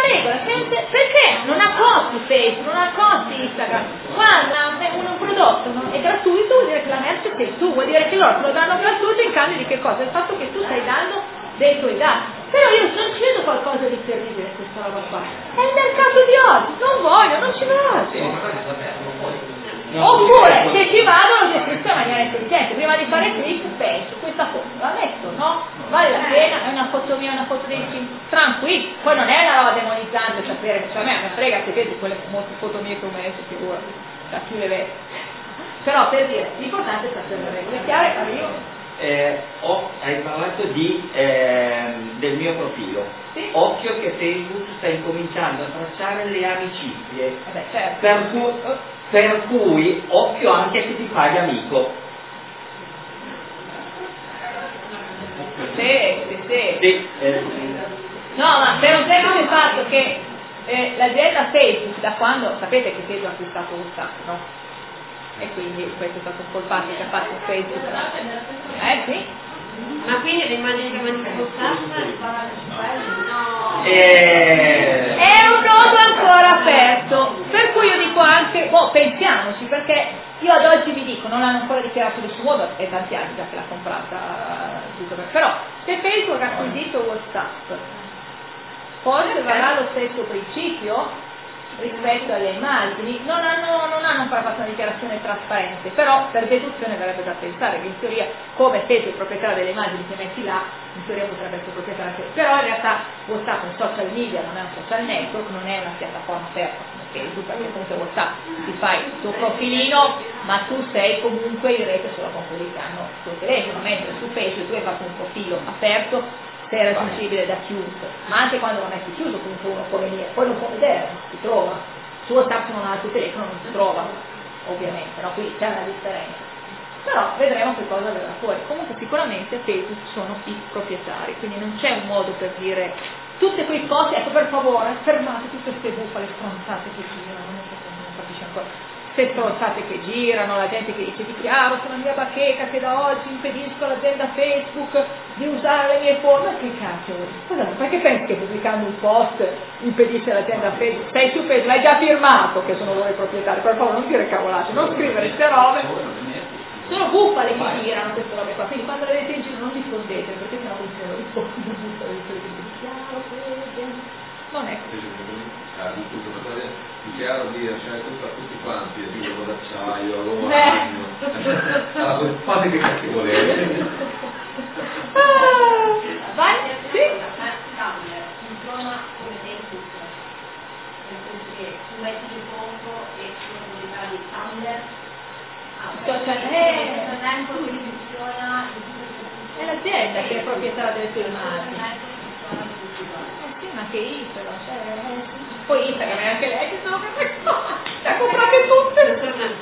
Perché non ha costi Facebook, non ha costi Instagram. Quando un prodotto è gratuito vuol dire che la merce sei tu, vuol dire che loro te lo danno gratuito in cambio di che cosa? Il fatto che tu stai dando dei tuoi dati. Però io non ci vedo qualcosa di terribile in questa roba qua. È il mercato di oggi, non voglio, non ci vado. Oppure se ci vado lo gestisco in maniera intelligente, prima di fare click penso, questa foto la metto, no? Vale la pena, è una foto mia, una foto dei film, tranquilli, poi non è una roba demonizzante sapere, cioè a me frega se vedi quelle molte foto mie che ho messo, figura, da chi le vede. Però per dire, l'importante è sapere le regole chiare, arrivo. Hai parlato del mio profilo. Sì? Occhio che Facebook sta incominciando a tracciare le amicizie, certo. per cui occhio anche se ti fai amico. Sì. No, ma per un semplice fatto che l'azienda Facebook, da quando sapete che Facebook ha acquistato WhatsApp, no? E quindi questo è stato un po' il passo che ha fatto Facebook. Sì? Ma quindi le immagini che mandiamo è un nodo ancora aperto, per cui io dico anche, pensiamoci, perché io ad oggi vi dico, non hanno ancora dichiarato nessun modo, è tanti anni già che l'ha comprata però se Facebook ha acquisito WhatsApp, forse varrà lo stesso principio rispetto alle immagini, non hanno ancora fatto una dichiarazione trasparente, però per deduzione verrebbe da pensare che in teoria, come sei il proprietario delle immagini che metti là, in teoria potrebbe essere proprietario anche, però in realtà WhatsApp è un social media, non è un social network, non è una piattaforma aperta come Facebook, perché comunque WhatsApp ti fai il tuo profilino, ma tu sei comunque in rete solo con quelli che hanno il tuo telefono, mentre su Facebook tu hai fatto un profilo aperto, sei raggiungibile da chiunque, ma anche quando non è più chiuso comunque uno può venire, poi non può vedere, si trova, su WhatsApp se non ha il tuo telefono non si trova, ovviamente, no? Qui c'è una differenza, però vedremo che cosa verrà fuori. Comunque sicuramente Facebook sono i proprietari, quindi non c'è un modo per dire tutte quei cose, ecco per favore fermate tutte queste bufale stronzate che girano, non capisce ancora. Queste stronzate che girano, la gente che dice dichiaro sulla mia bacheca che da oggi impedisco all'azienda Facebook di usare le mie foto, ma che cazzo? Cosa? Perché pensi che pubblicando un post impedisce all'azienda Facebook? Sei su Facebook, l'hai già firmato che sono loro i proprietari, per favore non dire cavolate, non scrivere queste robe, sono bufale che girano queste robe qua, quindi quando le vedete in giro non diffondete, perché sennò continuano rispondere bufale non è così. Dichiaro di lasciare tutto a tutti quanti, e dico d'acciaio, lo bagno, fate che cazzo volete. Vai? Sì? Funziona come Facebook, nel senso che tu metti le foto e la possibilità di Tumblr, tempo che funziona, è l'azienda che è proprietaria delle tue immagini. Sì, ma che Instagram, poi Instagram è anche lei che sono che comprate tutte.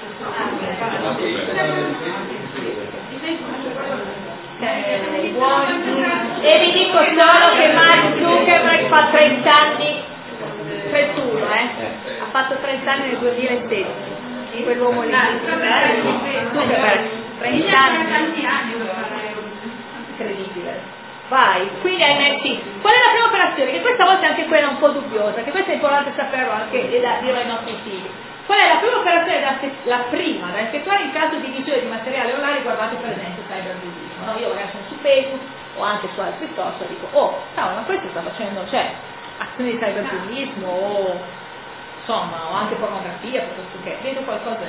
E vi dico solo che Mark Zuckerberg fa 30 anni, 31, ha fatto 30 anni nel 2016, quell'uomo lì, Zuckerberg, 30 anni, incredibile. Vai, quindi NFT. Qual è la prima operazione? Che questa volta è anche quella un po' dubbiosa, che questo è importante saperlo anche e da dire ai nostri figli. Qual è la prima operazione la prima da effettuare in caso di divisione di materiale online? Guardate per esempio cyberbullismo, no? Io magari sono su Facebook o anche su altri social, dico, oh, cavolo, ma questo sta facendo, azioni di cyberbullismo o insomma, o anche pornografia, piuttosto che, vedo qualcosa.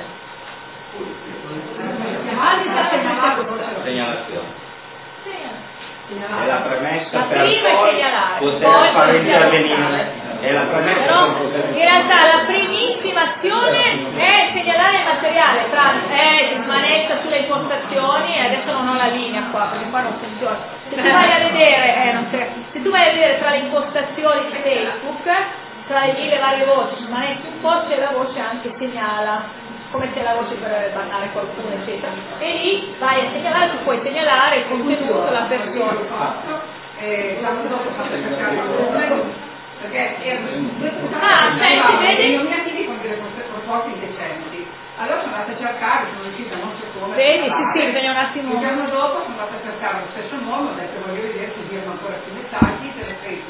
Segnalazione. È la premessa per poi poter far intervenire. È la premessa però, per poter in realtà la primissima azione è segnalare il materiale tra smanetta sulle impostazioni, adesso non ho la linea qua perché qua non funziona. Se tu vai a vedere tra le impostazioni di Facebook, tra le varie voci, smanetti un po', c'è la voce anche segnala, come c'è la voce per bannare qualcuno eccetera, e lì vai a segnalare, tu puoi segnalare il contenuto, la persona. Perché senti, vedi? i miei figli con delle proposte indecenti. Allora sono andata a cercare, sono uscita non so come. Vedi, sì, bisogna un attimo. Il giorno dopo sono andata a cercare lo stesso nome, ho detto voglio vedere se diano ancora più messaggi, se le fai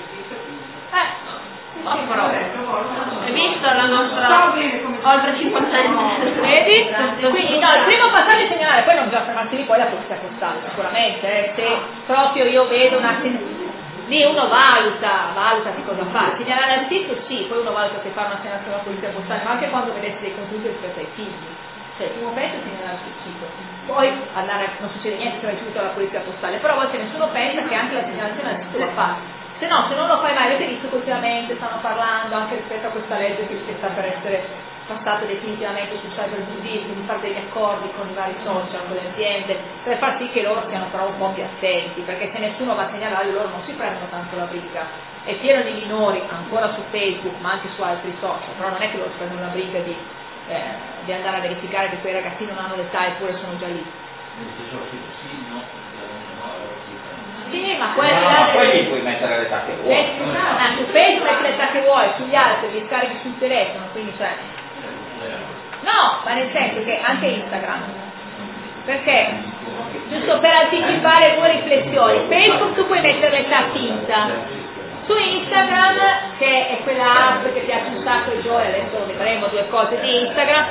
Hai visto la nostra oltre 50 anni? Vedi? Quindi no, il primo passaggio è segnalare, poi non bisogna fermarsi lì, poi la polizia postale sicuramente, se proprio io vedo una lì uno valuta di cosa fare, segnalare al sito sì, poi uno valuta se fa una segnalazione alla polizia postale, ma anche quando vedete dei contenuti rispetto ai figli, cioè il primo penso è segnalare sul sito, poi non succede niente se vai subito alla polizia postale, però a volte nessuno pensa che anche la segnalazione al sito va fatta. Se non lo fai mai, avete visto che ultimamente stanno parlando anche rispetto a questa legge che sta per essere passata definitivamente sul cyberbullismo, di fare degli accordi con i vari social, con le aziende, per far sì che loro siano però un po' più attenti, perché se nessuno va a segnalare loro non si prendono tanto la briga. È pieno di minori ancora su Facebook, ma anche su altri social, però non è che loro si prendono la briga di andare a verificare che quei ragazzini non hanno l'età eppure sono già lì. Sì, ma poi gli puoi mettere l'età che vuoi. Su Facebook l'età che vuoi, sugli altri li scarichi sul telefono, quindi no, ma nel senso che anche Instagram, perché giusto per anticipare 2 riflessioni, Facebook tu puoi mettere l'età finta, su Instagram, che è quella app che piace un sacco ai giovani, adesso vedremo 2 cose di Instagram,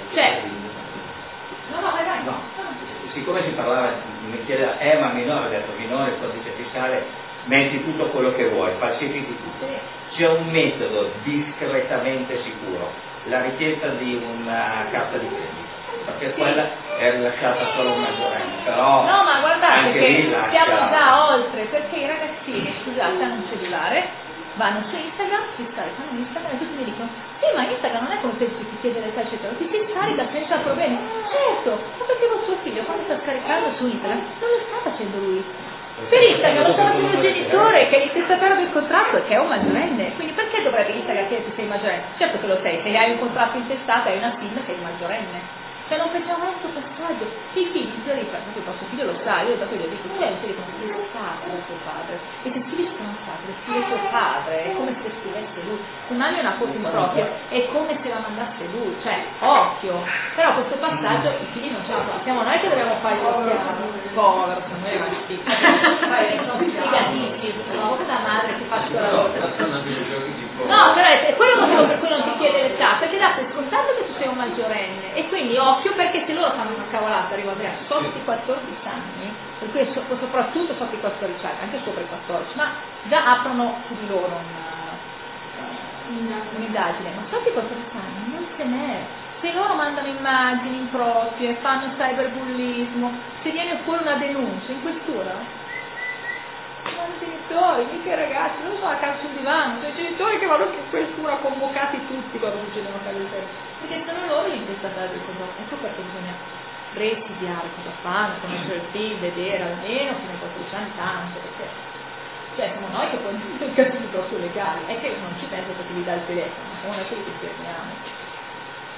siccome si parlava mi chiedeva ma minore, ho detto minore, codice fiscale, metti tutto quello che vuoi, falsifichi tutto. C'è un metodo discretamente sicuro, la richiesta di una carta di credito, perché quella è rilasciata solo un maggiorenne, però no, ma guardate che siamo già oltre, perché i ragazzini, scusate, hanno un cellulare, vanno su Instagram, si scaricano Instagram e tutti mi dicono sì, ma Instagram non è come Facebook ti chiede l'età eccetera, ti si scarica senza problemi. Certo, ma perché vostro figlio quando sta scaricando su Instagram non lo sta facendo lui, per Instagram lo sta facendo il genitore che è il testaferro del contratto e che è un maggiorenne, quindi perché dovrebbe Instagram chiedere se sei maggiorenne? Certo che lo sei, se hai un contratto intestato hai una SIM che è maggiorenne. Cioè non pensiamo a questo passaggio, i figli di teoria, il vostro figlio lo sa, io da quello dico, tu hai un telefono scontato da tuo padre, e se scrivi scontato, le scrive tuo padre, è come se le scrivesse lui, se mandi una foto in proprio, è come se la mandasse lui, cioè, occhio, però questo passaggio i figli non ce la fanno, siamo noi che dobbiamo fare il povero, siamo noi rimasti, sono sbrigatissimi, no, questa madre che fa scuola volta. No, però è quello il motivo per cui non ti chiede l'età, perché dà per scontato che tu sei un maggiorenne, e quindi occhio perché se loro fanno una cavolata arrivano sotto i 14 anni, per cui soprattutto sotto i 14 anni, anche sopra i 14, ma già aprono su di loro un'indagine, ma sotto i 14 anni non se n'è. Se loro mandano immagini improprie, fanno cyberbullismo, se viene fuori una denuncia in questura, sono i genitori, mica i ragazzi, non sono a casa sul divano, sono i genitori che vanno in questura convocati tutti quando succedono cose del genere, perché sono loro gli intestatari del condono. Ecco perché bisogna presidiare cosa fanno, conoscere il film, vedere almeno fino ai 14 anni tanto, perché siamo noi che poi non capiscono proprio legali, è che non ci penso perché gli dà il telefono, siamo noi quelli che fermiamo.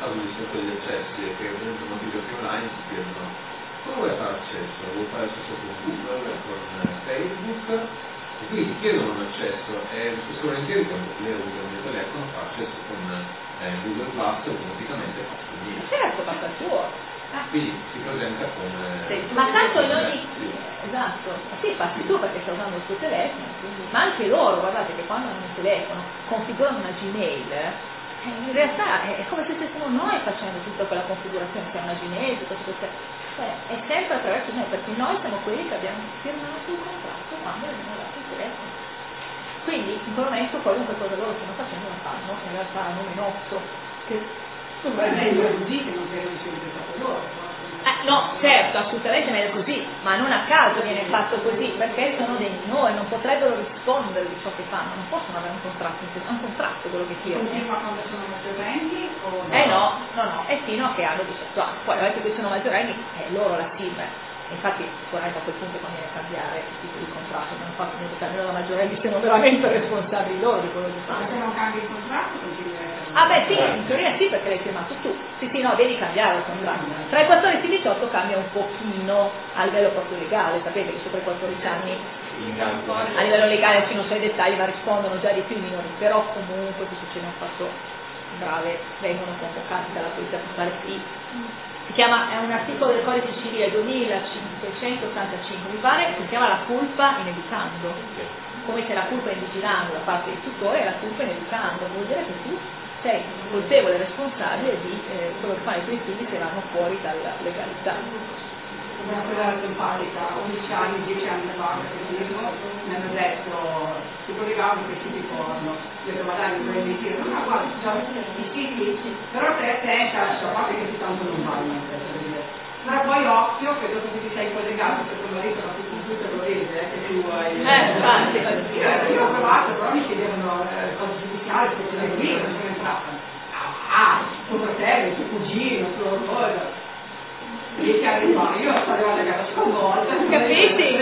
stato di sotto degli accessi e che per esempio molti giochi online ti chiedono come vuoi fare accesso? Vuoi fare accesso con Google, con Facebook? E quindi ti chiedono un accesso e spesso volentieri quando lei usa il mio telefono fa accesso con Google Plus automaticamente fa finire. Certo, basta il suo. Quindi si presenta come... Sì, ma tanto in ogni... Esatto, sì, passi tu perché stai usando il tuo telefono, quindi... ma anche loro, guardate che quando hanno un telefono configurano una Gmail, in realtà è come se stessimo noi facendo tutta quella configurazione, che è una Gmail, tutto questo, è sempre attraverso noi, perché noi siamo quelli che abbiamo firmato il contratto quando abbiamo dato il telefono. Quindi in quel momento qualunque cosa loro stanno facendo la fanno, in realtà hanno un otto che... Ma è meglio così che non credo sempre stato loro. No, certo, assolutamente meglio così, ma non a caso viene fatto così, perché sono dei minori, non potrebbero rispondere di ciò che fanno, non possono avere un contratto quello che firmano. Continua quando sono maggiorenni o no? No, è fino a che hanno 18 anni, poi avete che sono maggiorenni, è loro la firma. Infatti sicuramente a quel punto conviene cambiare il tipo di contratto, non fatto niente che almeno la maggiorenni siano veramente responsabili loro di quello che fanno. Ma se non cambi il contratto continui a essere... Ah beh sì, in teoria sì perché l'hai firmato tu. Sì, no, devi cambiare il contratto. Tra i 14 e i 18 cambia un pochino a livello proprio legale, sapete che sopra i 14 anni a livello legale ci non so i dettagli ma rispondono già di più i minori, però comunque se succede un fatto grave vengono convocati dalla polizia postale, sì. Si chiama, è un articolo del codice civile 2585 mi pare, si chiama la culpa in educando, come se la culpa in vigilando da parte del tutore e la culpa in educando, vuol dire che tu sei colpevole e responsabile di quello che fanno i tuoi figli che vanno fuori dalla legalità. Una cosa simpatica, 11 anni, 10 anni fa, mi hanno detto, ti collegavo che si ricordo, io ho detto, ma dai, mi vuoi dire, no, guarda, i figli, però te, a parte che ti tanto non vanno, però poi occhio che dopo che ti sei collegato, perché tuo marito ha più computer lo vede, che tu hai... infatti. Io ho provato, però mi chiedevano cose giudiziarie, cose di qui, non sono entrata. Tuo fratello, tuo cugino, tuo cosa... 10 anni fa, io sarei alla gara sconvolta, capiti?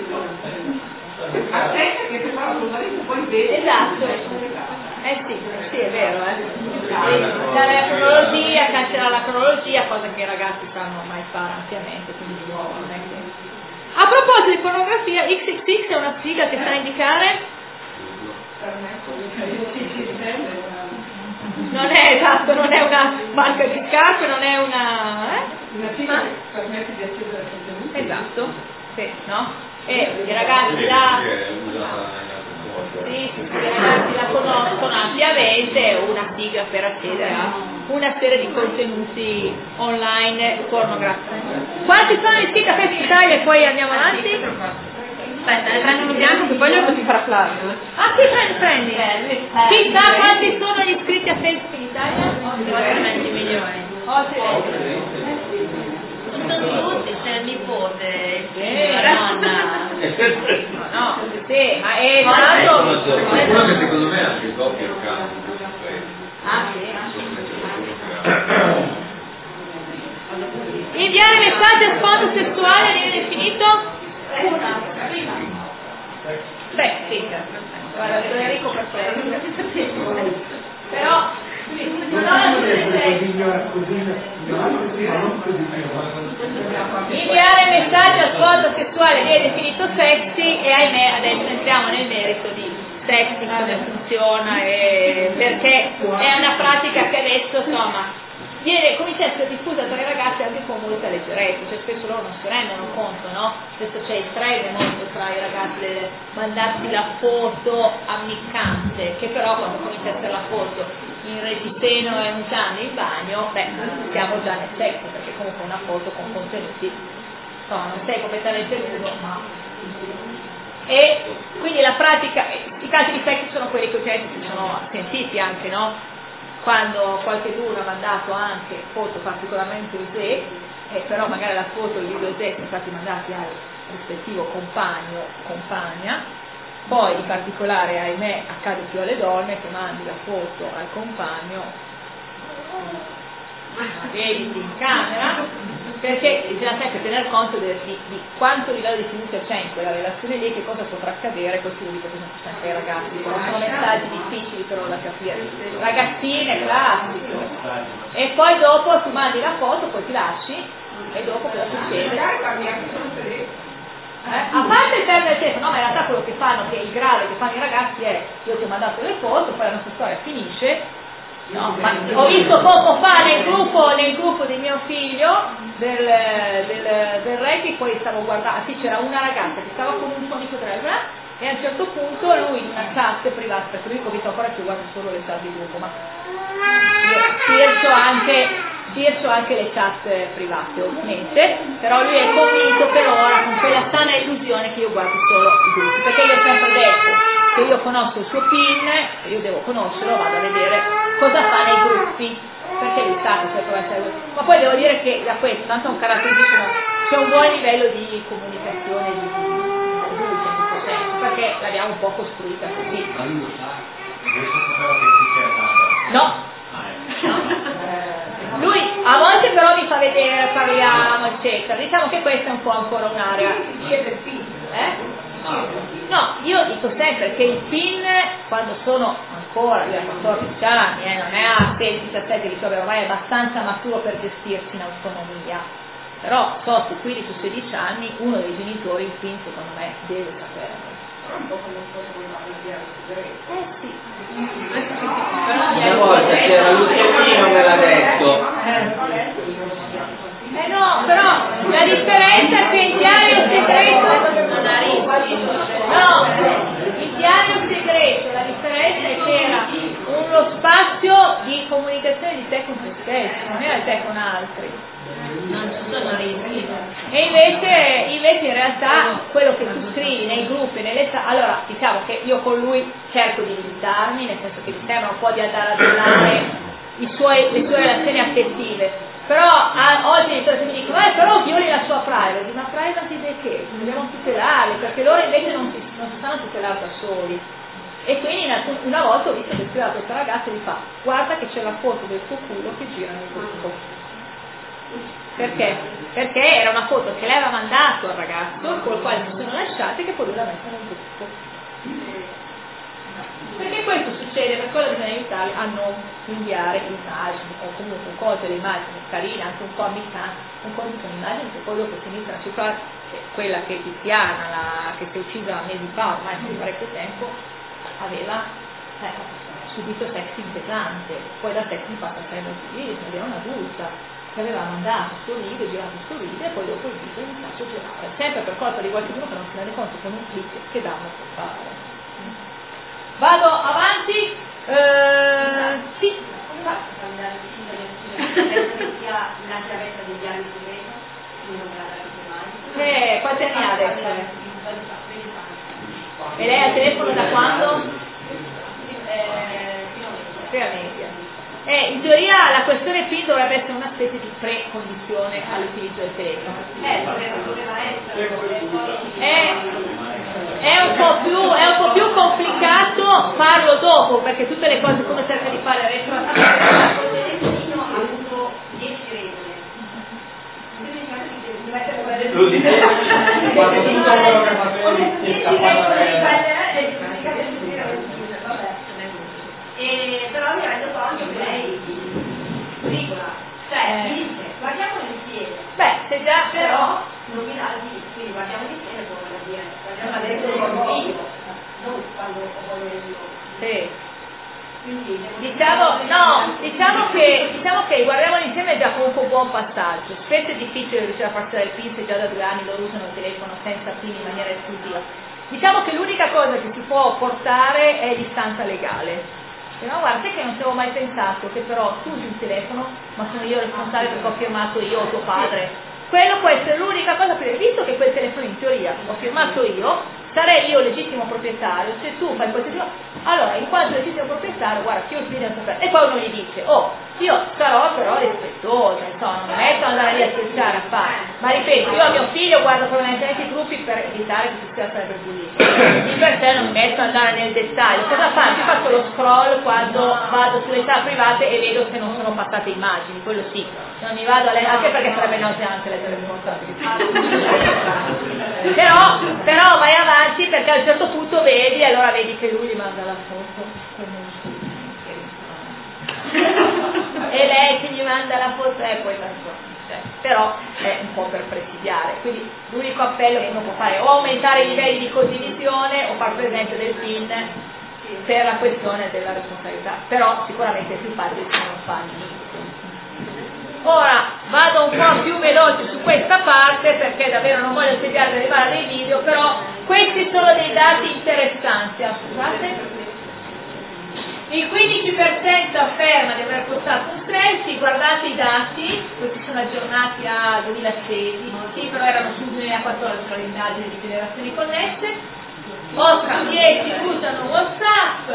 Attenta che tu parla con marito poi vedi. Esatto. Sì, è vero, dare la cronologia, cancellare la cronologia, cosa che i ragazzi sanno ormai fare ampiamente, quindi di nuovo non è che... A proposito di pornografia, XXX è una sigla che sta a indicare? Non è esatto, non è una marca di scarpe, non è una sigla che permette di accedere al contenuto. Esatto, sì, no? E i ragazzi la i ragazzi la conoscono ampiamente, è una sigla per accedere a una serie di contenuti online pornografici. Quanti sono iscritti a Facebook Italia e poi andiamo avanti? Aspetta, ne prendo uno bianco che poi glielo si farà Flavio. Ah sì, prendi. Chi sa quanti sono gli iscritti a Facebook in Italia? Oltre 20 milioni. Sono tutti, c'è il nipote, la nonna. No, sì, ma è esatto. Quello che secondo me è anche doppio il caso. Ah sì. Inviare messaggi a sfondo sessuale viene definito? Beh, sì, guarda, sono Enrico però inviare messaggi a sfondo sessuale viene definito sexy e ahimè adesso entriamo nel merito di sexy, come funziona e perché è una pratica che adesso insomma comincia a essere diffusa tra i ragazzi anche con molta leggerezza, cioè spesso loro non si rendono conto, no? Adesso c'è il trend molto tra i ragazzi mandarsi la foto ammiccante, che però quando comincia a essere la foto in reggiseno e mutande in bagno, siamo già nel sesso, perché comunque una foto con contenuti, insomma non sei completamente nudo, ma... E quindi la pratica, i casi di sesso sono quelli che si sono sentiti anche, no? Quando qualcuno ha mandato anche foto particolarmente osè, però magari la foto e il video osè sono stati mandati al rispettivo compagno, compagna, poi in particolare ahimè accade più alle donne che mandi la foto al compagno dediti in camera, perché bisogna sempre tener conto di quanto livello di fiducia c'è in quella relazione lì e che cosa potrà accadere. Questo lo dico per esempio sempre ai ragazzi, sono messaggi difficili però da capire, ragazzine, classico, e poi dopo tu mandi la foto, poi ti lasci e dopo cosa succede? A parte il termine del telefono, no, ma in realtà quello che fanno, che è il grave che fanno i ragazzi è: io ti ho mandato le foto, poi la nostra storia finisce. No, ma ho visto poco fa nel gruppo di mio figlio del rugby, poi stavo guardando, sì, c'era una ragazza che stava con un suo amico e a un certo punto lui in una chat privata, perché lui ho visto ancora che guarda solo le chat di gruppo, ma scherzo anche le chat private ovviamente, però lui è convinto per ora con quella sana illusione che io guardo solo i gruppi, perché io ho sempre detto che io conosco il suo PIN, io devo conoscerlo, vado a vedere cosa fa nei gruppi, perché lui sa che può essere. Ma poi devo dire che da questo, tanto è un caratteristico, c'è un buon livello di comunicazione di adulti in questo senso, perché l'abbiamo un po' costruita così. Ma lui lo sa, riesce a sapere che chi c'è nata? No. Lui a volte però mi fa vedere, parliamo, eccetera. Diciamo che questa è un po' ancora un'area. No, io dico sempre che il PIN, quando sono ancora, lui ha 14 anni, non è a 16-17, dico ormai è abbastanza maturo per gestirsi in autonomia, però sotto 15-16 anni uno dei genitori il PIN secondo me deve sapere. Un po' come sì. Una volta c'era Luciano me l'ha detto. No, però la differenza è che il diario segreto il diario segreto, la differenza è che era uno spazio di comunicazione di te con te stesso, non era di te con altri. Non ci sono rischi. E invece in realtà quello che tu scrivi nei gruppi, allora diciamo che io con lui cerco di limitarmi, nel senso che mi sembra un po' di andare a violare le sue relazioni affettive. Però oggi mi dicono però violi la sua privacy, ma privacy perché? Dobbiamo tutelarli, perché loro invece non si stanno tutelando da soli. E quindi una volta ho visto che scriveva questa ragazza e mi fa: guarda che c'è la foto del tuo culo che gira nel gruppo. Perché? Perché era una foto che lei aveva mandato al ragazzo, con il quale si sono lasciate, che poi lui l'ha messa nel gruppo. Perché questo succede? Per quello bisogna aiutarli a non inviare immagini o comunque cose, le immagini carine, anche un po' amicanti, un conto con immagini che poi dopo si iniziano a circolare. Quella che Tiziana, che si è uccisa mesi fa, ormai di parecchio tempo, aveva subito sexting pesante, poi da sexting passa a cyber civile, era un'adulta che aveva mandato il suo video, girato il suo video e poi dopo il video è iniziato a girare, sempre per colpa di qualcuno che non si rende conto con un click che danno a fare. Vado avanti, sì. La chiavetta degli anni segreto, non me la date mai. Quanti anni ha adesso? E lei ha il telefono da quando? Media. In teoria la questione PIN dovrebbe essere una specie di precondizione all'utilizzo del telefono. È un po' più complicato farlo dopo, perché tutte le cose come cerca di fare retroattivamente. Ha avuto 10 regole. Lo dice Però mi rendo conto che lei rigola, cioè dice guardiamo insieme. Se già però non mi dà il quindi guardiamo insieme come vuol dire, guardiamo adesso io, non quando voglio io. Sì. Diciamo che guardiamo insieme è già comunque un buon passaggio. Spesso è difficile riuscire a passare il PIN se già da 2 anni loro usano il telefono senza PIN in maniera esclusiva. Diciamo che l'unica cosa che si può portare è l'istanza legale. No, guarda che non ci avevo mai pensato che però tu usi il telefono, ma sono io responsabile perché ho firmato io o tuo padre. Quello può essere l'unica cosa, perché visto che quel telefono in teoria ho firmato io, sarei io legittimo proprietario. Se tu fai qualsiasi cosa, allora in quanto legittimo proprietario, guarda che io ti devo sapere. E poi uno gli dice: oh, Io sarò però rispettosa, insomma, non metto ad andare lì a scherzare a fare, ma ripeto, io a mio figlio guardo permanentemente i gruppi per evitare che si sia sempre pulito. Di per sé non mi metto ad andare nel dettaglio, cosa faccio? Io faccio lo scroll quando vado sulle età private e vedo se non sono passate immagini, quello sì, non mi vado anche perché sarebbe nauseante leggere le mostrate. Però vai avanti perché a un certo punto vedi e allora vedi che lui gli manda la foto. E lei che gli manda la foto e poi però è un po' per presidiare, quindi l'unico appello che uno può fare è o aumentare i livelli di condivisione o far presente del PIN per la questione della responsabilità, però sicuramente è più facile se non fa niente. Ora vado un po' più veloce su questa parte perché davvero non voglio sediare ad arrivare dei video, però questi sono dei dati interessanti. Scusate. Il 15% afferma di aver postato un selfie, guardate i dati, questi sono aggiornati a 2016, sì, però erano sul 2014 le indagini di generazioni connesse, 10 usano WhatsApp,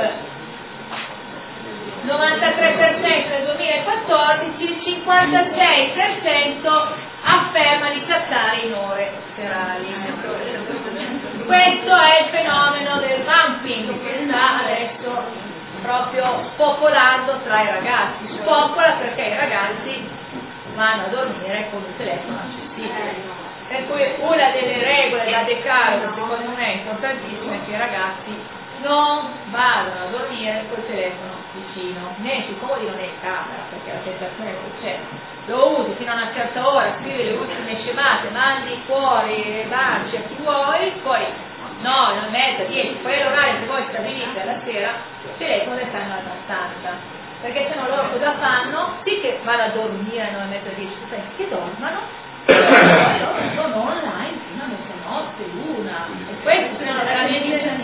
93% nel 2014, il 56% afferma di chattare in ore serali. Questo è il fenomeno del vamping che sta adesso proprio spopolando tra i ragazzi. Spopola perché i ragazzi vanno a dormire con il telefono accessibile. Per cui una delle regole da decalogo secondo me importantissima è che i ragazzi non vadano a dormire col telefono vicino, né sul comodino né in camera, perché la tentazione che c'è. Lo usi fino a una certa ora, scrivi le ultime scemate, mandi fuori, baci a chi vuoi, poi no, non mezza, 10, poi l'orario che voi stabilite alla sera, il telefono resta nella stanza, perché se no loro cosa fanno? Sì che vanno a dormire, non mezza 10, che dormano, poi loro sono online fino a mezzanotte, l'una, e questo sono veramente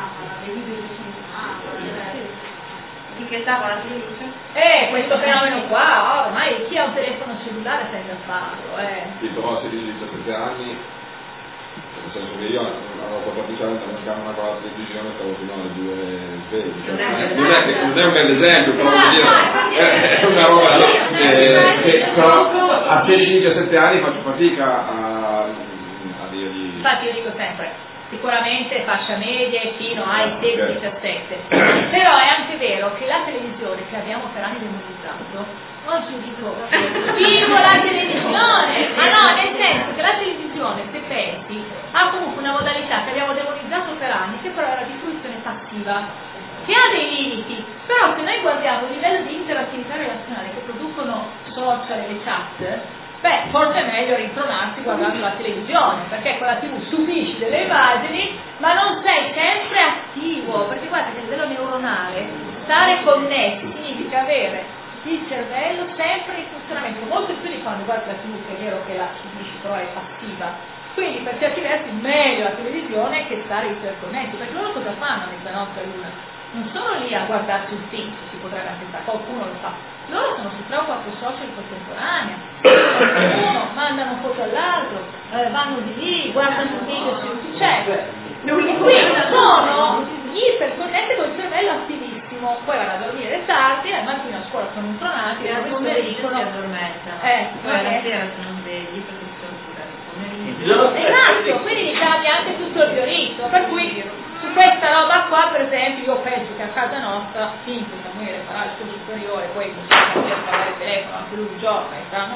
che stava la televisione? Questo fenomeno qua, ormai chi ha un telefono cellulare sente a farlo. Sì, però a 16-17 anni, nel senso che io avevo 14 anni, non mancava una cosa la televisione, stavo fino alle 2 svegli. Non è un bel esempio, però voglio dire, è una roba che però a 16-17 anni faccio fatica a dirgli. Infatti io dico sempre, sicuramente fascia media fino ai 16-17, però è anche vero che la televisione che abbiamo per anni demonizzato, oggi dico vivo la televisione, ma no, nel senso che la televisione, se pensi, ha comunque una modalità che abbiamo demonizzato per anni, che però è la diffusione passiva, che ha dei limiti, però se noi guardiamo il livello di interattività relazionale che producono social e le chat, forse è meglio rintronarsi guardando la televisione, perché con la TV subisci delle immagini, ma non sei sempre attivo, perché guarda che a livello neuronale stare connessi significa avere il cervello sempre in funzionamento, molto più di quando guardi la TV, che è vero che la subisci però è passiva. Quindi per certi versi meglio la televisione che stare iperconnessi, perché loro cosa fanno a mezzanotte a luna? Non sono lì a guardarsi un film, si potrebbe anche fare, qualcuno lo fa. Loro sono su 3 o 4 social contemporanei, uno mandano foto all'altro, vanno di lì, guardano un video su YouTube, quindi sono iperconnessi con il cervello attivissimo, poi vanno a dormire tardi, al mattino a scuola sono intronati, e al pomeriggio si addormenta, poi alla sera se non vedi perché si oscura il pomeriggio. Esatto, quindi cambia anche tutto il bioritmo, per cui su questa roba qua per esempio io penso che a casa nostra finché Samuele farà il suo superiore poi comincia a parlare il telefono, anche lui gioca,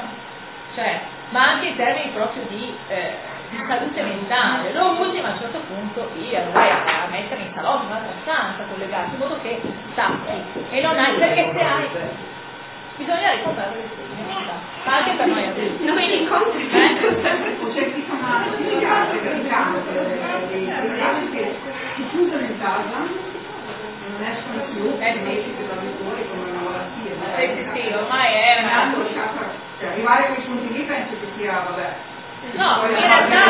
ma anche in termini proprio di salute mentale, lo ultimo a un certo punto via, lo vai a mettere in salotto, in un'altra stanza collegato, in modo che stacchi e non hai, perché se hai bisogna ricomprare le stesse, anche per noi adulti. Quindi c'è chi sono applicate per il campo, che si chiudono in casa, non escono più, invece per la fuori come una malattia. Sì, ormai è una... arrivare a quei punti lì penso che sia, vabbè. No, in realtà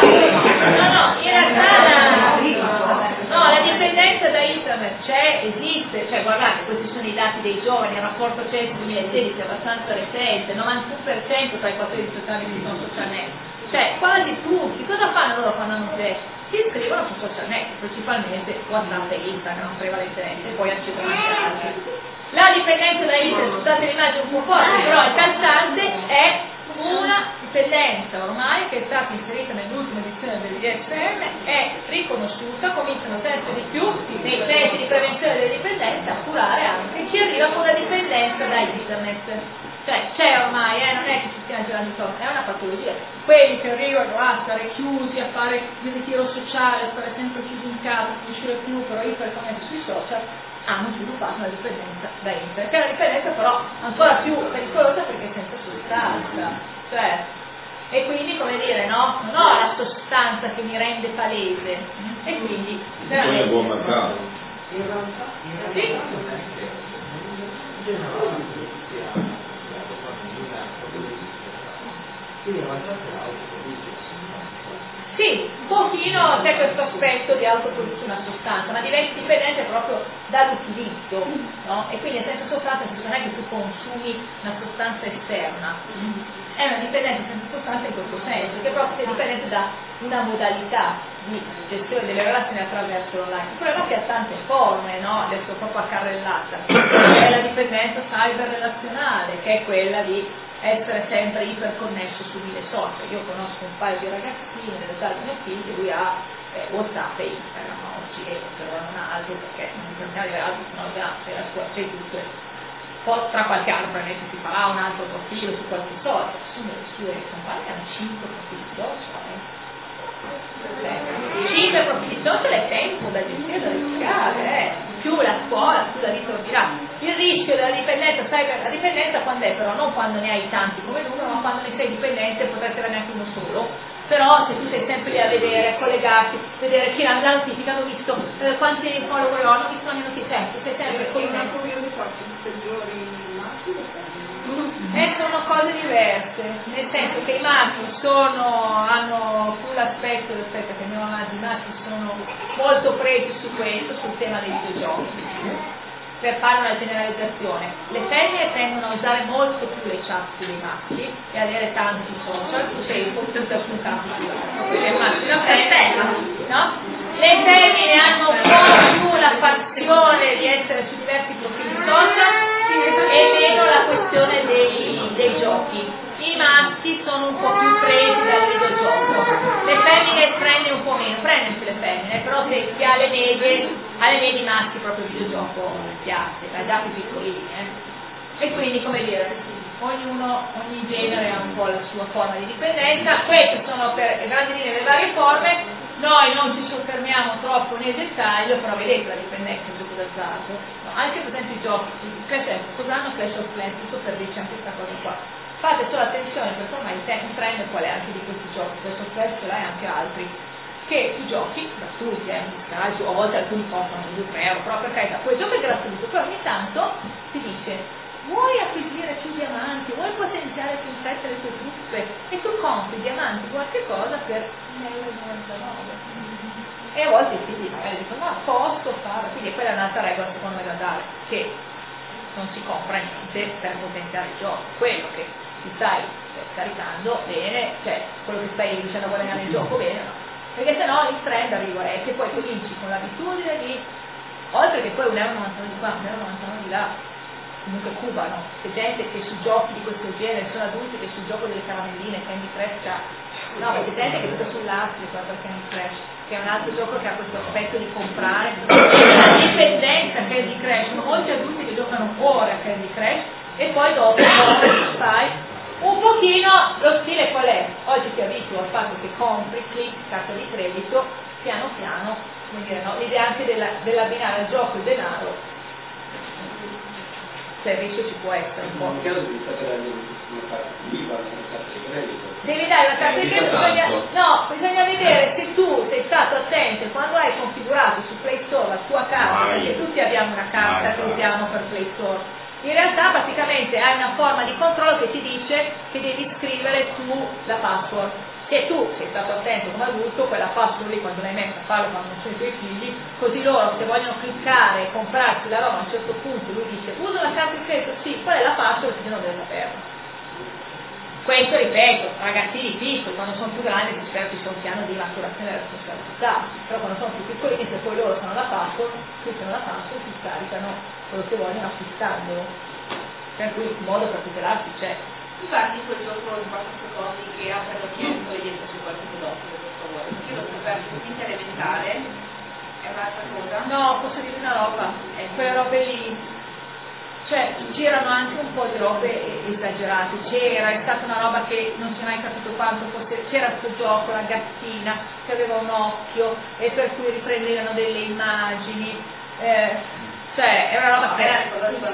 la dipendenza da internet esiste, guardate, questi sono i dati dei giovani, il rapporto CES 2016 è abbastanza recente, 91% tra i 14 anni che sono social net, quasi tutti, cosa fanno loro quando hanno CES? Si iscrivono su social net, principalmente WhatsApp e Instagram prevalentemente, e poi accedono anche ad altri. La dipendenza da internet, scusate l'immagine messaggi un po' forti, però il calzante è una dipendenza ormai che è stata inserita nell'ultima edizione del DSM, è riconosciuta, cominciano sempre di più nei centri di prevenzione delle dipendenze a curare anche chi arriva con una dipendenza da internet. Cioè c'è ormai, non è che ci stiamo girando intorno, è una patologia. Quelli che arrivano a stare chiusi, a fare il ritiro sociale, a stare sempre chiusi in casa, non uscire più, però iperconnessi sui social, hanno sviluppato una dipendenza da internet, che è una dipendenza però ancora più pericolosa perché è senza sostanza, cioè, e quindi come dire, no? Non ho la sostanza che mi rende palese, e quindi poi è buon mercato. Sì. Sì, un pochino c'è questo aspetto di autoproduzione una sostanza, ma diventi dipendente proprio dall'utilizzo, no? E quindi senza sostanza non è che tu consumi una sostanza esterna, è una dipendenza senza sostanza in questo senso, che proprio è dipendente da una modalità di gestione delle relazioni attraverso l'online. Il problema è che ha tante forme, no? Adesso proprio a carrellata, è la dipendenza cyber relazionale, che è quella di essere sempre iperconnesso su 1000 social. Io conosco un paio di ragazzini dell'età di mio figlio, lui ha WhatsApp e Instagram oggi, però non ha altro perché non bisogna avere altro, sono grazie, la sua c'è tutto. Poi tra qualche anno probabilmente si farà un altro profilo su qualche social, le sue compagne hanno 5 profili social. 5 profili social è tempo da gestire, da rischiare, più la scuola, più la vita ordinaria. Il rischio della dipendenza, sai, la dipendenza quando è? Però non quando ne hai tanti come numero, ma quando ne sei dipendente potresti averne anche uno solo. Però se tu sei sempre lì a vedere, a collegarti, vedere chi ha la notifica, hanno visto quanti follower ho, hanno visto ogni notizia, tu sei sempre connesso. Sono cose diverse, nel senso che i maschi hanno più l'aspetto, che andiamo avanti, i maschi sono molto presi su questo, sul tema dei videogiochi. Per fare una generalizzazione, le femmine tendono a usare molto più le chat dei maschi e avere tanti social, tu sei forse su un campo privato, perché il maschio è una femmina, no? Le femmine hanno un po' più la passione di essere su diversi profili social e meno la questione dei giochi. I maschi sono un po' più presi dal videogioco, le femmine prendono un po' meno, prendono le femmine, però se chi ha le medie i maschi proprio il videogioco piace, ma già più piccolini, E quindi, come dire, ogni genere ha un po' la sua forma di dipendenza. Queste sono per grandi linee le varie forme, noi non ci soffermiamo troppo nel dettaglio, però vedete la dipendenza del gioco d'azzardo, no, anche per esempio i giochi, cos'hanno Clash of Clans, giusto per dirci anche questa cosa qua. Fate solo attenzione perché ormai il trend qual è anche di questi giochi, questo Clash ce l'hai anche altri, che i giochi gratuiti, a volte alcuni costano 2 euro, però per carità, quel gioco è gratuito, però ogni tanto si dice vuoi acquisire più diamanti, vuoi potenziare più in fretta le tue truppe e tu compri diamanti qualche cosa per 1,99 e a volte i figli magari dicono no, posso fare, quindi quella è un'altra regola secondo me da dare, che non si compra niente per potenziare il gioco, quello che ti stai caricando bene, cioè quello che stai dicendo a guadagnare il gioco bene, no? Perché sennò il trend arriva è che poi cominci con l'abitudine di, oltre che poi 1,99 di qua, 1,99 di là, comunque cubano, c'è gente che su giochi di questo genere, sono adulti che sul gioco delle caramelline, Candy Crush, no, perché c'è gente che sta sull'astro per Candy Crush, che è un altro gioco che ha questo aspetto di comprare, la dipendenza Candy Crush, sono molti adulti che giocano ore a Candy Crush e poi dopo fai un pochino lo stile qual è? Oggi ti abituo al fatto che compri, clic, carta di credito, piano piano, come dire, no? L'idea anche dell'abbinare al gioco il denaro, servizio ci può essere un po'. In caso devi sapere una carta di credito. Devi dare la carta di credito, bisogna vedere se tu sei stato attento quando hai configurato su Play Store la tua carta, perché tutti abbiamo una carta che usiamo per Play Store. In realtà praticamente hai una forma di controllo che ti dice che devi scrivere tu la password. Se tu sei stato attento come adulto, quella password lì quando l'hai messa, farlo quando non sono i tuoi figli, così loro se vogliono cliccare e comprarsi la roba a un certo punto, lui dice uso la carta di credito, sì, qual è la password, se no deve saperlo. Questo ripeto, ragazzini piccoli, quando sono più grandi si spera che ci sia un piano di maturazione della responsabilità, però quando sono più piccolini, se poi loro sanno la password, cliccano la password, si scaricano quello che vogliono acquistandolo. per cui il modo per tutelarsi c'è. Infatti quel gioco di 4 secondi che ha per lo più poi dietro su qualche pedofilo, per favore, perché l'ho scoperto in quinta elementare, è un'altra cosa. No, posso dire una roba, quelle robe lì, cioè girano anche un po' di robe esagerate, è stata una roba che non si è mai capito quanto fosse, c'era questo gioco, la gattina che aveva un occhio e per cui riprendevano delle immagini, cioè è una roba che era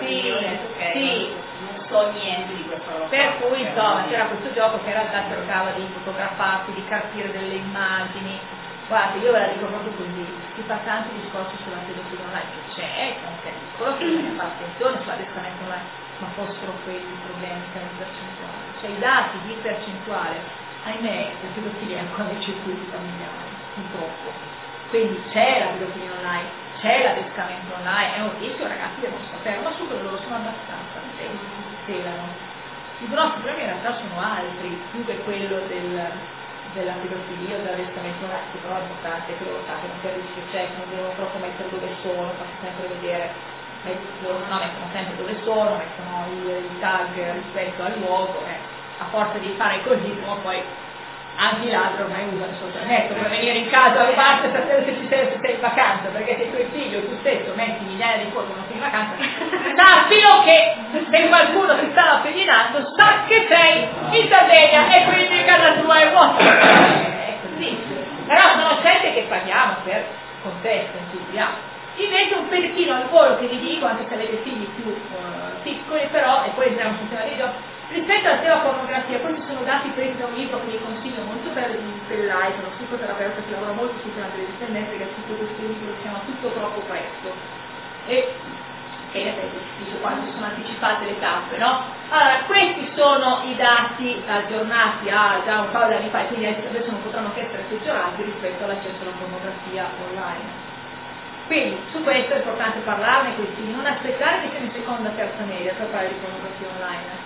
sì, non so niente di questa roba. Per cui insomma c'era questo gioco che in realtà cercava di fotografarsi, di carpire delle immagini. Guarda, io ve la dico proprio così, si fa tanti discorsi sulla pedofilia online che c'è, anche è piccolo che bisogna fare attenzione sull'adescamento online, ma fossero quelli i problemi che in percentuale. Cioè i dati di percentuale, ahimè, la pedofilia è ancora nei circuiti familiari, purtroppo. Quindi c'è la pedofilia online, c'è l'adescamento online, è un rischio, ragazzi devono saperlo, ma su quello loro sono abbastanza attenti, si tutelano. I grossi problemi in realtà sono altri, più che quello della pedofilia o dell'adescamento online, che però è importante che loro sappiano che il rischio c'è, che non devono troppo mettere dove sono, faccio sempre vedere, mettono sempre dove sono, mettono il tag rispetto al luogo, a forza di fare così, però poi anche i ladri ormai usano il social network per venire in casa a rubarti e sapere se sei in vacanza, perché se tuo figlio o tu stesso metti migliaia di foto quando sei in vacanza, sappilo che se qualcuno ti sta pedinando sa che sei in Sardegna e quindi casa tua è vuota. È così. Però sono scelte che paghiamo per contesto, entusiasmo. Invece un pettino al volo che vi dico, anche se avete figli più piccoli, però, e poi entriamo sul tema dei giochi, rispetto alla teva pornografia, questi sono dati presi da un libro che vi consiglio molto bello di Pellai, che è uno psicoterapeuta che lavora molto sul tema delle dipendenze, che ha scritto questo libro che si chiama Tutto troppo presto. E in effetti dice quando si sono anticipate le tappe, no? Allora, questi sono i dati aggiornati a già un paio di anni fa, quindi adesso non potranno che essere peggiorati rispetto all'accesso alla pornografia online. Quindi su questo è importante parlarne, quindi non aspettare che siano in seconda o terza media per parlare di pornografia online.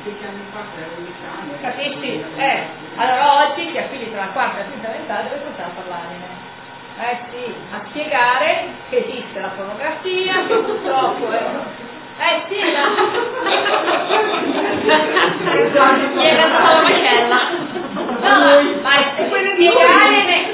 Capisci? Allora oggi chi ha figli tra la quarta e la quinta elementare deve portare a parlarne. Sì, a spiegare che esiste la pornografia, che purtroppo è. Sì, Era solo la macella. No, ma spiegare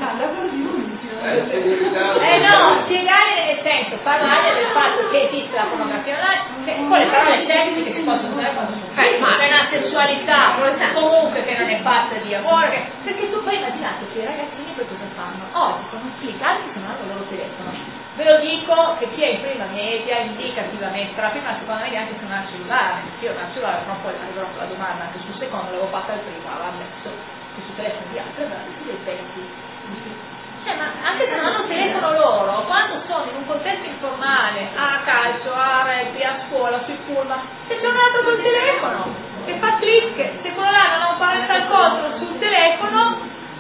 spiegare nel senso, parlare del fatto che esiste la pornografia online, con le parole semplici che si possono usare quando sono ma è una sessualità comunque che non è fatta di amore, perché tu poi immaginate che i ragazzini poi cosa fanno? Con un clic, anche se non hanno il loro telefono. Ve lo dico che chi è in prima media, indicativamente, tra la prima e la seconda media anche se non ha cellulare, io non ho cellulare, però poi arriverò con la domanda anche sul secondo, l'avevo fatta al primo, aveva messo che su telefono di altri, aveva messo dei pezzi. Ma anche se non hanno telefono loro, quando sono in un contesto informale, a calcio, a rugby, a scuola, sui pullman, se c'è un altro col telefono che fa click, se quello là non ha un parental control sul telefono,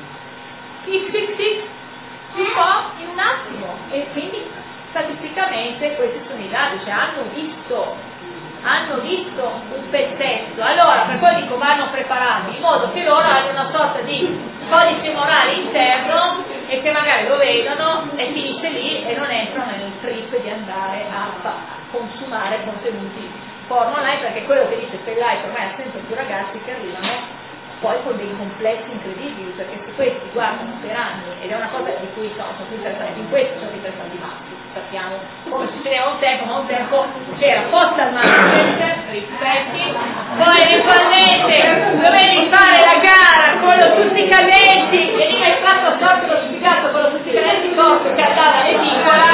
si fa in un attimo. E quindi statisticamente questi sono i dati, cioè hanno visto un pezzetto, allora per quello dico vanno preparati in modo che loro abbiano una sorta di codice morale interno e che magari lo vedono e finisce lì e non entrano nel trip di andare a consumare contenuti porno online, perché quello che dice Pellai ormai ha sempre più ragazzi che arrivano poi con dei complessi incredibili, perché se questi guardano per anni, ed è una cosa di cui sono più interessati, in questo sono più interessati i maschi, sappiamo come succedeva un tempo, ma un tempo c'era postal market, rispetti, poi eventualmente dovevi fare la gara con tutti i cadenti, veniva il fatto a sorte lo spiegato con tutti i cadenti corto che andava all'edicola.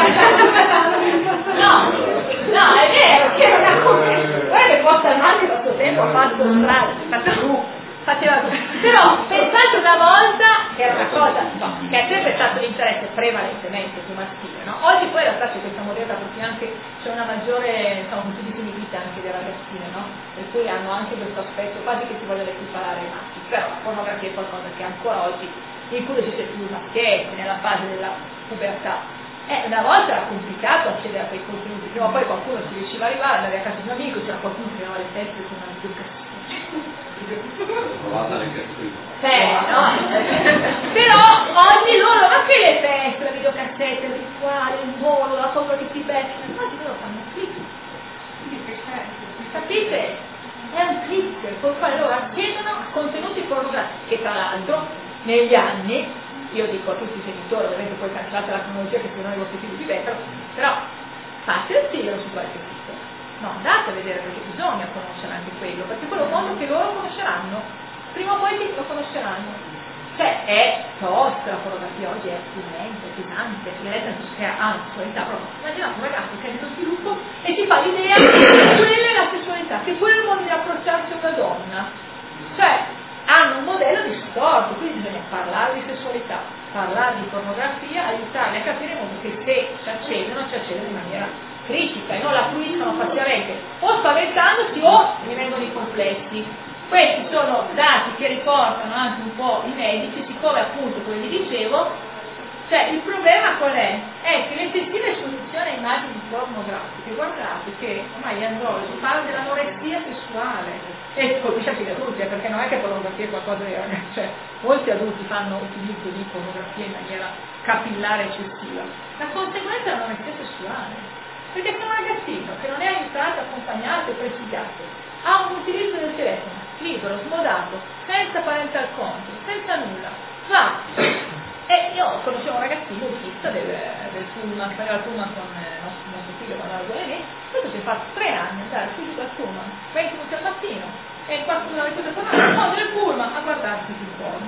No, è vero, c'era una cosa, guarda che postal market a suo tempo ha fatto strada, però pensate una volta che era una cosa che è sempre stato l'interesse prevalentemente più maschile, no? Oggi poi in realtà c'è questa moderna perché anche c'è una maggiore visibilità anche delle ragazzine, no? Per cui hanno anche questo aspetto quasi che si vogliono equiparare ai maschi, però la pornografia è qualcosa che ancora oggi in cui si più maschietti nella fase della pubertà. Una volta era complicato accedere a quei contenuti, prima o poi qualcuno si riusciva a arrivare, andavi a casa di un amico, c'era qualcuno che aveva le teste con una educazione. No. Però oggi loro, ma che le feste, la videocassetta, il rituale, il volo, la cosa che ti becca, oggi loro fanno clic. capite? È un click col quale loro accedono a contenuti pornografici che tra l'altro negli anni, io dico a tutti i genitori, ovviamente poi cancellate la cronologia che se no i vostri figli vi vedono, però fate il tiro su qualche sito, no, andate a vedere perché bisogna conoscere anche quello, perché quello è un mondo che loro conosceranno, prima o poi lo conosceranno. Cioè è tosta la pornografia, oggi è immensa, pesante, che ha una sessualità proprio. Immaginate un ragazzo che è nello sviluppo e si fa l'idea che quella è la sessualità, che quello è il modo di approcciarsi a una donna. Cioè hanno un modello distorto, quindi bisogna parlare di sessualità, parlare di pornografia, aiutarli a capire in modo che se ci accedono in maniera critica e non la fruiscono facilmente o spaventandosi o rimangono i complessi. Questi sono dati che riportano anche un po' i medici, siccome appunto, come vi dicevo, cioè il problema qual è? È che l'eccessiva esposizione a immagini pornografiche, guardate che ormai gli andrologi parlano dell'anoressia sessuale e colpisce anche gli adulti, perché non è che pornografia è qualcosa di cioè molti adulti fanno utilizzo di pornografia in maniera capillare eccessiva. La conseguenza è l'anoressia sessuale, perché se un ragazzino che non è aiutato, accompagnato e presidiato ha un utilizzo del telefono libero, smodato, senza parental control, senza nulla, va. E io conoscevo un ragazzino autista del pullman, faceva il pullman con il nostro figlio quando era giovane, questo si è fatto 3 anni andare subito al pullman, 20 minuti al mattino, e il quarto d'ora di tornare, poi del pullman a guardarsi il porno.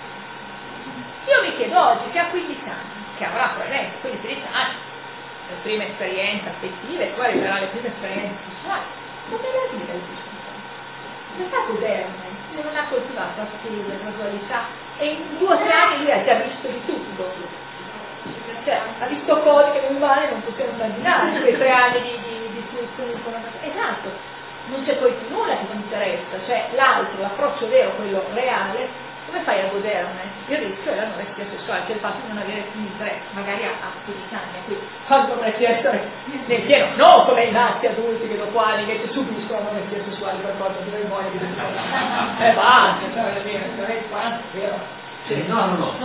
Io mi chiedo oggi, che ha 15 anni, che avrà probabilmente 15 anni, le prime esperienze affettive, poi arriverà le prime esperienze sessuali, come la vita è giusta? Non fa goderme, non ha coltivato la gradualità e in 2 o 3 anni lui ha già visto di tutto, cioè ha visto cose che noi umani non possiamo immaginare in quei 3 anni di fruizione di pornografia. Esatto, non c'è poi più nulla che ti interessa, cioè l'altro, l'approccio vero, quello reale, come fai a goderne? Io rischio è l'anoressia sessuale, cioè il fatto di non avere più interesse, magari a 15 anni, quindi quando dovresti essere nel pieno, non come i nati adulti che dopo anni che subiscono l'anoressia sessuale per forza di noi muoiono di basta, cioè voglio dire, se non è 40, vero? No.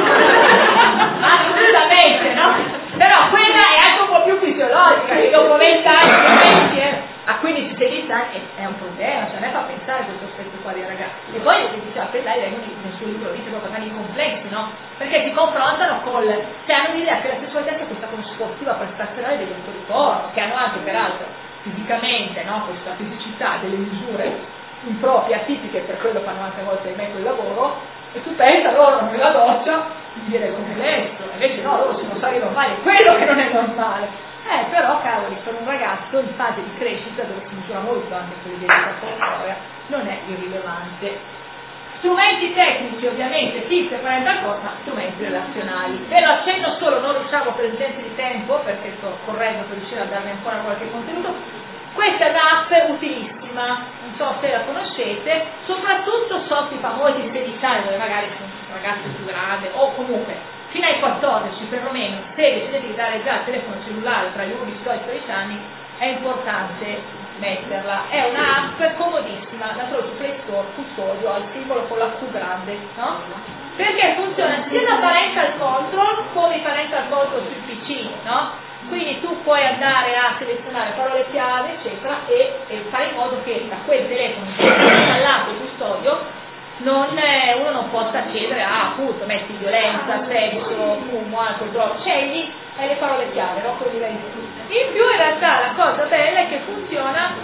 Assolutamente, no? Però quella è anche un po' più fisiologica, che dopo 20 anni a 15-16 anni è un problema, cioè a me fa pensare questo aspetto qua dei ragazzi. E poi che diceva Pellai nel suo libro dice proprio tanti complessi, no? Perché si confrontano cioè hanno l'idea che la sessualità sia questa cosa sportiva prestazionale degli autori porno, che hanno anche peraltro fisicamente, no? Questa fisicità, delle misure improprie, atipiche, per quello fanno anche a volte me quel lavoro, e tu pensa loro nella doccia di dire complesso, invece no, loro sono stati normali, quello che non è normale. Però cavoli, per un ragazzo in fase di crescita, dove si misura molto anche per l'identità corporea, non è irrilevante. Strumenti tecnici ovviamente, FIP e parental control, ma strumenti relazionali. Ve lo accenno solo, non riusciamo per esigenze di tempo, perché sto correndo per riuscire a darvi ancora qualche contenuto. Questa è un'app utilissima, non so se la conoscete, soprattutto sotto i famosi 16 anni, dove magari sono ragazzi più grandi, o comunque fino ai 14 perlomeno, se decidete di dare già il telefono cellulare tra gli 11 e i 13 anni, è importante metterla. È un'app comodissima, la trovo su Play Store, custodio, al simbolo con la Q grande, no? Perché funziona sia da parental control come i parental control sul PC, no? Quindi tu puoi andare a selezionare parole chiave, eccetera, e fare in modo che da quel telefono installato il custodio uno non possa accedere a, appunto, metti violenza, sesso, fumo, alcol, droga, scegli le parole chiave, no? Quelli livelli. In più in realtà la cosa bella è che funziona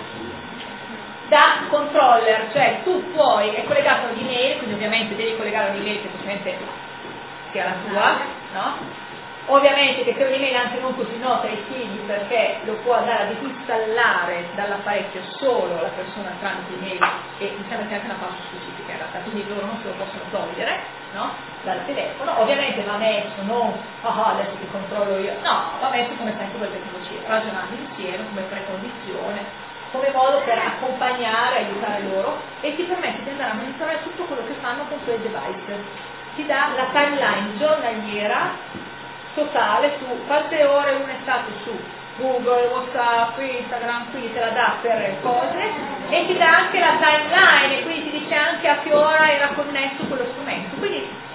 da controller, cioè tu puoi, è collegato all'email, quindi ovviamente devi collegare all'email che semplicemente sia la tua, no? Ovviamente che per l'email anche non così nota ai figli, perché lo può andare a disinstallare dall'apparecchio solo la persona tramite email, e mi sembra che anche una password specifica in realtà, quindi loro non se lo possono togliere, no? Dal telefono. Ovviamente va messo non adesso ti controllo io, no, va messo come sempre con le tecnologie, ragionando insieme come precondizione, come modo per accompagnare, aiutare loro, e ti permette di andare a monitorare tutto quello che fanno con quel device. Ti dà la timeline giornaliera totale su quante ore uno è stato su Google, WhatsApp, Instagram, quindi te la dà per cose, e ti dà anche la timeline, e quindi ti dice anche a che ora era connesso quello strumento. Quindi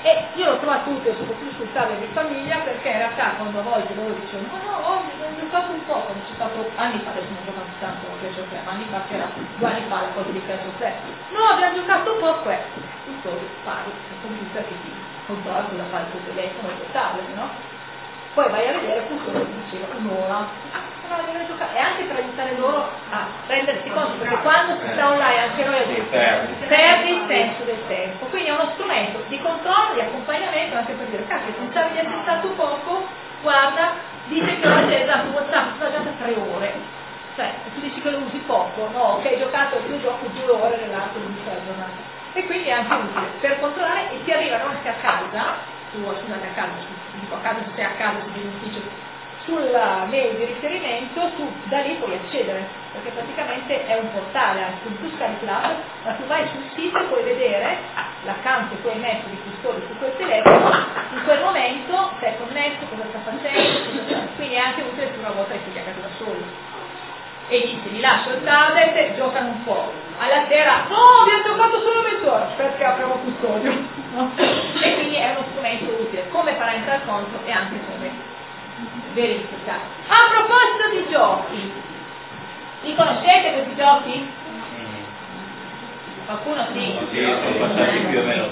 E io l'ho trovato utile soprattutto sul tavolo di famiglia, perché in realtà quando a volte loro dicevano oggi ho giocato un po', quando c'è stato anni fa, adesso non ho giocato tanto a Clash of Clans, ma anni fa, che era 2 anni fa la cosa di Clash of Clans, no, abbiamo giocato un po' questo, custodi, pari, il computer che ti controlla cosa fa il tuo telefono, il tuo tablet, no? Poi vai a vedere custodi che diceva un'ora, no, devo giocare, e anche per aiutare loro a rendersi conto, perché quando si sta online anche noi adulti perdi il senso del tempo, quindi è uno strumento di controllo, di accompagnamento, anche per dire, cazzo, pensavi di essere stato poco, guarda, dice che oggi hai dato WhatsApp, sono già 3 ore, cioè tu dici che lo usi poco, no, che hai giocato, io gioco 2 ore nell'arco di una giornata, e quindi è anche utile per controllare, e ti arrivano anche a casa, scusate, a casa, dico a casa se sei a casa, se sei in ufficio, sulla mail di riferimento, da lì puoi accedere, perché praticamente è un portale, anche tu scarichi l'app, ma tu vai sul sito e puoi vedere l'account che tu hai messo di custode su quel telefono, in quel momento sei connesso, cosa sta facendo, quindi è anche utile se una volta hai figli a casa da soli. E gli lascio il tablet, giocano un po', alla sera, no, abbiamo giocato solo mezz'ora, perché apriamo custodio, no? E quindi è uno strumento utile, come parental control e anche come verifica. A proposito di giochi, li conoscete questi giochi? Qualcuno sì? Sì, sono passati più o meno.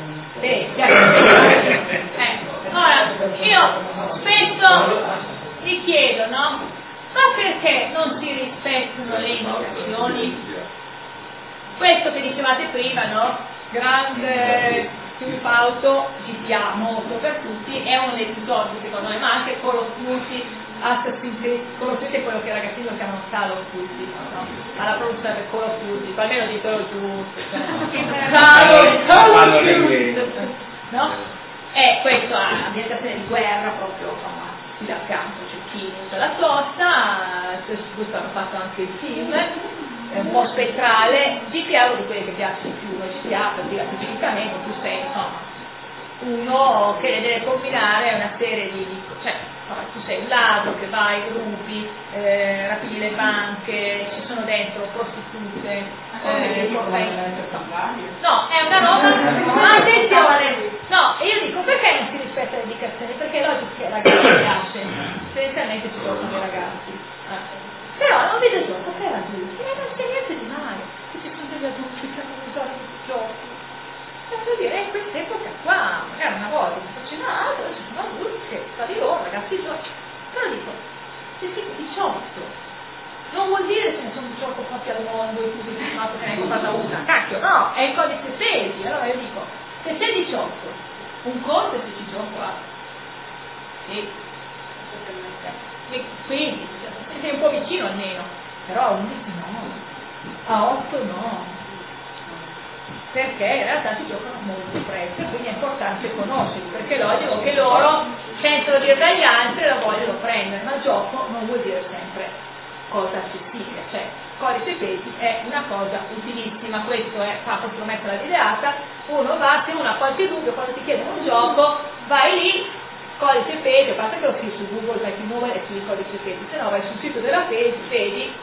Ora, io spesso mi chiedo, no? Ma perché non si rispettano le indicazioni? Questo che dicevate prima, no? Grande auto, GTA molto per tutti, è uno dei più forti secondo me, ma anche Call of Duty, Assassin's Creed, conoscete quello che i ragazzini lo chiamano Call of Duty, no? Alla pronuncia del Call of Duty, almeno ditelo giusto, Call of Duty, no? E questo ha ambientazione di guerra proprio, qui da fianco c'è chi usa la tosta, questo hanno fatto anche il film, è un po' spettrale. GTA è uno di quelli che piace di più, GTA per dire fisicamente, più senso, uno che deve combinare una serie di cioè, tu sei un ladro che vai, rubi, rapidi le banche, ci sono dentro prostitute, no, è una roba, ma attenzione, no, io dico perché non si rispetta le indicazioni? Perché è logico che ai ragazzi piace, tendenzialmente ci sono dei ragazzi. Però non vedo gioco per adulti, non c'è niente di male, che ci sono degli adulti che hanno usato i giochi. Devo dire, in quest'epoca qua, magari una volta si faceva altro, adesso sono adulti che fa di loro, ragazzi giochi. Però dico, se sei 18, non vuol dire che ne sono un gioco proprio al mondo in cui sei firmato che ne hai comprata una, cacchio, no, è il codice pesi, allora io dico, se sei 18, un conto è se ci gioco a 15, sei un po' vicino almeno, però a 11 no, a 8 no, perché in realtà si giocano molto presto e quindi è importante conoscerli, perché è logico che loro sentono dire dagli altri e lo vogliono prendere, ma il gioco non vuol dire sempre cosa accessibile, cioè codice pesi è una cosa utilissima, questo è fatto lo metto la videata, uno va, se uno ha qualche dubbio quando ti chiedono un gioco, vai lì, codice pesi, a parte che lo scrivi su Google, vai di nome e scrivi codice pesi, se no vai sul sito della pesi,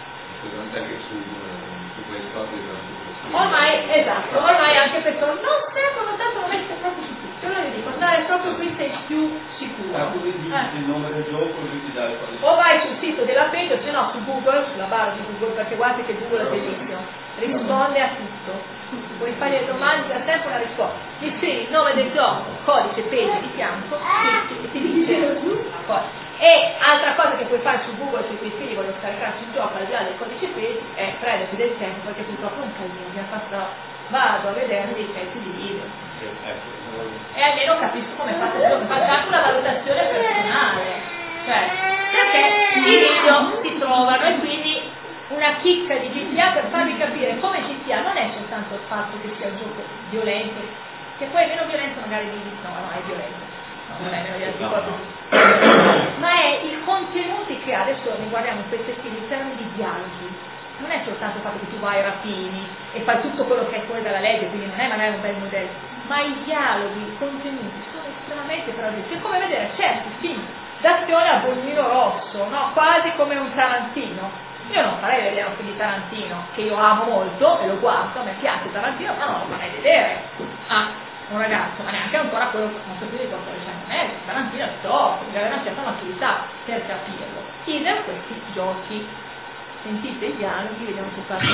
su quei soldi ormai, esatto, ormai anche per non servono tanto, non mettere proprio su tutto, allora io dico andare proprio qui sei più sicuro. Il nome del gioco, lui ti dà il codice. O vai sul sito della page, o se no su Google, sulla base di Google, perché guardate che Google è bellissimo, risponde a tutto. Puoi fare le domande per sempre una risposta. Ti scrivi il nome del gioco, codice page di fianco, e ti dice E altra cosa che puoi fare su Google se i tuoi figli vogliono scaricarsi un gioco al di là del codice pesi è prenderti del tempo, perché purtroppo è un casino, mi ha fatto, vado a vedere dei pezzi di video e almeno capisco come fate il gioco, faccio anche una valutazione personale, cioè perché i video si trovano e quindi una chicca di GTA per farvi capire come GTA non è soltanto il fatto che sia un gioco violento, che poi è meno violento magari mi dicono no, è violento, non è meno violento, ma è i contenuti che ha. Adesso ne guardiamo un pezzettino in termini di dialoghi, non è soltanto il fatto che tu vai rapini e fai tutto quello che è fuori dalla legge, quindi non è magari un bel modello, ma i dialoghi, i contenuti sono estremamente tradotti, è come vedere certi film d'azione a bollino rosso, no? Quasi come un Tarantino. Io non farei vedere un film di Tarantino, che io amo molto e lo guardo, a me piace Tarantino, ma non lo farei vedere un ragazzo, ma neanche ancora quello molto più di 14 anni, Tarantino è top, deve avere una certa maturità per capirlo. Idem questi giochi, sentite i dialoghi, vediamo se fa.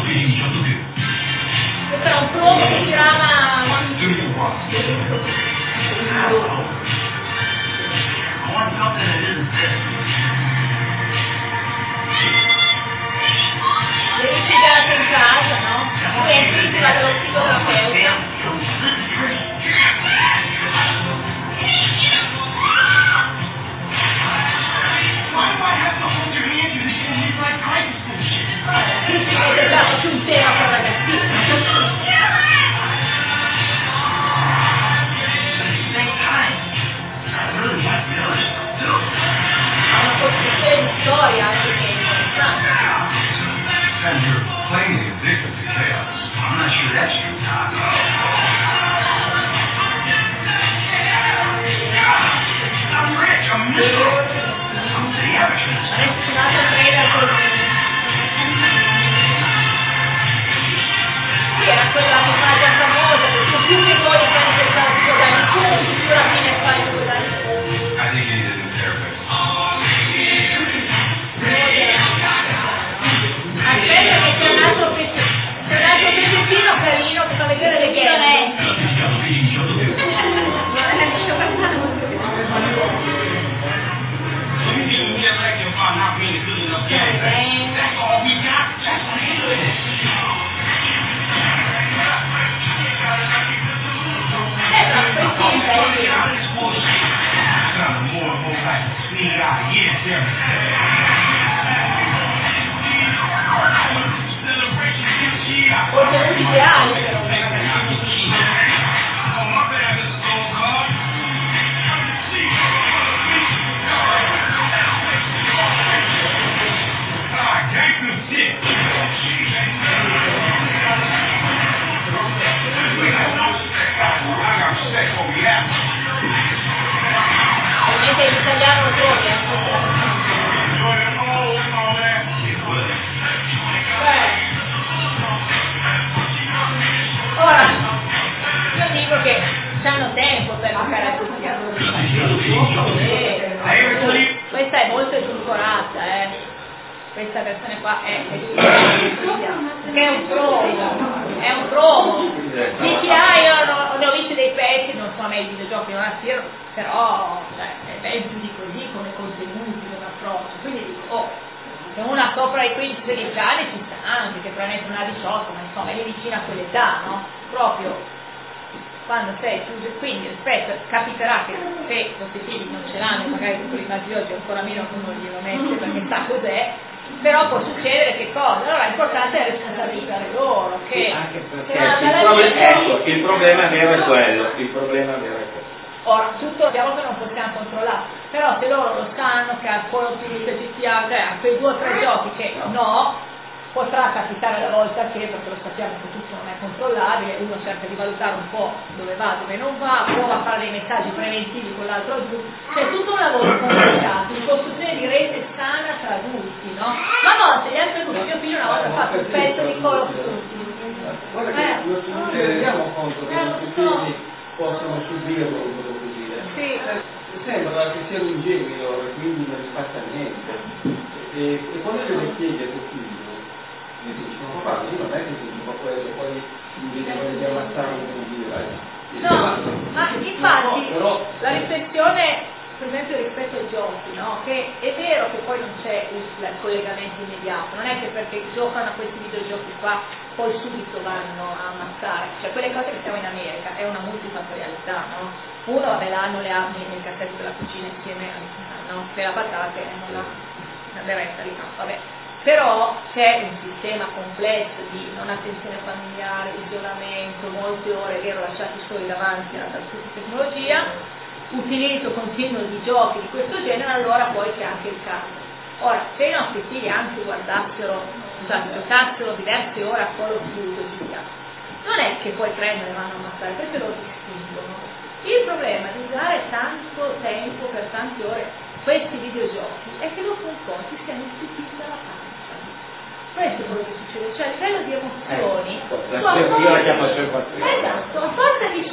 Questo era un promo che tirava devi spiegare in casa, no? Quindi va dallo psicoterapeuta. Qui si mette già su un tema per ragazzini. Ha una costruzione di storia anche che è interessante. And you're playing the victim to chaos. I'm not sure that's true, Todd. I'm rich, I'm miserable. I'm the amateurs. Adesso c'è un'altra trailer con... Sì, era quella che fa già famosa, perché più che vuoi fare questa guadagni punti, più alla fine fai due guadagni punti. I think you need a new therapist. Aspetta che c'è un altro pezzettino carino che fa vedere le gare. Contenuti ideali però. Ovviamente in italiano lo trovi, ora, io dico che hanno tempo per giocare a questi attori. Questa è molto edulcorata, questa versione qua è è un promo. GTA io ne ho visti dei pezzi, non so a me i videogiochi non attirano, però è ben più di così come contenuti, come approccio, quindi dico, se una sopra i 15-16 anni ci sta anche, che probabilmente non ha 18, ma insomma è vicina a quell'età, no? Proprio quando sei su, quindi rispetto, capiterà che se questi figli non ce l'hanno, magari con l'immagine di oggi ancora meno uno glielo mette perché sa cos'è, però può succedere che cosa? Allora l'importante è responsabilizzare loro, che anche perché il problema vero è quello, ora, tutto abbiamo che non possiamo controllare, però se loro lo sanno che al Call of Duty GTA, a quei 2 o 3 giochi che no, potrà capitare la volta che, perché lo sappiamo che tutto non è controllabile, uno cerca di valutare un po' dove va, dove non va, prova a fare dei messaggi preventivi con l'altro giù, c'è tutto un lavoro complicato di costruzione di rete sana tra adulti, no? Ma no, se gli altri adulti, mio figlio una volta ha fatto un pezzo di Call of Duty. Guarda che non ci rendiamo conto che i figli possono subirlo, volevo dire. Sì. Sembra che siano ingenui loro e quindi non gli faccia niente. E quando glielo chiedi a tuo figlio, mi dicono, papà, io non è che ti dico quello, poi mi voglio ammazzare un dire. No, ma infatti la riflessione, per esempio rispetto ai giochi, no? Che è vero che poi non c'è il collegamento immediato, non è che perché giocano a questi videogiochi qua poi subito vanno a ammazzare, cioè quelle cose che siamo in America è una multifattorialità, no? Uno vabbè hanno le armi nel cassetto della cucina insieme no? Per la patate e non la resta lì, no, vabbè. Però c'è un sistema complesso di non attenzione familiare, isolamento, molte ore, è vero, lasciati soli davanti alla tecnologia, utilizzo continuo di giochi di questo genere, allora poi c'è anche il caso. Ora, se i nostri figli anzi giocassero diverse ore a Call of Duty, non è che poi prendono e vanno a ammazzare, perché lo distinguono. Il problema di usare tanto tempo per tante ore questi videogiochi è che dopo un po' ti siano stupiti dalla pancia. Questo è quello che succede, cioè a livello di emozioni, io la chiamo sempre esatto, a forza di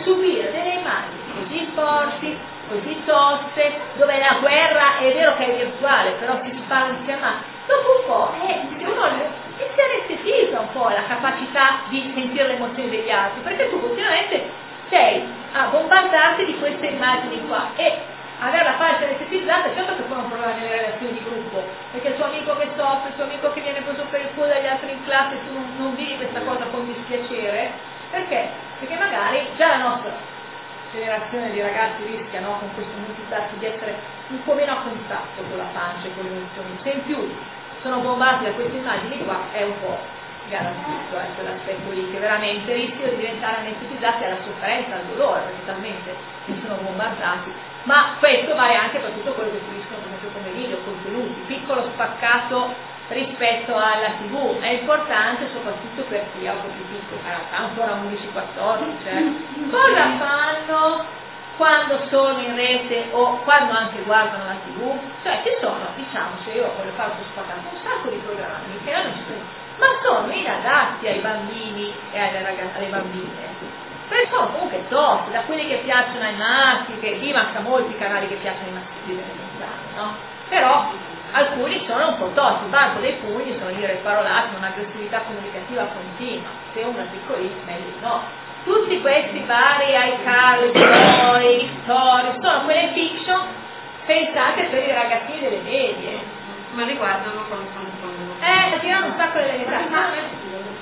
subire delle immagini così forti, così toste, dove la guerra è vero che è virtuale, però si spara, si chiama, dopo un po' uno si anestetizza un po' la capacità di sentire le emozioni degli altri, perché tu continuamente sei a bombardarti di queste immagini qua e avere la faccia anestetizzata, certo che poi è un problema nelle relazioni di gruppo, perché il tuo amico che soffre, il tuo amico che viene preso per il culo dagli altri in classe, tu non vivi questa cosa con dispiacere, perché? Perché magari già la nostra generazione di ragazzi rischia, no, con questo multitasking di essere un po' meno a contatto con la pancia e con le emozioni, se in più sono bombati da queste immagini qua è un po' garantito, quell'aspetto lì, che veramente rischiano di diventare anestetizzati alla sofferenza, al dolore, perché talmente ne sono bombardati. Ma questo vale anche per tutto quello che fruiscono per esempio come video, contenuti, piccolo spaccato rispetto alla TV, è importante soprattutto per chi è un po' più piccolo, in realtà ancora 11-14, cosa fanno quando sono in rete o quando anche guardano la TV? Cioè ci sono, diciamo, se io voglio fare questo spaccato, un sacco di programmi che non ci sono, ma sono inadatti ai bambini e alle bambine. Perché sono comunque tosti, da quelli che piacciono ai maschi, che lì manca molti canali che piacciono ai maschi, no? Però alcuni sono un po' tosti, il banco dei pugni sono dire parolate, un'aggressività comunicativa continua, se uno è piccolissimo meglio no. Tutti questi vari iCarly, story, sono quelle fiction pensate per i ragazzini delle medie. Ma riguardano con tirano un sacco delle età.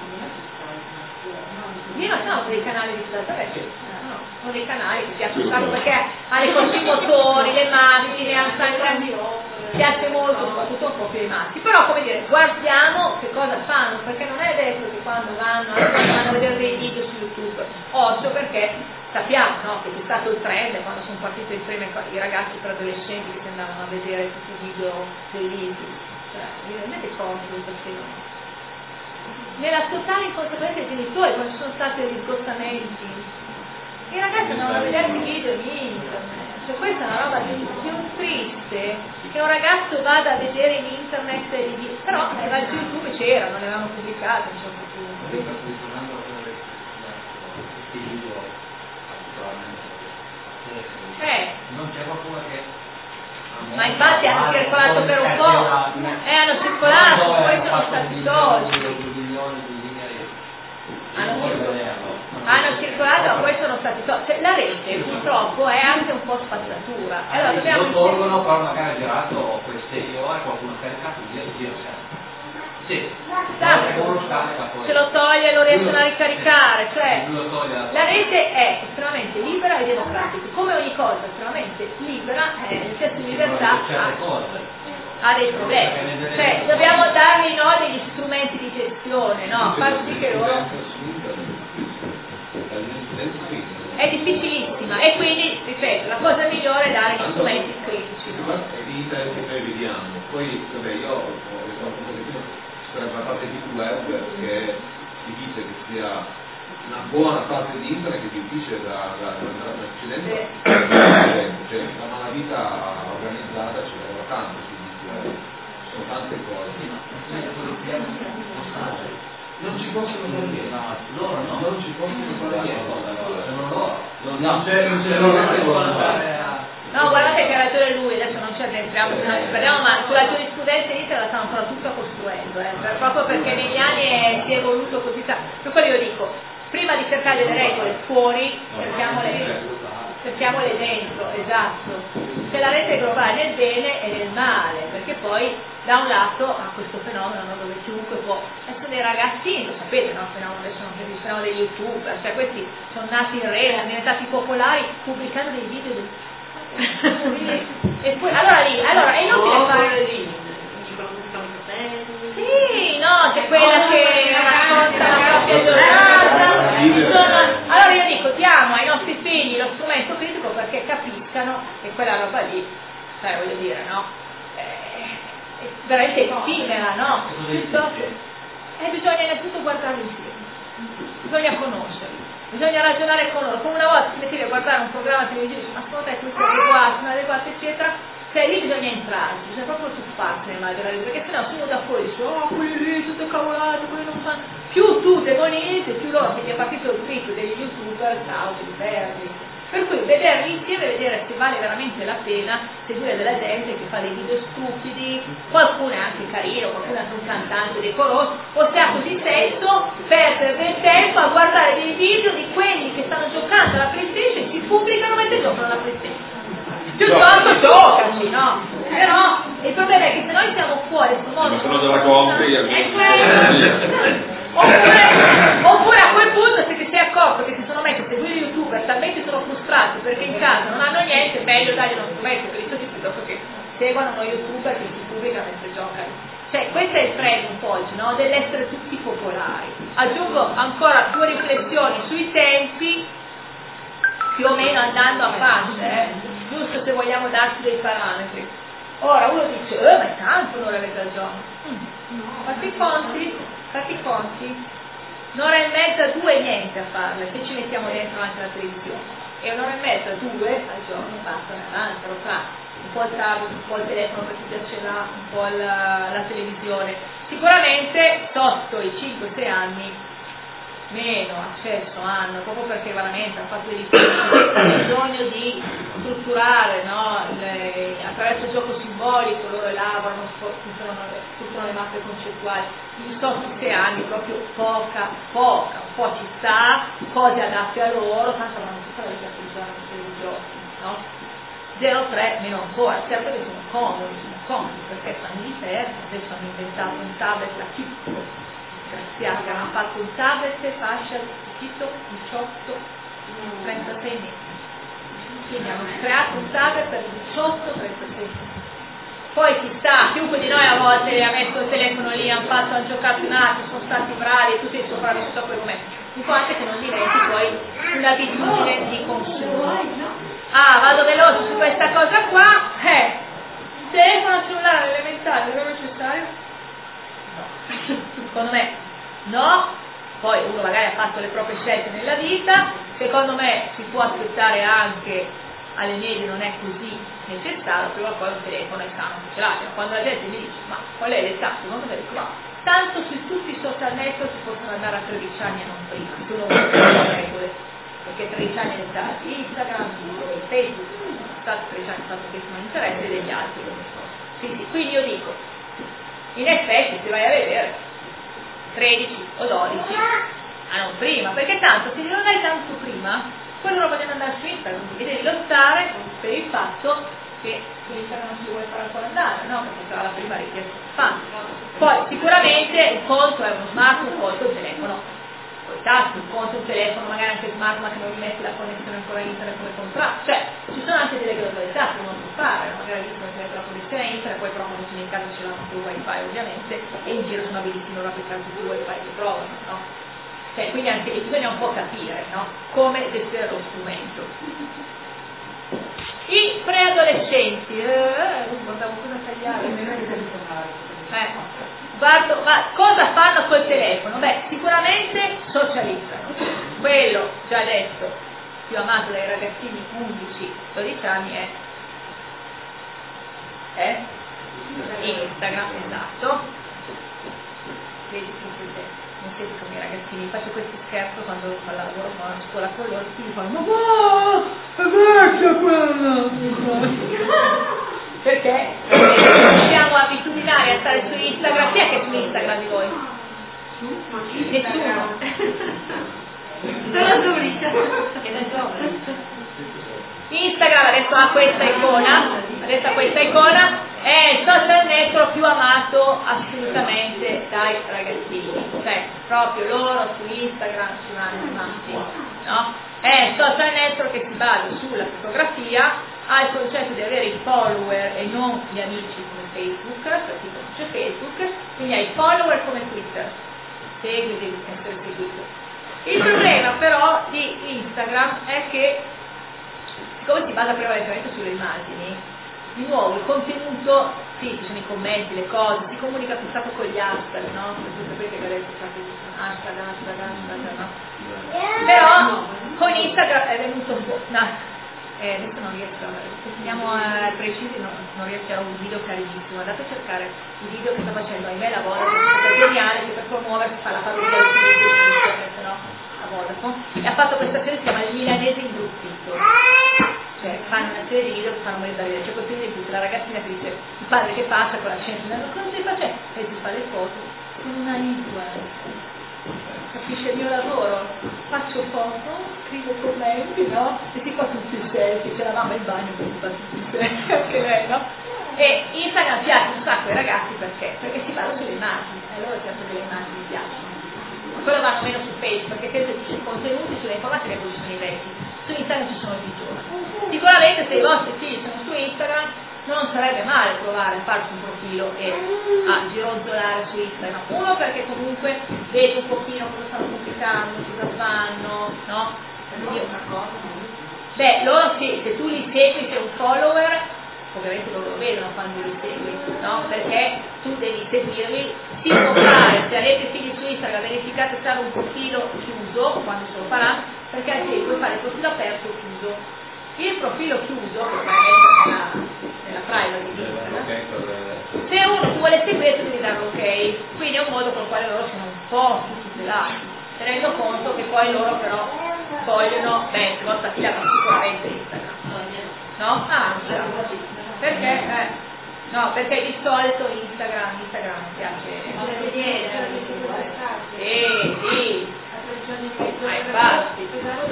Io non sono dei canali di no, sono dei canali che piacciono un sacco perché ha i corsi motori, le macchine, piace molto, soprattutto un po' più ai maschi. Però come dire, guardiamo che cosa fanno, perché non è detto che quando vanno a vedere dei video su YouTube, occhio perché sappiamo, no, che c'è stato il trend quando sono partiti i ragazzi per adolescenti che si andavano a vedere tutti i video bellissimi. Cioè, vi rendete conto di questo fenomeno? Nella totale inconsapevolezza dei genitori, quando ci sono stati degli spostamenti, i ragazzi andavano a vedere i video in internet, cioè questa è una roba più triste che un ragazzo vada a vedere in internet però su YouTube c'erano, ne avevano pubblicati a un certo punto. Non c'è qualcuno che ma infatti hanno circolato per un po', hanno circolato, poi sono stati tolti. Hanno circolato, ma poi sono stati tolti. Cioè, la rete purtroppo è anche un po' spazzatura. Allora dobbiamo lo tolgono, però magari ha girato queste ore, qualcuno ha caricato via il giro. Sì, se lo toglie lo riescono a ricaricare, cioè la rete è estremamente libera e democratica, come ogni cosa estremamente libera, nel senso di libertà ha dei problemi, cioè dobbiamo dargli noi degli strumenti di gestione, no? Far sì che loro è difficilissima e quindi, ripeto, la cosa migliore è dare gli strumenti critici. L'internet che noi vediamo, poi vabbè io ho ricordato un pochettino per la parte di web che si dice che sia una buona parte di internet che è difficile da Occidente, cioè la malavita organizzata ci lavora tanto su web, sono tante cose. Non ci possono fare niente, loro no, non ci possono fare niente, sono loro, non c'è loro. No, guardate che ha ragione lui, adesso non ci addentriamo, se non ci perdiamo, ma sulla giurisprudenza in Italia la stanno ancora tutta costruendo, proprio perché negli anni si è evoluto così tanto. Per quello io dico, prima di cercare le regole fuori, cerchiamole dentro, esatto. Se la rete globale nel bene e nel male, perché poi da un lato ha questo fenomeno, no, dove chiunque può, adesso dei ragazzini, lo sapete, no, adesso non il fenomeno degli youtuber, cioè questi sono nati in rete, sono diventati popolari pubblicando dei video e poi allora è inutile fare lì. Sì, no, c'è quella che racconta la propria giornata. Allora io dico, diamo ai nostri figli lo strumento critico perché capiscano che quella roba lì, cioè voglio dire, no? È veramente effimera, no? Bisogna innanzitutto guardarli insieme, bisogna conoscerli. Bisogna ragionare con loro, come una volta si metteva a guardare un programma televisivo, ma secondo te questo è adeguato, non è adeguato, eccetera, cioè lì bisogna entrarci, bisogna proprio tuffarsi nella perché sennò se uno da fuori dice, quelli lì, tutte cavolate, quelli non fanno, più tu demonizzi, più più loro che gli è partito il tweet degli youtuber, ciao, li perdi. Per cui vederli insieme, vedere se vale veramente la pena seguire della gente che fa dei video stupidi, qualcuno è anche carino, qualcuno è anche un cantante decoroso, o se ha così senso perdere del tempo a guardare dei video di quelli che stanno giocando alla PlayStation e si pubblicano mentre giocano alla PlayStation. Piuttosto giocaci, no? Però il problema è che se noi siamo fuori sul modo sono della compri oppure a quel punto se ti sei accorto che si sono messi a seguire youtuber talmente sono frustrati perché in casa non hanno niente, meglio dargli uno strumento per i soldi piuttosto che seguano uno youtuber che si pubblica mentre giocano. Cioè questo è il premio un po' oggi, no? Dell'essere tutti popolari. Aggiungo ancora 2 riflessioni sui tempi, più o meno andando a fasce, giusto se vogliamo darci dei parametri. Ora uno dice, ma è tanto un'ora e mezza al giorno. Fatti i conti, un'ora e mezza, 2 niente a farle, se ci mettiamo dentro anche la televisione. E un'ora e mezza, 2 al giorno bastano avanti, lo fa. Un po' il tablet, un po' il telefono per chi già ce l'ha, un po' la televisione. Sicuramente sotto i 5-6 anni meno accesso hanno, proprio perché veramente hanno fatto dei bisogno di strutturare, no? Attraverso il gioco simbolico loro elaborano, strutturano le mappe concettuali. In sotto 6 anni proprio poca, un po' ci sta, cose adatte a loro, tanto avranno tutta la vita per i giochi, no? 0,3 meno ancora, certo che sono comodi perché stanno in fermo, adesso hanno inventato un tablet, la Kit graziati, hanno fatto un tablet fascia 18 36 mesi, quindi hanno creato un tablet per 18 36 mesi. Poi chissà, chiunque di noi a volte ha messo il telefono lì, hanno giocato un attimo, sono stati bravi, tutti i sopravvissuti a quel momento. L'importante è che non diventi poi un'abitudine di consumo. Vado veloce su questa cosa qua, telefono cellulare elementare, è necessario? No, secondo me no, poi uno magari ha fatto le proprie scelte nella vita, secondo me si può aspettare anche alle medie, non è così necessario, prima o poi un telefono è sano che ce l'ha. Quando la gente mi dice ma qual è l'età, secondo me dico tanto su tutti i social network si possono andare a 13 anni e non prima, se uno vuole le regole, perché 13 anni è l'età di Instagram, di Facebook, stato 13 anni fatto che non interessa e degli altri. Sì, quindi io dico, in effetti se vai a vedere 13 o 12 non prima, perché tanto se non hai tanto prima poi loro vogliono andare su Instagram e devi lottare per il fatto che su Instagram non si vuole fare ancora andare, no? Perché sarà la prima richiesta che fanno. Poi sicuramente un conto è uno smartphone, un conto è un telefono col tasto, un conto è un telefono magari anche smart ma che non gli metti la connessione ancora a internet come contratto, cioè ci sono anche delle gradualità che uno può fare, magari non si mette la connessione a internet, poi però quando sono in casa ce l'hanno più wifi ovviamente e in giro sono abiliti loro a applicare tutti i wifi che trovano, no? Cioè, quindi anche lì bisogna un po' capire, no? Come gestire lo strumento. I preadolescenti, guardavo cosa tagliare. Guardo, ma cosa fanno col telefono? Beh, sicuramente socializzano. Quello, già detto, più amato dai ragazzini 11-12 anni è Instagram, esatto. Vedi che non sei come i ragazzini, faccio questi scherzo quando lavoro a scuola con loro, tutti mi fanno ma è vecchia quella! Perché siamo abitudinari a stare su Instagram. Chi è che è su Instagram di voi? Nessuno. Solo tu, Riccia. Che ne so. Instagram adesso ha questa icona, è il social network più amato assolutamente dai ragazzini, cioè proprio loro su Instagram ci vanno al massimo, no? È il social network che si basa sulla fotografia, ha il concetto di avere i follower e non gli amici come Facebook, perché non c'è Facebook, quindi hai i follower come Twitter, segui, devi essere seguito. Il problema però di Instagram è che siccome si basa prevalentemente sulle immagini, di nuovo il contenuto, sì, ci sono i commenti, le cose, si comunica un sacco con gli hashtag, no? Perché sapete che adesso hashtag, no? Però con Instagram è venuto un po', adesso non riesco, se siamo precisi non riesco a un video carinissimo, andate a cercare il video che sta facendo ahimè lavoro, è geniale, che per promuoversi fa la parodia di internet, no? e ha fatto questa serie che si chiama Il Milanese Imbruttito, cioè fanno una serie di video che fanno morire da ridere. C'è quel film di cui la ragazzina che dice il padre che passa con l'accento, cosa stai facendo? E si fa le foto con una lingua, capisce il mio lavoro, faccio foto, scrivo commenti, no? E si fa tutti i selfie, c'è la mamma in bagno che si fa tutti i selfie, anche lei, no? E Instagram piace un sacco ai ragazzi perché si parla sulle immagini, e loro certo che le immagini piacciono. Quello vanno meno su Facebook, perché sempre ci sono contenuti sulle informazioni che poi ci sono i vecchi. Su Instagram ci sono i giovani. Sicuramente se i vostri figli sono su Instagram non sarebbe male provare a farsi un profilo e a gironzolare su Instagram. Uno perché comunque vedi un pochino cosa stanno pubblicando, cosa fanno, no? Beh, loro sì, se tu li segui, sei un follower, ovviamente loro lo vedono quando li segui, no? Perché tu devi seguirli, si può fare, se avete figli su Instagram verificate se hanno un profilo chiuso, quando se lo faranno, perché anche puoi fare il profilo aperto o chiuso. Il profilo chiuso, che va a essere nella privacy di Instagram, se uno ti vuole seguire tu devi dare ok, quindi è un modo con il quale loro sono un po' più tutelati, tenendo conto che poi loro però vogliono, se vostra figlia ha sicuramente Instagram, no? Perché? No, perché di solito Instagram piace sì, infatti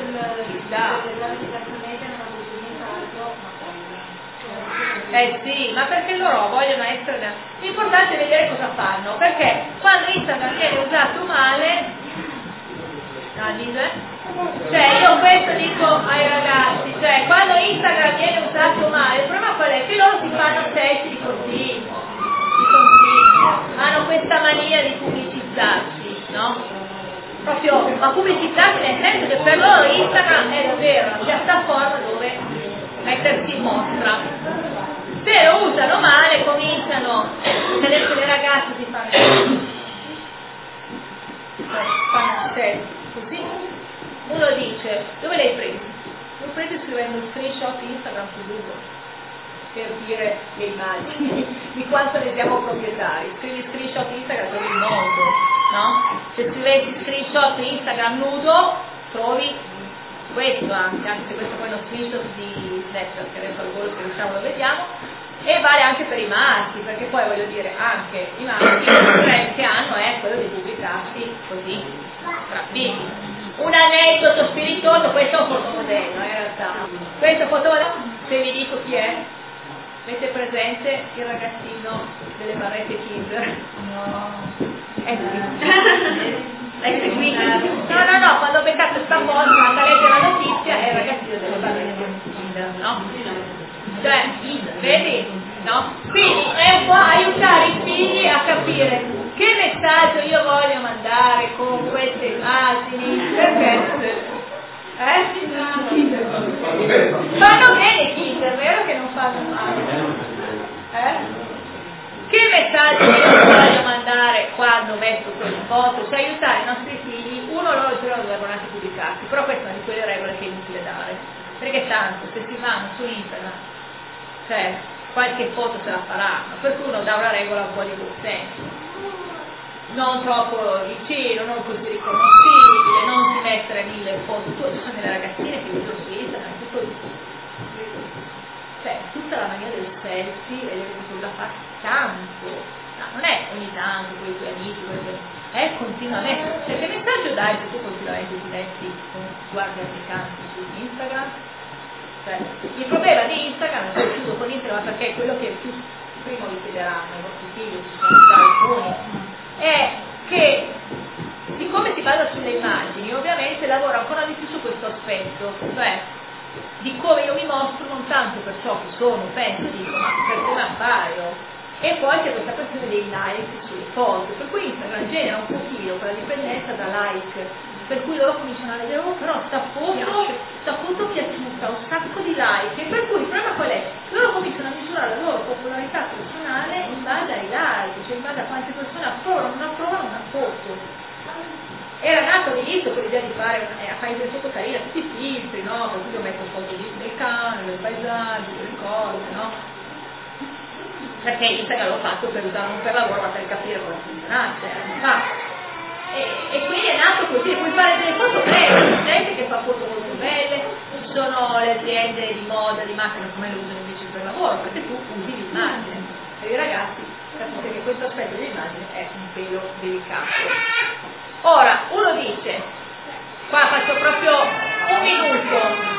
sì, ma perché loro vogliono essere, l'importante è vedere cosa fanno, perché quando Instagram viene usato male, cioè io questo dico ai ragazzi, cioè quando Instagram viene usato male, il problema qual è? Che loro si fanno selfie di consigli, hanno questa mania di pubblicizzarsi, no? Proprio, ma pubblicizzarsi nel senso che per loro Instagram è davvero una piattaforma dove mettersi in mostra. Se lo usano male cominciano, se le ragazze si fanno selfie così, uno dice dove l'hai preso? L'ho preso scrivendo screenshot Instagram su Google per dire le immagini di quanto ne siamo proprietari. Scrivi screenshot Instagram trovi il mondo, no? Se scrivessi screenshot Instagram nudo trovi questo anche se questo poi è uno screenshot di Snapchat che adesso al volo se riusciamo lo vediamo, e vale anche per i maschi, perché poi voglio dire anche i maschi il trend che hanno è quello di pubblicarsi così tra figli. Un aneddoto spiritoso, questo è un fotomodello in realtà, questo fotomodello, se vi dico chi è, avete presente il ragazzino delle barrette Kinder? No. No, quando ho beccato sta foto, quando legge la notizia, è il ragazzino delle barrette Kinder, no? Cioè, vedi? No? Quindi è un po' aiutare i figli a capire che messaggio io voglio mandare con queste immagini, perché? Fanno bene Kinder, vero che non fanno male? Che messaggio io voglio mandare quando metto quelle foto? Cioè aiutare i nostri figli, uno loro ce lo devono anche pubblicarsi, però questa è una di quelle regole che è inutile dare, perché tanto se si vanno su internet, cioè qualche foto se la faranno, per cui uno dà una regola un po' di buon senso. Non troppo vicino, non così riconoscibile, non si mettere 1000 foto, ci sono delle ragazzine che usano su Instagram, tutto cioè tutta la mania del selfie e la fa tanto, no, non è ogni tanto con i tuoi amici, è continuamente, cioè che messaggio dai se tu continuamente ti metti con guardie applicanti su Instagram? Cioè, il problema di Instagram, è chiuso con Instagram perché è quello che più prima vi chiederanno i vostri figli, ci sono già alcuni, è che siccome si basa sulle immagini ovviamente lavora ancora di più su questo aspetto, cioè di come io mi mostro, non tanto per ciò che sono, penso, dico, ma per come appaio. E poi c'è questa questione dei like sulle foto, per cui Instagram genera un pochino quella dipendenza da like, per cui loro cominciano a vedere, però sta foto piaciuta, un sacco di like, e per cui il problema qual è? Loro cominciano a misurare la loro popolarità personale in base ai like, cioè in base a quante persone approvano o non approvano una foto. Era nato all'inizio con l'idea di fare delle foto carine, tutti i filtri, no? Per cui io metto foto del cane, del paesaggio, delle cose, no? Perché Instagram l'ho fatto per usare non per lavoro, ma per capire come funzionasse. E quindi è nato così, puoi fare delle foto brevi, gente che sono le aziende di moda, di macchina, come lo usano invece per lavoro, perché tu usi l'immagine. Per i ragazzi capite che questo aspetto dell'immagine è un pelo delicato. Ora, uno dice, qua faccio proprio un minuto,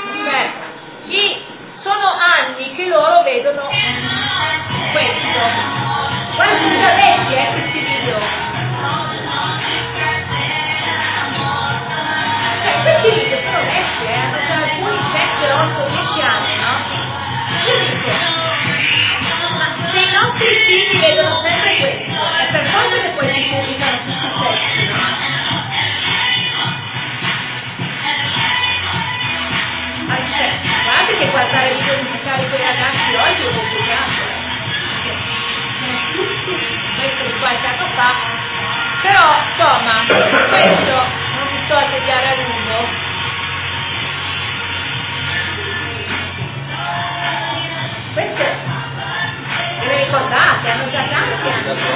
sono anni che loro vedono questo. Guarda, sono già vecchi questi video. Questi video sono vecchi, hanno già alcuni 7, 8, 10 anni, no? Io dico, ma se i nostri figli vedono sempre questo, è per forza che poi si pubblicano tutti i testi, no? Guardate che guardare video musicali con i ragazzi oggi è molto grande, questo di qualche anno fa, però insomma, questo non mi sto a tediare a lungo. Questo ve le ricordate, hanno già tanti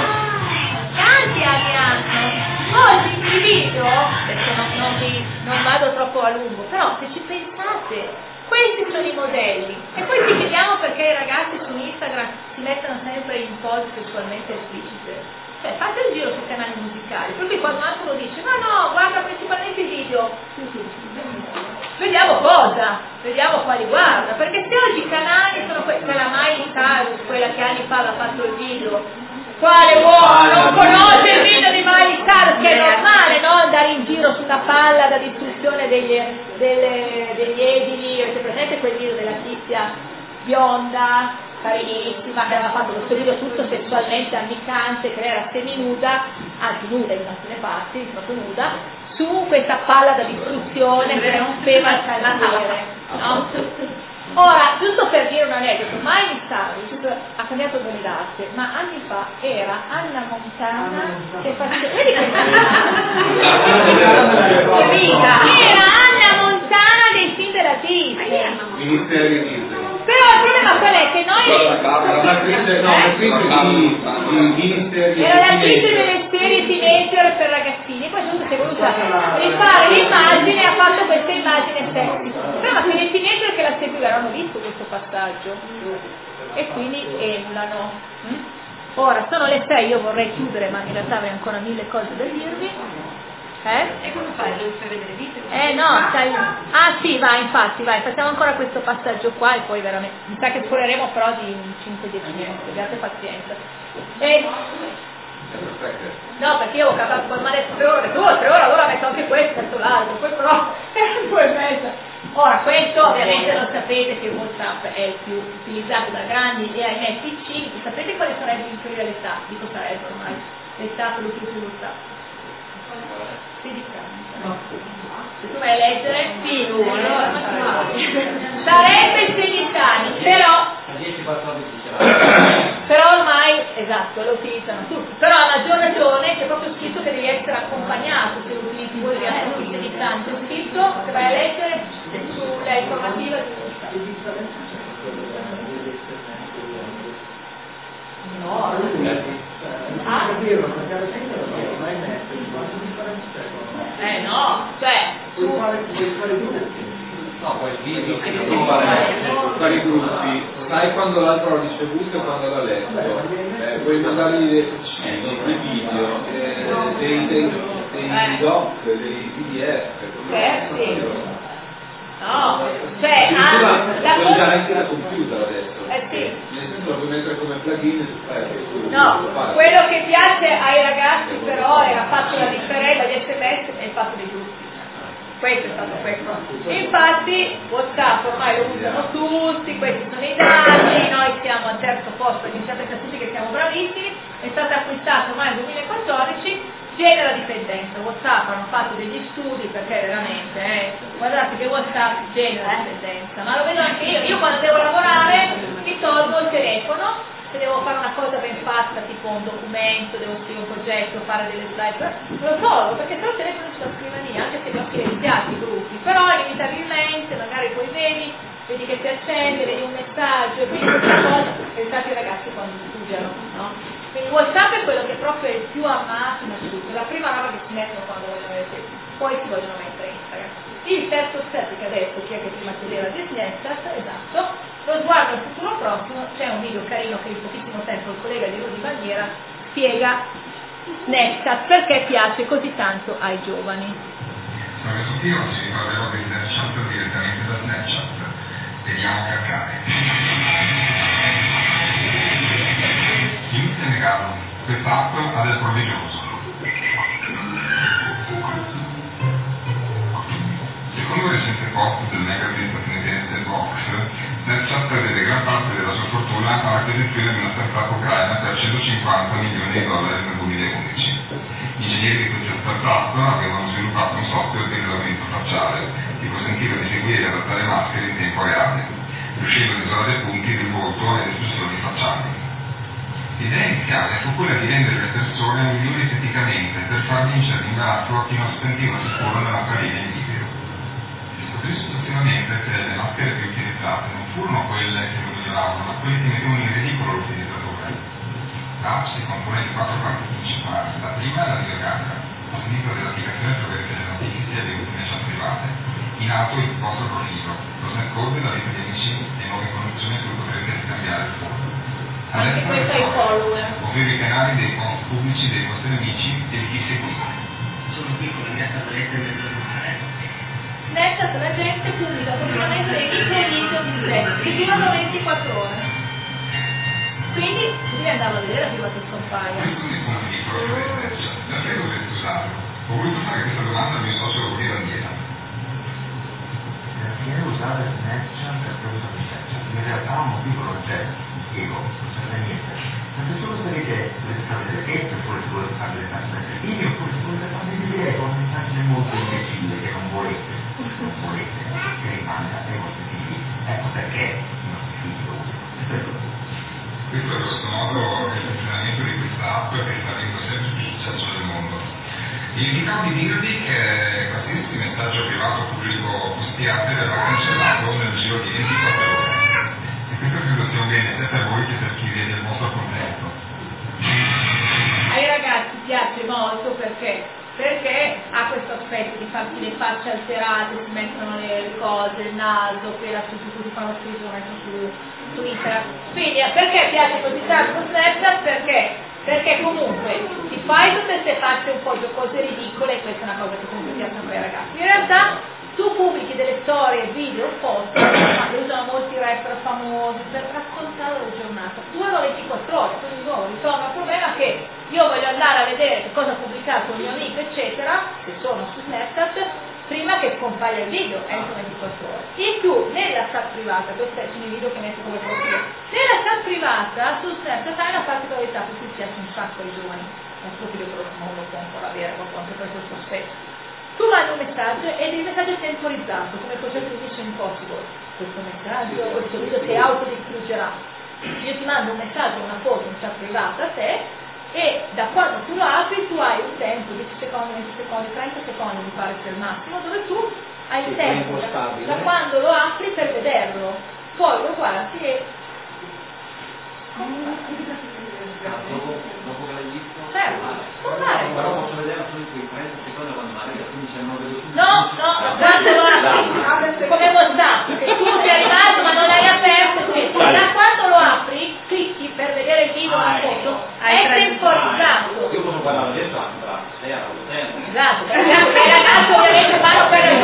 anni hanno. Oggi i video, adesso non vado troppo a lungo, però se ci pensate, questi sono i modelli. E poi ci chiediamo perché i ragazzi su Instagram si mettono sempre in pose sessualmente esplicite. Cioè, fate il giro sui canali musicali, per cui quando qualcuno dice no, guarda principalmente i video, vediamo cosa, vediamo quali guarda, perché se oggi i canali sono quelli, c'è la Miley Cyrus, quella che anni fa aveva fatto il video. Quale uomo non conosce il video di Miley Cyrus, che è normale, no? Andare in giro su una palla da distruzione degli edili. Avete presente quel video della tizia bionda, carinissima, che aveva fatto questo video tutto sessualmente ammiccante, che era seminuda, anzi nuda in alcune parti, proprio nuda, su questa palla da distruzione che rompeva il cantiere, no? Ora, giusto per dire un aneddoto, Miley Cyrus ha cambiato delle date, ma anni fa era Anna Montana che faceva... Vedi che era Anna Montana dei film della Disney. Ministeri di Disney. Però il problema qual è? Che noi... Era l'attrice delle serie teenager per ragazzini, poi tutto si è voluta rifare l'immagine e ha fatto questa immagine sexy. Però che le teenager che la seguivano hanno visto questo passaggio e quindi emulano. Ora sono le 6, io vorrei chiudere, ma in realtà avrei ancora 1000 cose da dirvi. E come fai? Devi far vedere video? No, sai. Ah sì, vai, infatti, vai, facciamo ancora questo passaggio qua e poi veramente. Mi sa che scorreremo però di 5-10 minuti, abbiate pazienza. No, perché io ho capato poi mi ha detto 3 ore, allora metto anche questo, metto l'altro, poi però è 2 e mezza. Ora, questo ovviamente lo sapete che WhatsApp è il più utilizzato da grandi e ahimè piccini. Sapete quale sarebbe in teoria l'età? Dico sarebbe ormai l'età per l'utilizzo di WhatsApp. 16 anni. No. Se tu vai a leggere, sì, allora sarebbe 16 anni, però ormai, esatto, lo utilizzano tutti, però a maggior ragione c'è proprio scritto che devi essere accompagnato se lo utilizzi voi ragazzi di 16 anni, c'è scritto che vai a leggere sulla informativa no, cioè no, poi il vari gruppi, sai quando l'altro l'ha ricevuto e quando l'ha letto, puoi mandargli dei video, dei doc, dei PDF. No, cioè puoi usare anche da computer adesso. Sì. Nel senso lo puoi mettere come plugin su no, quello che piace ai ragazzi però era fatto la differenza di SMS e il fatto dei gruppi. Questo è stato questo. Infatti WhatsApp ormai lo usano tutti, questi sono i dati, noi siamo al terzo posto, quindi sapete tutti che siamo bravissimi, è stato acquistato ormai nel 2014, genera dipendenza. WhatsApp hanno fatto degli studi perché veramente, guardate che WhatsApp genera dipendenza, ma lo vedo anche io quando devo lavorare mi tolgo il telefono, se devo fare una cosa ben fatta, tipo un documento, devo scrivere un progetto, fare delle slide, lo tolgo perché se ho il telefono sulla scrivania, anche se li ho silenziati i gruppi, però inevitabilmente magari poi vedi che si accende, vedi un messaggio, quindi questa cosa, pensate ai ragazzi quando studiano, no? Quindi WhatsApp è quello che proprio è il più amato in assoluto, la prima roba che si mettono quando vogliono vedere, poi si vogliono mettere Instagram. Il terzo step che ha detto chi è che prima chiedeva di Snapchat, esatto, lo sguardo al futuro prossimo, c'è un video carino che in pochissimo tempo il collega di Rudy Bagnera spiega Snapchat perché piace così tanto ai giovani. Questo qui oggi parlerò di Snapchat direttamente da Snapchat. Vediamo che accade. Inizia a negarlo. Quest'app ha del provvidoso. Secondo il recente post del magazine statunitense Vox, Snapchat vede gran parte della sua fortuna all'acquisizione di una startup ucraina per $150 milioni nel 2011. Gli ingegneri di questa startup avevano sviluppato un software di rilevamento facciale che consentiva di seguire e adattare maschere in tempo reale, riuscendo a isolare punti del volto e le espressioni facciali. L'idea iniziale fu quella di rendere le persone migliori esteticamente per far vincere l'imbarazzo a chi non si sentiva sicuro nella sua linea in video. Si scoprì successivamente che le maschere più utilizzate non furono quelle che lo miglioravano, ma quelle che mettevano in ridicolo l'utilizzatore. L'app si compone di 4 parti principali. La prima è la videocamera. A sinistra dell'applicazione troverete le notizie e le ultime chat private. In alto il vostro profilo, lo snap code, la lista di amici e nuove informazioni su cui potrete scambiare il foto. Anche questo è il follower. Ovvero i canali dei post pubblici dei vostri amici e di chi seguite. Sono qui con la mia tavoletta in mezzo al mare. Snapchat la gente pubblica continuamente dei video di sé che durano 24 ore. Quindi devi andare a vedere prima che scompaia. Questo è il punto di prova di Snapchat. Perché dovreste usarlo? Ho voluto fare questa domanda al mio socio Rudy Bagnera. Perché usare Snapchat per cosa di Snapchat? In realtà un motivo non c'è, spiego, non serve a niente. Perché solo sarete volete fare delle teste, oppure se volete fare delle trasferenze video, oppure se volete fare delle idee con un'immagine molto imbecille che non volete che rimanga ai vostri figli. Ecco perché i nostri figli lo usano. Questo è grosso modo il funzionamento di questa app che sta avendo sempre più successo nel mondo. Dimenticavo di dirvi che qualsiasi messaggio privato pubblico postiate verrà cancellato nel giro di 24 ore. E questo credo sia un bene sia per voi che per chi vede il vostro contesto. Ai ragazzi piace molto perché ha questo aspetto di farsi le facce alterate, si mettono le cose, il naso, poi la si fanno scritto, lo mettono su Instagram. Quindi perché piace così tanto Snapchat? Perché comunque ti fai tutte queste facce un po' giocose ridicole e questa è una cosa che comunque piace a ai ragazzi. In realtà tu pubblichi delle storie, video, post, le usano molti rapper famosi per raccontare la giornata. Durano 24 ore, quindi di nuovo ritorna il problema che io voglio andare a vedere che cosa ha pubblicato il mio amico, eccetera, che sono su Snapchat, prima che scompaia il video, entro 24 ore. In più, nella chat privata, questi sono i video che metto come profilo, nella chat privata su Snapchat hai una particolarità per cui piace un sacco ai giovani, non so che io però non lo può ancora avere, anche per questo aspetto. Tu mandi un messaggio ed il messaggio è temporizzato, come il progetto di Mission Impossible. Questo messaggio, questo video si autodistruggerà. Io ti mando un messaggio, una foto, in chat privata a te, e da quando tu lo apri tu hai un tempo, 10 secondi, 20 secondi, 30 secondi mi pare sia il massimo, dove tu hai il tempo da quando lo apri per vederlo. Poi lo guardi e... Dopo che l'hai visto? Certo, scompare. Però posso vedere solo in quei 30 secondi quando magari quindi c'è il 9 No, guarda come WhatsApp, che tu sei arrivato ma non l'hai aperto, quindi da quando lo apri, clicchi per vedere il video, la foto, è temporizzato. Io posso guardare adesso anche tra 6 ore. Esatto, perché anche i ragazzi ovviamente vanno per il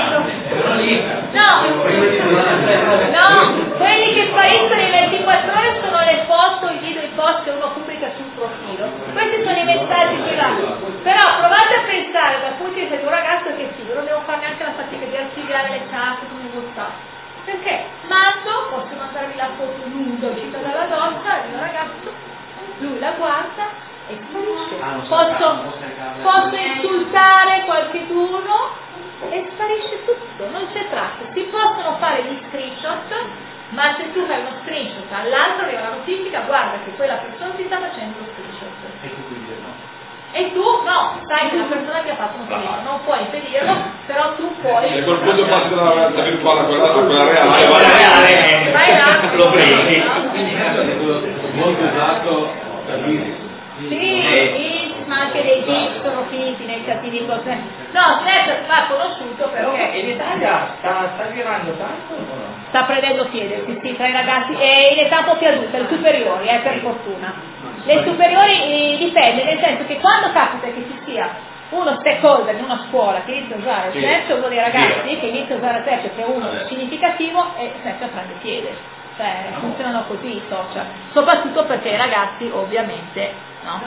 No, quelli che spariscono in 24 ore sono le foto, i video, i post che uno pubblica sul profilo. Questi sono i messaggi privati. Però provate a pensare dal punto di vista di un ragazzo che sì, non devo fare neanche la fatica di archiviare le chat come WhatsApp. Perché posso mandarvi la foto nuda uscita dalla doccia del mio ragazzo, lui la guarda e sparisce. Posso insultare qualcuno e sparisce tutto, non c'è traccia. Si possono fare gli screenshot, ma se tu fai uno screenshot all'altro arriva la notifica, guarda che quella persona ti sta facendo lo screenshot. E tu no, sai che la persona ti ha fatto un screenshot, non puoi impedirlo, però tu puoi. E quel punto passi dalla realtà virtuale a quella reale. Quella reale vai là, lo prendi. Quindi questo è molto usato per dire. Sì, ma anche dei gif sono finiti nei cattivi cose. No, Snapchat va conosciuto perché sta girando tanto o no? Sta prendendo piede, sì, tra i ragazzi, e in età un po' più adulta, le superiori, per fortuna. Le superiori dipende, nel senso che quando capita che ci sia uno stakeholder in una scuola che inizia a usare il Snapchat, uno dei ragazzi che inizia a usare il Snapchat è uno significativo e Snapchat prende piede. Cioè, funzionano così i social, soprattutto perché i ragazzi ovviamente no.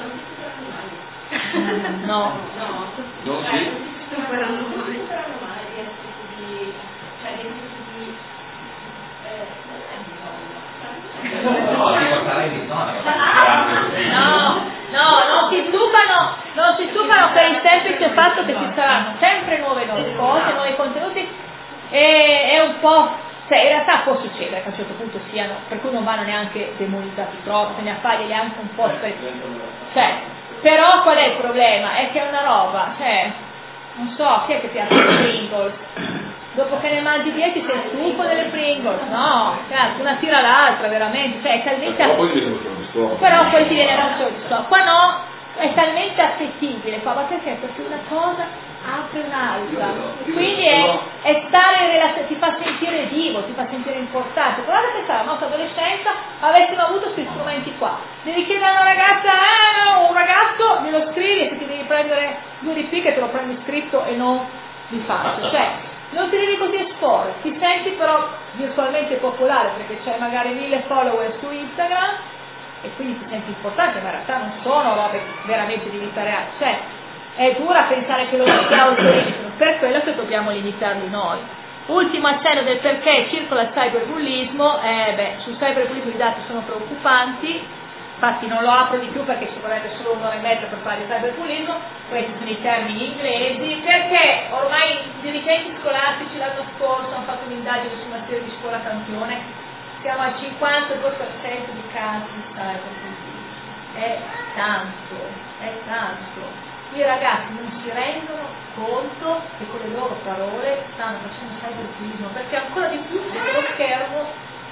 No. Non si stufano per il semplice fatto che ci saranno sempre nuove cose, nuovi contenuti e è un po', cioè in realtà può succedere che a un certo punto siano, per cui non vanno neanche demonizzati troppo, se ne appagli anche un po' cioè, però qual è il problema? È che è una roba, cioè, non so, chi è che piace le Pringles? Dopo che ne mangi 10 sei stufo delle Pringles, no, cazzo, una tira l'altra veramente, cioè è talmente però poi ti viene da un qua no, è talmente appetibile, ma perché una cosa apre un'altra, quindi è stare in relazione, ti fa sentire vivo, ti fa sentire importante. Provate a pensare alla nostra adolescenza, avessimo avuto questi strumenti qua, devi chiedere a una ragazza o un ragazzo, glielo scrivi, se ti devi prendere 2 RP che te lo prendi scritto e non di faccia, cioè non ti devi così esporre, ti senti però virtualmente popolare perché c'hai magari 1000 follower su Instagram e quindi ti senti importante, ma in realtà non sono robe veramente di vita reale, cioè è dura pensare che loro si autorizzino, per quello che dobbiamo limitarli noi. Ultimo accenno del perché circola il cyberbullismo, sul cyberbullismo i dati sono preoccupanti, infatti non lo apro di più perché ci vorrebbe solo un'ora e mezza per fare il cyberbullismo, questi sono i termini inglesi, perché ormai i dirigenti scolastici l'anno scorso hanno fatto un'indagine su una serie di scuola campione, siamo al 52% di casi di cyberbullismo, è tanto. I ragazzi non si rendono conto che con le loro parole stanno facendo cyberbullismo, perché ancora di più vedo lo schermo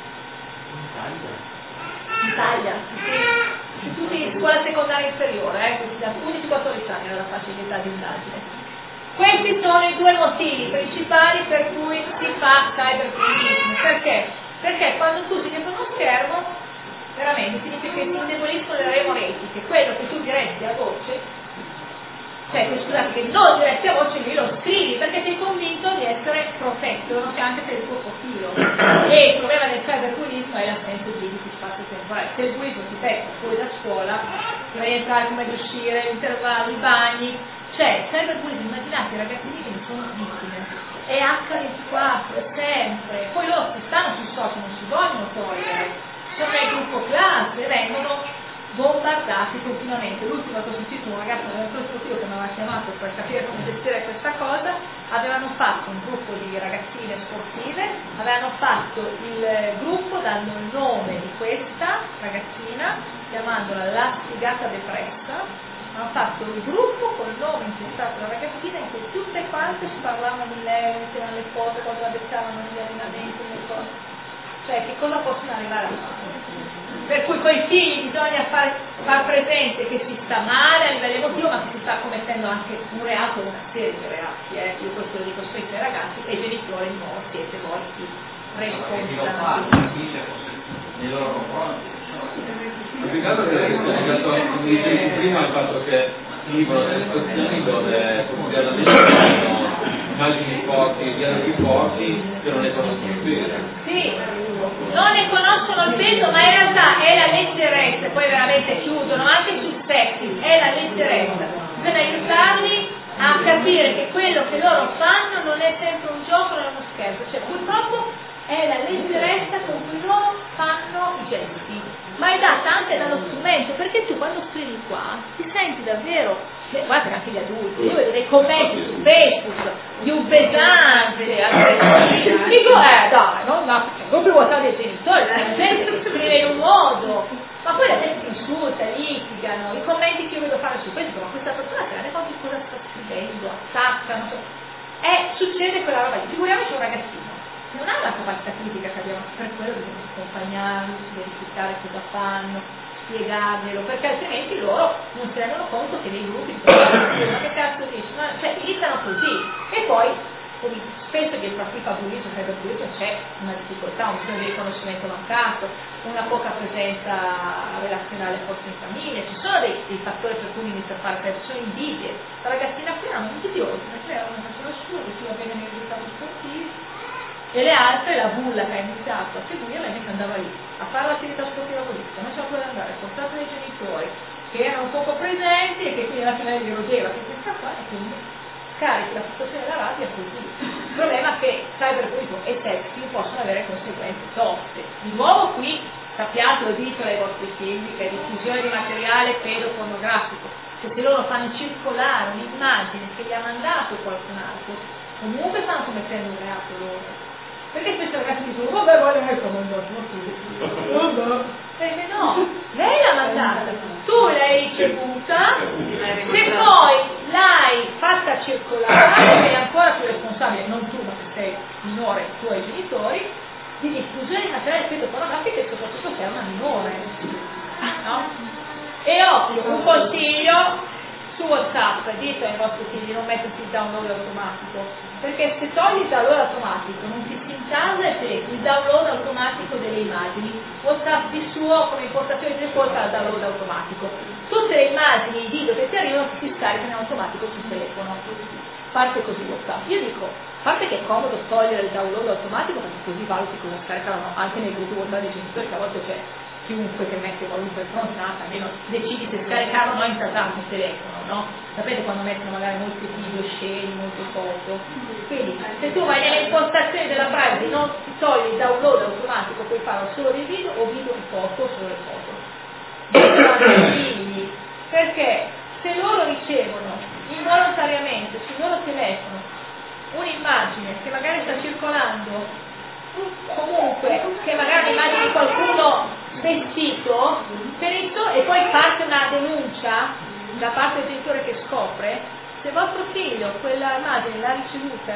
in Italia, sì, tutti in scuola secondaria inferiore, quindi da 11-14 anni era la fascia di età di indagine. Questi sono i 2 motivi principali per cui si fa cyberbullismo. Perché? Perché quando tu ti dietro uno schermo, veramente significa che si indeboliscono le remore etiche, quello che tu diresti a voce, cioè scusate, che non diresti a voce lì lo scrivi perché sei convinto di essere protetto, non c'è anche per il tuo profilo. E il problema del cyberbullismo è l'assenza di spazio temporale. Se il bullismo si pecca fuori da scuola, prima di entrare, come di uscire, intervalli, bagni, cioè il cyberbullismo, immaginate i ragazzini che ne sono vittime. È H24, è sempre. Poi loro si stanno sui social, non si vogliono togliere. Sono nel gruppo classe, vengono bombardati continuamente. L'ultima che ho sentito un ragazzo del nostro figlio che mi aveva chiamato per capire come gestire questa cosa, avevano fatto un gruppo di ragazzine sportive, avevano fatto il gruppo dando il nome di questa ragazzina, chiamandola la sfigata depressa, hanno fatto il gruppo col nome intestato alla ragazzina in cui tutte quante si parlavano di lei, mettevano le foto, quando la beccavano negli allenamenti, le cose. Cioè che cosa possono arrivare a fare? Per cui coi figli bisogna far presente che si sta male a livello emotivo, ma che si sta commettendo anche un reato o una serie di reati. Io questo lo dico spesso ai ragazzi, e i genitori non siete voi i responsabili. Nei loro confronti. Peccato che come dicevi prima il fatto che vivono delle situazioni dove quotidianamente immagini forti, dialoghi forti che non ne conoscono il peso. Sì, non ne conoscono il peso, ma in realtà è la leggerezza, poi veramente chiudono anche sul sexy, è la leggerezza. Bisogna aiutarli a capire che quello che loro fanno non è sempre un gioco, non è uno scherzo, cioè purtroppo è la leggerezza con cui loro fanno i gesti, ma è data anche dallo strumento, perché tu quando scrivi qua ti senti davvero, guarda anche gli adulti, io vedo dei commenti su Facebook di un pesante, dico dai, non proprio vuotare dei genitori, la gente scrive in un modo, ma poi la gente insulta, litigano, i commenti che io vedo fare su Facebook, ma questa persona si rende conto di cosa sta scrivendo, attaccano, succede quella roba lì, figuriamoci un ragazzino. Non ha la capacità critica che abbiamo, per quello bisogna accompagnarli, verificare cosa fanno, spiegarglielo, perché altrimenti loro non si rendono conto che nei gruppi ma che cazzo dici? Cioè iniziano così e poi spesso dietro a chi fa bullismo, cyberbullismo, c'è una difficoltà, un bisogno di riconoscimento mancato, una poca presenza relazionale forse in famiglia, ci sono dei fattori per cui inizia a fare presto, sono invidie. La ragazzina qui erano invidiosi, perché era una persona sua che si va bene nei risultati sportivi, e le altre, la bulla che ha iniziato a seguire, lei andava lì a fare l'attività sportiva politica, non c'era dove andare, portata dai genitori che erano poco presenti e che quindi alla fine gli rodeva che questa qua, e quindi scarichi la situazione della rabbia così. Il problema è che cyberbullismo e sexting possono avere conseguenze toste. Di nuovo qui sappiatelo, ditelo ai vostri figli che è diffusione di materiale pedopornografico, che se loro fanno circolare un'immagine che gli ha mandato qualcun altro, comunque stanno commettendo un reato loro. Perché spesso i ragazzi dicono, vabbè, voglio che no, lei l'ha mandata, tu l'hai ricevuta, se poi l'hai fatta circolare, sei ancora più responsabile, non tu, ma se sei minore, i tuoi genitori, di diffusione di materiale pedopornografico e soprattutto se è una minore. No? E occhio, un consiglio su WhatsApp, dite ai vostri figli di non mettersi il download automatico, perché se togli il download automatico non ti si incasa il download automatico delle immagini. WhatsApp di suo come impostazione di default al download automatico. Tutte le immagini, i video che ti arrivano si scaricano in automatico sul telefono. Parte così WhatsApp. Io dico, a parte che è comodo togliere il download automatico perché così valuti cosa scaricano anche nei gruppi WhatsApp dei genitori, che a volte c'è chiunque che mette qualunque stronzata, almeno decidi se scaricarlo o no in tassato sul telefono, no? Sapete quando mettono magari molti video sceni, molte foto. Quindi se tu vai nelle impostazioni della privacy non ti togli il download automatico, puoi fare solo dei video o video di foto o solo le foto. Figli, perché se loro ricevono involontariamente sul loro telefono un'immagine che magari sta circolando comunque, che magari un'immagine di qualcuno vestito, e poi parte una denuncia da parte del genitore che scopre, se vostro figlio quella immagine l'ha ricevuta,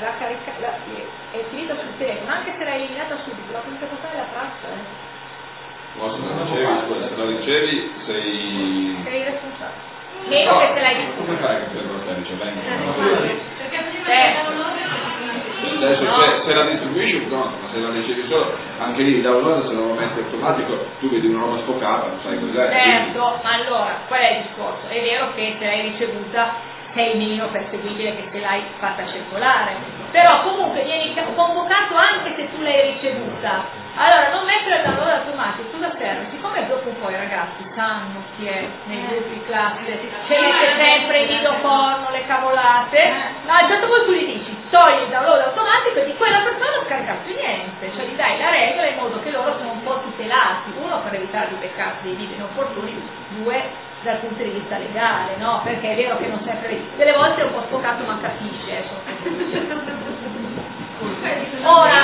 è finita sul telefono, anche se l'ha eliminata subito, la potete portare alla traccia. No, se la ricevi sei responsabile. Meno che se l'hai come fai che te lo stai ricevendo? Perché prima Adesso se la distribuisci un conto, ma se la ricevi solo, anche lì il download se lo metti automatico, tu vedi una roba sfocata, non sai cos'è. Certo, ma allora, qual è il discorso? È vero che se l'hai ricevuta sei meno perseguibile che se l'hai fatta circolare, però comunque vieni convocato anche se tu l'hai ricevuta. Allora non mettere il download automatico, cosa serve? Siccome dopo un po' i ragazzi sanno chi è nei gruppi classe, c'è sempre il video porno, le cavolate, ma a un certo punto tu gli dici togli il download automatico e di quella persona non scarica più niente, cioè gli dai la regola in modo che loro sono un po' tutelati, uno per evitare di beccarsi dei video inopportuni, due dal punto di vista legale, no? Perché è vero che non sempre, delle volte è un po' sfocato ma capisce, Ora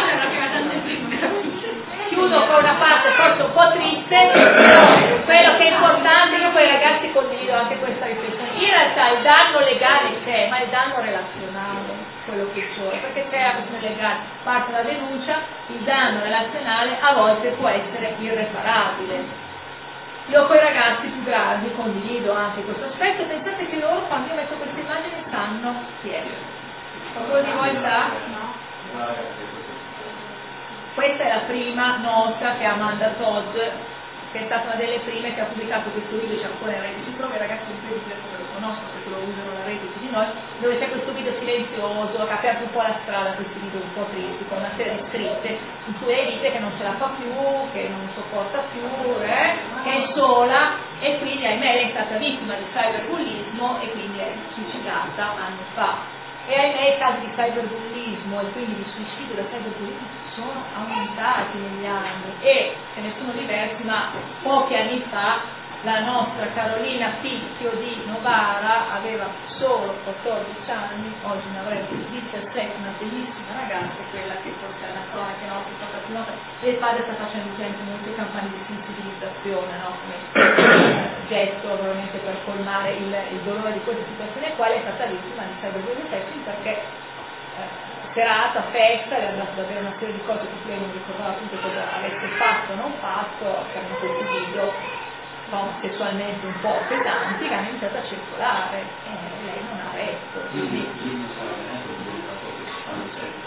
chiudo con una parte forse un po' triste, però quello che è importante, io con i ragazzi condivido anche questa riflessione, in realtà il danno legale c'è, ma il danno relazionale, quello che c'è, perché c'è la questione legale, parte la denuncia, il danno relazionale a volte può essere irreparabile. Io con i ragazzi più grandi condivido anche questo aspetto, pensate che loro quando io metto queste immagini sanno chi è. Qualcuno di voi sa? No? Questa è la prima nota che Amanda Todd, che è stata una delle prime che ha pubblicato questo video, c'è ancora in rete, ci sono i ragazzi incredibili che lo conoscono perché lo usano la rete più di noi, dove c'è questo video silenzioso che ha aperto un po' la strada a questi video un po' tristi, con una serie di scritte in cui lei dice che non ce la fa più, che non sopporta più, che è sola, e quindi ahimè lei è stata vittima di cyberbullismo e quindi è suicidata anni fa. E ahimè i casi di cyberbullismo e quindi di suicidio da cyberbullismo sono aumentati negli anni e ce ne sono diversi, ma pochi anni fa la nostra Carolina Picchio di Novara aveva solo 14 anni, oggi ne avrebbe 17, una bellissima ragazza, quella che forse è una cronaca nostra è stata più nota, e il padre sta facendo molte campagne di sensibilizzazione, no? Come gesto veramente per colmare il dolore di questa situazione, quale è stata vittima di cyberbullismo perché serata, festa, è andato ad avere una serie di cose che lei non ricordava appunto cosa avesse fatto o non fatto, c'erano questi video sessualmente un po' pesanti che hanno iniziato a circolare e lei non ha retto.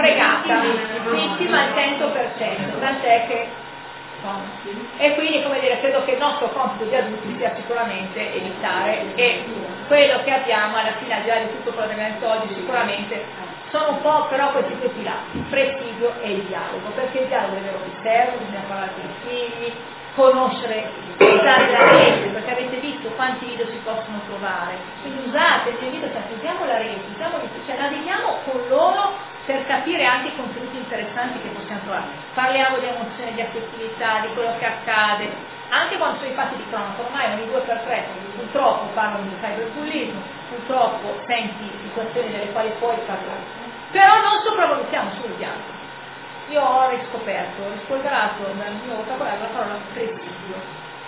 fregata, vittima al 100%, tant'è che e quindi, come dire, credo che il nostro compito di adulti sia sicuramente evitare, e quello che abbiamo alla fine, al di là di tutto quello che abbiamo detto oggi, sicuramente sono un po' però questi due pilastri, il presidio e il dialogo, perché il dialogo è vero che serve, bisogna parlare con i figli, conoscere, usare la rete, perché avete visto quanti video si possono trovare, quindi usate il video, usiamo la rete, cioè navighiamo con loro per capire anche i contenuti interessanti che possiamo trovare. Parliamo di emozioni, di affettività, di quello che accade, anche quando sono i fatti di cronaca, ormai ogni 2x3 purtroppo parlano di cyberbullismo, purtroppo senti situazioni delle quali puoi parlare, però non sopravvalutiamo sul dialogo. Io ho rispolverato nel mio vocabolario la parola presidio,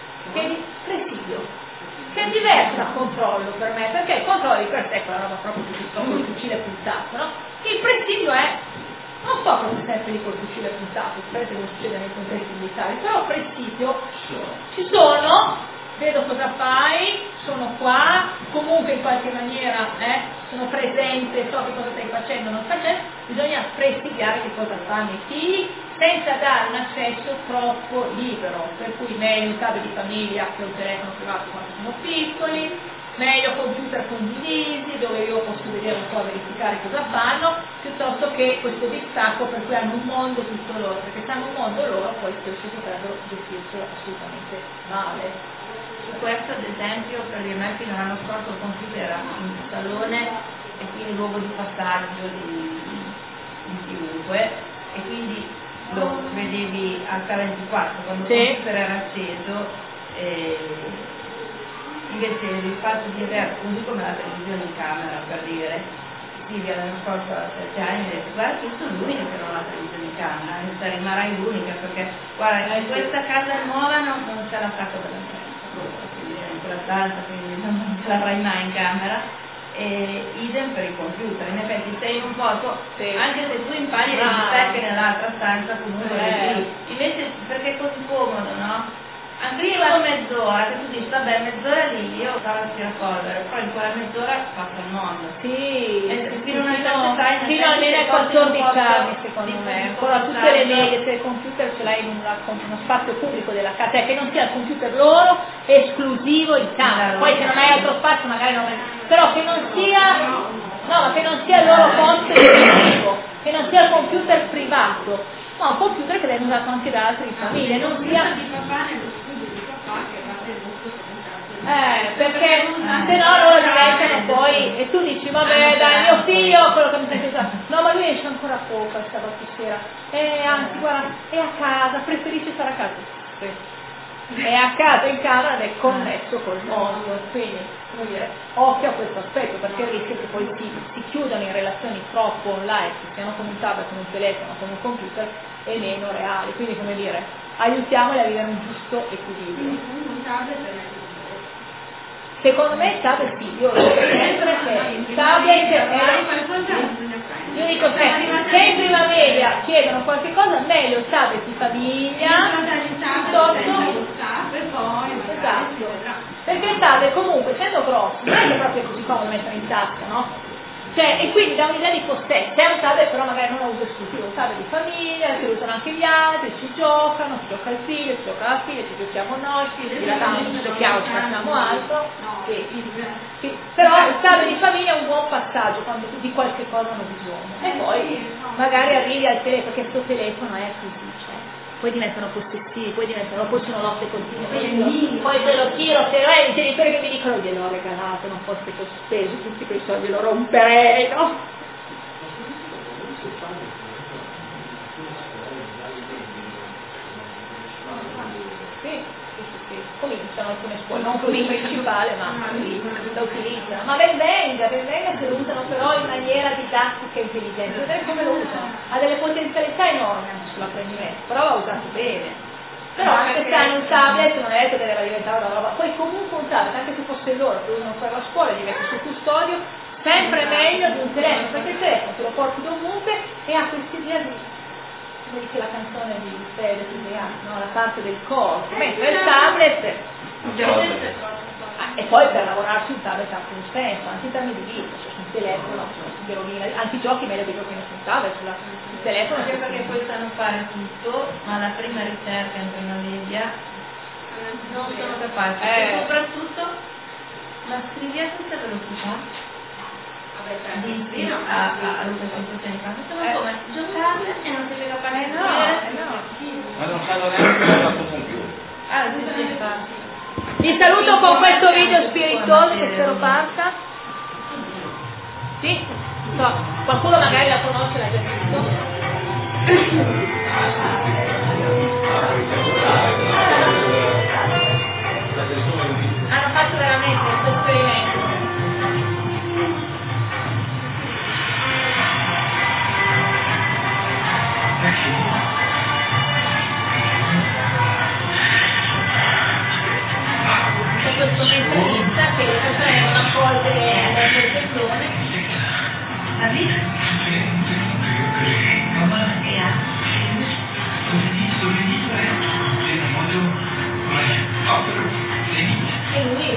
che è diverso da controllo per me, perché il controllo di per sé è quella roba proprio con il fucile puntato, no? Il presidio è, non sto proprio sempre di col fucile puntato, sapete che succede nei contesti militari, però presidio ci sono, vedo cosa fai, sono qua, comunque in qualche maniera sono presente, so che cosa stai facendo, non facendo, bisogna presidiare che cosa fanno i figli senza dare un accesso troppo libero, per cui meglio un tablet di famiglia che un telefono privato quando sono piccoli, meglio computer condivisi dove io posso vedere un po', verificare cosa fanno, piuttosto che questo distacco per cui hanno un mondo tutto loro, perché se hanno un mondo loro poi spesso potrebbero gestirselo assolutamente male. Su questo ad esempio per me fino all'anno scorso il computer era in salone e quindi luogo di passaggio di chiunque, e quindi lo vedevi H24 quando il computer era acceso, invece il fatto di avere, così come la televisione in camera, per dire, Silvia l'anno scorso a 7 anni ha detto guarda io sono l'unica che non ha la televisione in camera, e rimarrai l'unica perché guarda in questa casa nuova non c'è la sacca della in quella stanza, quindi non ce l'avrai mai in camera. E idem per il computer, in effetti sei in un posto, anche se tu impari a che nell'altra stanza comunque invece perché è così comodo, no? Anche io vado mezz'ora, che tu dici vabbè mezz'ora lì, io vado a aspirapolvere, però in quella mezz'ora passa il mondo. Fino almeno ai 14 anni secondo me, ancora tutte le medie, se il computer ce l'hai in uno spazio pubblico della casa, cioè che non sia il computer loro esclusivo in camera, poi se non hai altro spazio magari non, però che non sia il loro posto esclusivo, che non sia il computer privato, ma un computer che viene usato anche da altri in famiglia, non sia perché se no loro diventano poi e tu dici vabbè dai mio figlio quello che mi stai pensando, no ma lui esce ancora poco il sabato sera anzi guarda è a casa, preferisce stare a casa, è a casa in camera ed è connesso col mondo, quindi come dire, occhio a questo aspetto perché rischia che poi si chiudano in relazioni troppo online, che siano con un tablet, con un telefono, con un computer e meno reali, quindi come dire aiutiamoli a vivere un giusto equilibrio. Secondo me il tablet sì, io lo dico sempre che il tablet io dico sempre, se in prima media chiedono qualche cosa, meglio il tablet di famiglia, esatto, perché il tablet comunque essendo grosso, non è che proprio così comodo mettere in tasca, no? Cioè, e quindi dà un'idea di possesso, è un tablet però magari non è uso esclusivo, un tablet di famiglia, si usano anche gli altri, si gioca il figlio, si gioca la figlia, ci giochiamo noi, ci giochiamo, ci facciamo altro, però il tablet di famiglia è un buon passaggio quando di qualche cosa hanno bisogno, e poi magari arrivi al telefono, perché questo telefono è così, cioè. Poi diventano possessivi, poi sono lotte continue, poi te lo tiro, se no i genitori che mi dicono gliel'ho regalato, non fosse speso tutti quei soldi, lo romperei, no? Cominciano alcune scuole, non così principale, ma la utilizzano. Ma ben venga se lo usano però in maniera didattica e intelligente, vedere come lo usano, ha delle potenzialità enormi anche sull'apprendimento, però va usato bene. Però anche se hanno un tablet non è detto che deve diventare una roba, poi comunque un tablet, anche se fosse loro che usano per la scuola, li metti sul custodio, sempre meglio di un telefono, perché il telefono te lo porti dovunque e ha quest'idea di, come dice la canzone di Fede, no? La parte del corpo, mentre il tablet E poi per lavorarci un tablet ha un senso, anche in termini di vita, cioè sul telefono, anche i giochi meglio che giocano sul tablet, sul telefono. Anche perché poi sanno fare tutto, ma la prima ricerca in prima media non sono capaci. E soprattutto, ma scrivi a questa velocità? Dici allo stesso tempo, ma come giocare e non siete capaci di Ma non sanno neanche come fatto computer. Vi saluto con questo video spiritoso che spero parta. Sì? So, qualcuno magari la conosce, l'ha già visto. Hanno fatto veramente questo esperimento. Questo mentalista che le persone non accolte alla percezione ha visto? E lui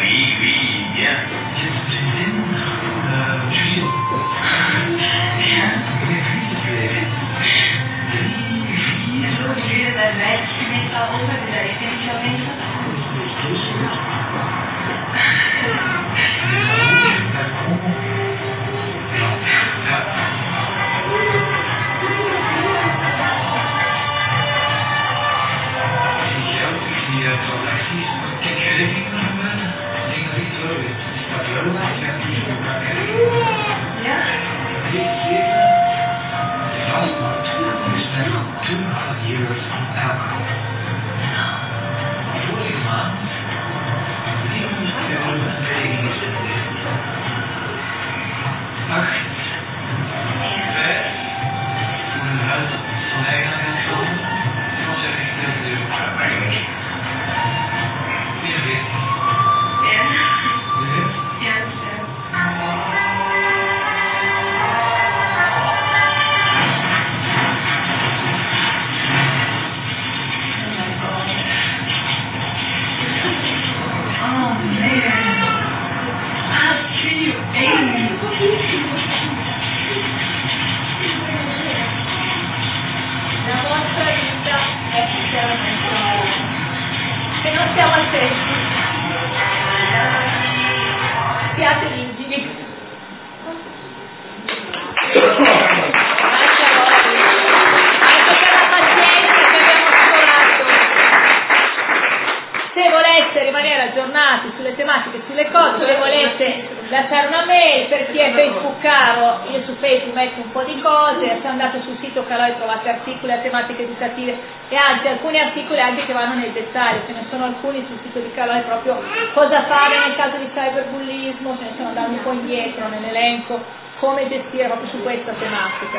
e anzi alcuni articoli anche che vanno nel dettaglio, ce ne sono alcuni sul sito di Caloi proprio cosa fare nel caso di cyberbullismo, ce ne sono andando un po' indietro nell'elenco, come gestire proprio su questa tematica.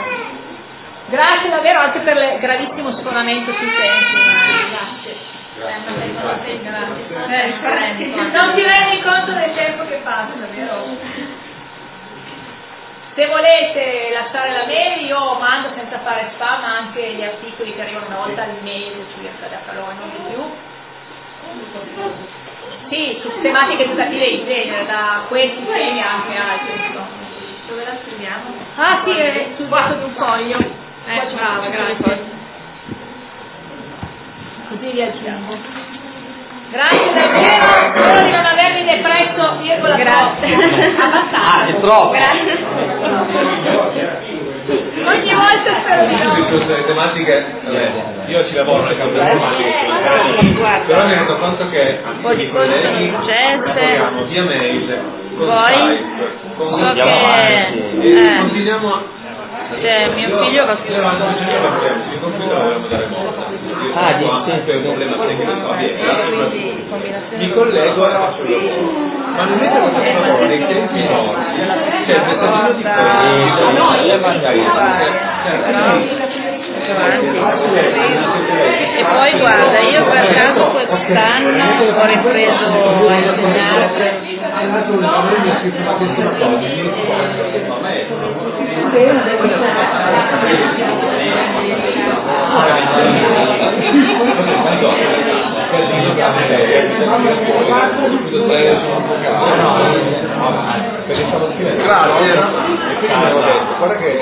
Grazie davvero anche per il gravissimo sforamento sui tempi. Non ti rendi conto del tempo che passa, vero? Se volete lasciare la mail io mando senza fare spam anche gli articoli che arrivano una volta al mese su Accade a Caloi, non di più. Sì, su tematiche educative in genere, da questi temi anche altri. Dove la scriviamo? Ah sì, è sul basso di un foglio. Brava, grazie. Così vi aggiungo. Grazie davvero, spero di non avervi depresso, grazie. Abbastanza. È troppo. Grazie. Ogni volta spero di no. Queste tematiche, io ci lavoro nel campo informatico, però mi rendo conto che anche i colleghi lavoriamo via mail, con Skype, con e continuiamo. Cioè, mio figlio va io quando il computer volevo da remoto, per un problema tecnico mi collego e faccio il lavoro, ma non è che questo lavoro nei tempi morti c'è il messaggino di e poi guarda, io per caso quest'anno ho ripreso a insegnare perché stavo scrivendo. Grazie. E quindi avevo detto, guarda che